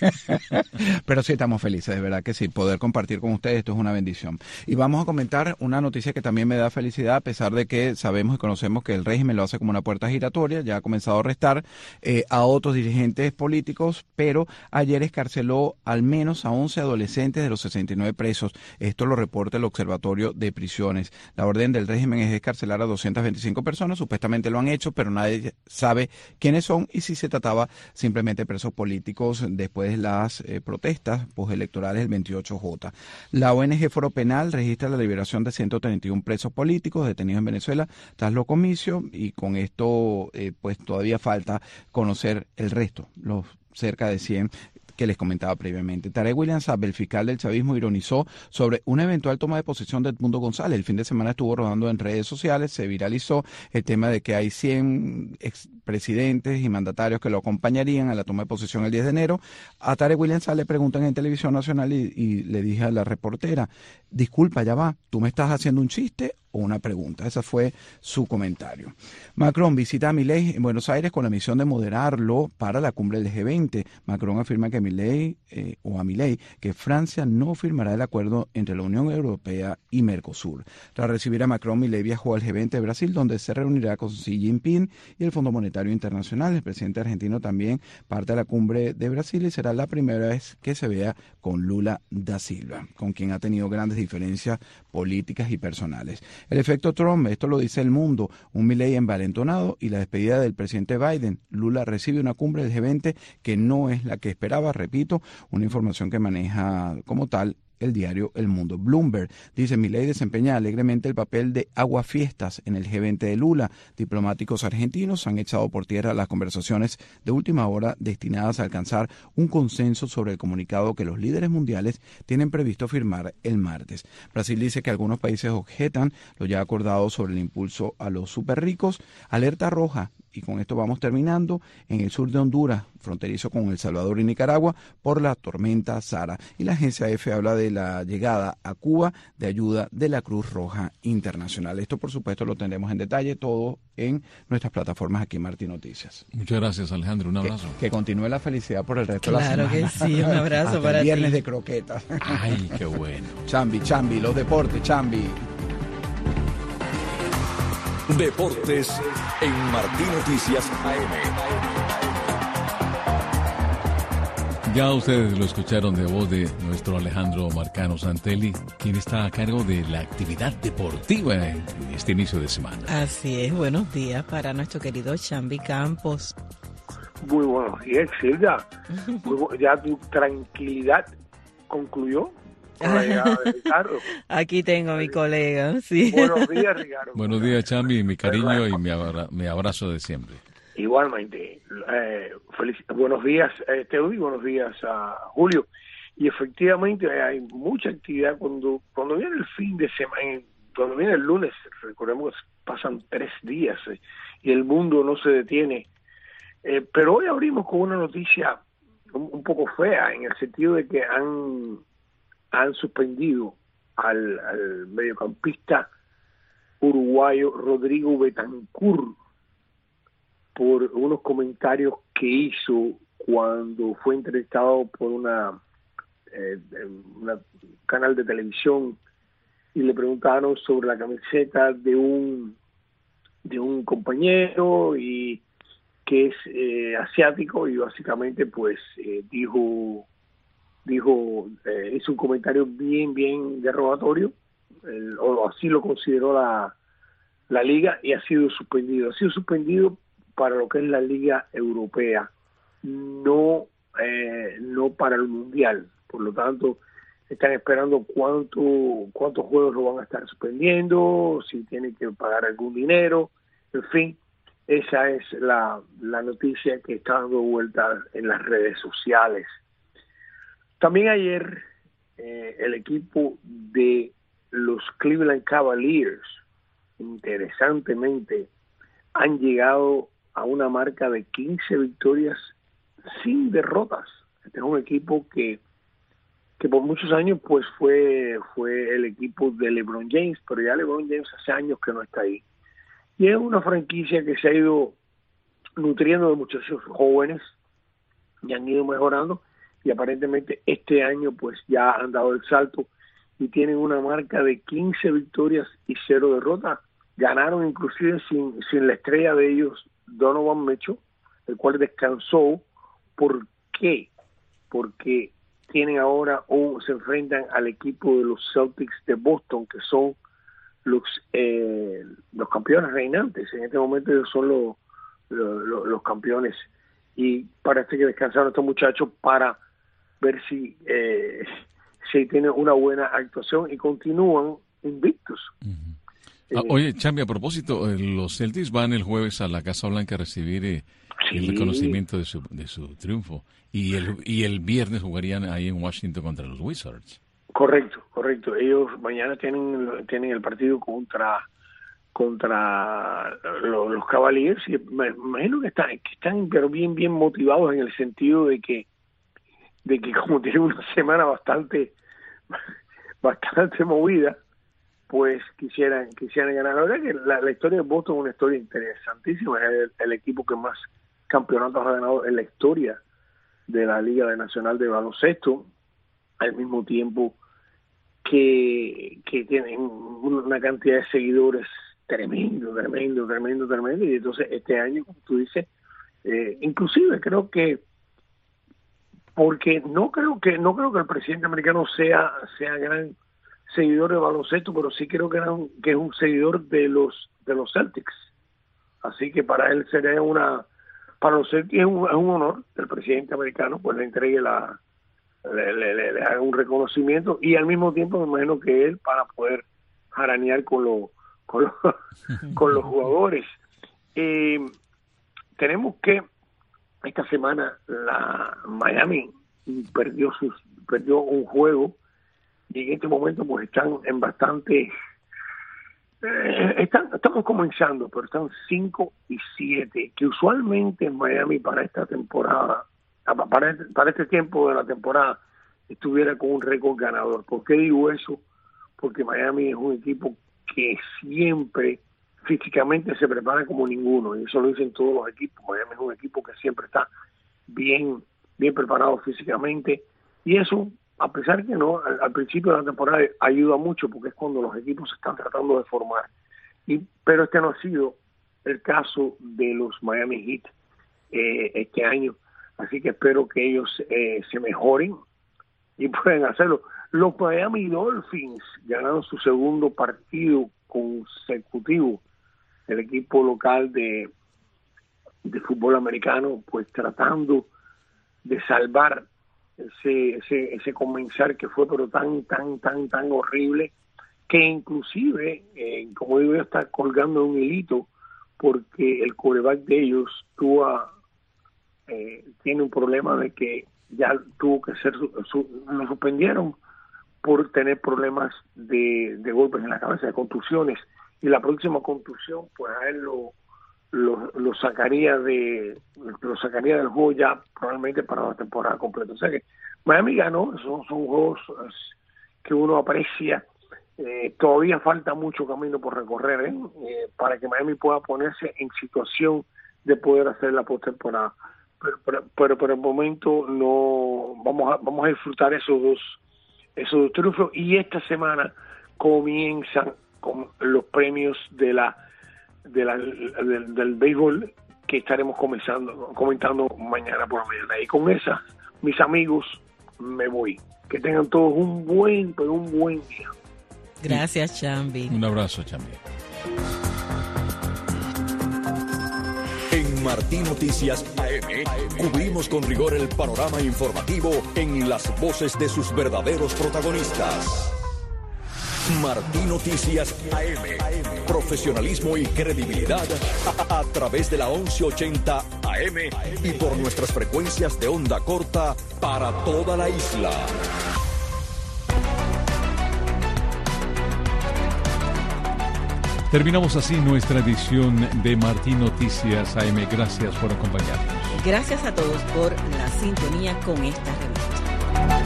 Pero sí estamos felices, de verdad que sí. Poder compartir con ustedes, esto es una bendición. Y vamos a comentar una noticia que también me da felicidad, a pesar de que sabemos y conocemos que el régimen lo hace como una puerta giratoria, ya ha comenzado a arrestar eh, a otros dirigentes políticos, pero ayer escarceló al menos a once adolescentes de los sesenta y nueve presos. Esto lo reporta el Observatorio de Prisiones. La orden del régimen es escarcelar a doscientas veinticinco personas, supuestamente lo han hecho, pero nadie sabe quiénes son y si se trataba simplemente de presos políticos después de las eh, protestas postelectorales del veintiocho J. La O N G Foro Penal registra la liberación de ciento treinta y uno presos políticos detenidos en Venezuela tras los comicios, y con esto eh, pues todavía falta conocer el resto, los cerca de cien que les comentaba previamente. Tarek William Saab, el fiscal del chavismo, ironizó sobre una eventual toma de posesión de Edmundo González. El fin de semana estuvo rodando en redes sociales, se viralizó el tema de que hay cien expresidentes y mandatarios que lo acompañarían a la toma de posesión el diez de enero. A Tarek William Saab le preguntan en Televisión Nacional y, y le dije a la reportera, disculpa, ya va, ¿tú me estás haciendo un chiste o una pregunta? Ese fue su comentario. Macron visita a Milei en Buenos Aires con la misión de moderarlo para la cumbre del G veinte. Macron afirma que Milei, eh, o a Milei, que Francia no firmará el acuerdo entre la Unión Europea y Mercosur. Tras recibir a Macron, Milei viajó al G veinte de Brasil, donde se reunirá con Xi Jinping y el Fondo Monetario Internacional. El presidente argentino también parte de la cumbre de Brasil y será la primera vez que se vea con Lula da Silva, con quien ha tenido grandes diferencias políticas y personales. El efecto Trump, esto lo dice El Mundo, un Milei envalentonado y la despedida del presidente Biden. Lula recibe una cumbre del G veinte que no es la que esperaba, repito, una información que maneja como tal el diario El Mundo. Bloomberg dice, Milei desempeña alegremente el papel de aguafiestas en el G veinte de Lula. Diplomáticos argentinos han echado por tierra las conversaciones de última hora destinadas a alcanzar un consenso sobre el comunicado que los líderes mundiales tienen previsto firmar el martes. Brasil dice que algunos países objetan lo ya acordado sobre el impulso a los superricos. Alerta roja, y con esto vamos terminando, en el sur de Honduras, fronterizo con El Salvador y Nicaragua, por la tormenta Sara. Y la agencia F habla de la llegada a Cuba de ayuda de la Cruz Roja Internacional. Esto, por supuesto, lo tendremos en detalle todo en nuestras plataformas aquí en Martín Noticias. Muchas gracias, Alejandro. Un abrazo. Que, que continúe la felicidad por el resto claro de la semana. Claro que sí, un abrazo Hasta para el viernes ti. de croquetas. Ay, qué bueno. Chambi, Chambi, los deportes, Chambi. Deportes en Martín Noticias A M. Ya ustedes lo escucharon de voz de nuestro Alejandro Marcano Santelli, quien está a cargo de la actividad deportiva en este inicio de semana. Así es, buenos días para nuestro querido Chambi Campos. Muy buenos días, Silvia. Muy bu- ya tu tranquilidad concluyó con la llegada de Ricardo. Aquí tengo a mi colega, sí. Buenos días, Ricardo. Buenos días, Chambi, mi cariño y mi, abra- mi abrazo de siempre. Igualmente, eh, felici- buenos días, eh, Teodí, buenos días a Julio. Y efectivamente hay mucha actividad cuando cuando viene el fin de semana, cuando viene el lunes, recordemos que pasan tres días eh, y el mundo no se detiene. Eh, pero hoy abrimos con una noticia un, un poco fea, en el sentido de que han, han suspendido al, al mediocampista uruguayo Rodrigo Betancur por unos comentarios que hizo cuando fue entrevistado por una, eh, una canal de televisión y le preguntaron sobre la camiseta de un de un compañero y que es eh, asiático, y básicamente pues eh, dijo dijo eh, hizo un comentario bien bien derogatorio, el, o así lo consideró la la liga, y ha sido suspendido ha sido suspendido para lo que es la Liga Europea, no eh, no para el Mundial. Por lo tanto, están esperando cuánto cuántos juegos lo van a estar suspendiendo, si tienen que pagar algún dinero, en fin, esa es la, la noticia que está dando vueltas en las redes sociales. También ayer eh, el equipo de los Cleveland Cavaliers interesantemente, han llegado a una marca de quince victorias sin derrotas. Este es un equipo que que por muchos años pues fue fue el equipo de LeBron James, pero ya LeBron James hace años que no está ahí. Y es una franquicia que se ha ido nutriendo de muchachos jóvenes y han ido mejorando, y aparentemente este año pues ya han dado el salto y tienen una marca de quince victorias y cero derrotas. Ganaron inclusive sin, sin la estrella de ellos, Donovan Mitchell, el cual descansó. ¿Por qué? Porque tienen ahora o se enfrentan al equipo de los Celtics de Boston, que son los eh, los campeones reinantes. En este momento ellos son los, los, los campeones, y parece que descansaron estos muchachos para ver si eh, si tienen una buena actuación y continúan invictos. Uh-huh. Ah, oye, Chambi, a propósito, eh, los Celtics van el jueves a la Casa Blanca a recibir eh, sí. el reconocimiento de su, de su triunfo, y el y el viernes jugarían ahí en Washington contra los Wizards. Correcto, correcto. Ellos mañana tienen tienen el partido contra contra los, los Cavaliers, y me imagino que están que están pero bien bien motivados, en el sentido de que de que como tienen una semana bastante bastante movida, pues quisieran quisieran ganar. La verdad que la, la historia de Boston es una historia interesantísima. Es el, el equipo que más campeonatos ha ganado en la historia de la Liga Nacional de Baloncesto, al mismo tiempo que, que tienen una cantidad de seguidores tremendo, tremendo, tremendo, tremendo. Y entonces este año, como tú dices, eh, inclusive creo que porque no creo que no creo que el presidente americano sea sea gran seguidor de baloncesto, pero sí creo que, era un, que es un seguidor de los de los Celtics. Así que para él sería una para los Celtics es un, es un honor que el presidente americano pues le entregue la le, le, le, le haga un reconocimiento, y al mismo tiempo me imagino que él para poder jaranear con los con los, con los jugadores. Eh, tenemos que esta semana la Miami perdió sus perdió un juego, y en este momento pues están en bastante eh, están estamos comenzando, pero están cinco y siete, que usualmente en Miami para esta temporada para este, para este tiempo de la temporada estuviera con un récord ganador. ¿Por qué digo eso? Porque Miami es un equipo que siempre físicamente se prepara como ninguno, y eso lo dicen todos los equipos. Miami es un equipo que siempre está bien bien preparado físicamente, y eso, a pesar que no al, al principio de la temporada ayuda mucho, porque es cuando los equipos se están tratando de formar. Y pero este no ha sido el caso de los Miami Heat eh, este año, así que espero que ellos eh, se mejoren y pueden hacerlo. Los Miami Dolphins ganaron su segundo partido consecutivo. El equipo local de, de fútbol americano, pues tratando de salvar ese, ese ese comenzar que fue pero tan, tan, tan, tan horrible, que inclusive, eh, como digo, está colgando un hilito, porque el quarterback de ellos tuvo, eh, tiene un problema de que ya tuvo que ser, su, su, lo suspendieron por tener problemas de, de golpes en la cabeza, de contusiones, y la próxima contusión pues a él lo lo, lo sacaría de lo sacaría del juego ya probablemente para la temporada completa. O sea que Miami ganó, son, son juegos que uno aprecia. Eh, todavía falta mucho camino por recorrer ¿eh? Eh, para que Miami pueda ponerse en situación de poder hacer la postemporada, pero, pero, pero por el momento no vamos a, vamos a disfrutar esos dos esos dos triunfos, y esta semana comienzan con los premios de la de la del, del béisbol, que estaremos comenzando comentando mañana por la mañana. Y con esa, mis amigos, me voy. Que tengan todos un buen pero un buen día. Gracias, Chambi. Un abrazo, Chambi. En Martín Noticias A M cubrimos con rigor el panorama informativo en las voces de sus verdaderos protagonistas. Martín Noticias A M, profesionalismo y credibilidad a, a través de la once ochenta A M y por nuestras frecuencias de onda corta para toda la isla. Terminamos así nuestra edición de Martín Noticias A M. Gracias por acompañarnos. Gracias a todos por la sintonía con esta revista.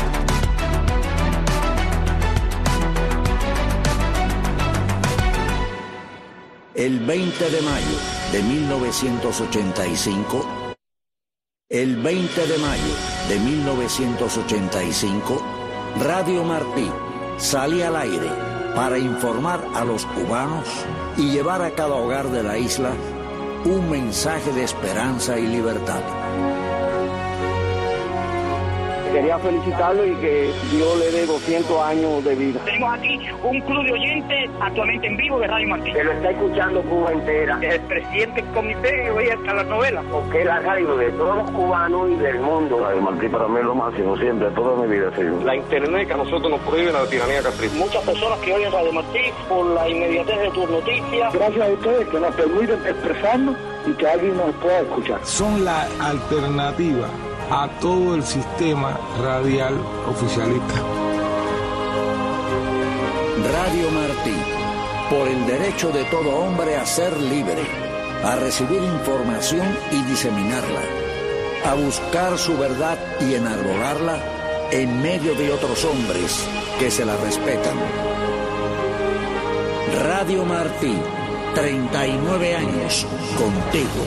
El veinte de mayo de mil novecientos ochenta y cinco, el veinte de mayo de mil novecientos ochenta y cinco, Radio Martí salía al aire para informar a los cubanos y llevar a cada hogar de la isla un mensaje de esperanza y libertad. Quería felicitarlo y que Dios le dé doscientos años de vida. Tenemos aquí un club de oyentes actualmente en vivo de Radio Martí. Que lo está escuchando Cuba entera. El presidente del comité oye hasta las novelas. Porque es la radio de todos los cubanos y del mundo. Radio Martí para mí es lo máximo siempre, toda mi vida. Sí. La internet que a nosotros nos prohíbe la tiranía caprichosa. Muchas personas que oyen Radio Martí por la inmediatez de tus noticias. Gracias a ustedes que nos permiten expresarnos y que alguien nos pueda escuchar. Son la alternativa a todo el sistema radial oficialista. Radio Martí, por el derecho de todo hombre a ser libre, a recibir información y diseminarla, a buscar su verdad y enarbolarla en medio de otros hombres que se la respetan. Radio Martí, treinta y nueve años contigo.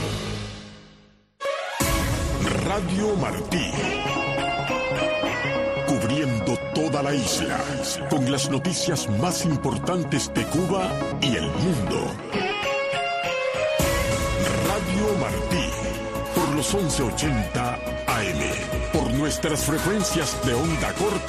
Radio Martí, cubriendo toda la isla, con las noticias más importantes de Cuba y el mundo. Radio Martí, por los once ochenta A M, por nuestras frecuencias de onda corta.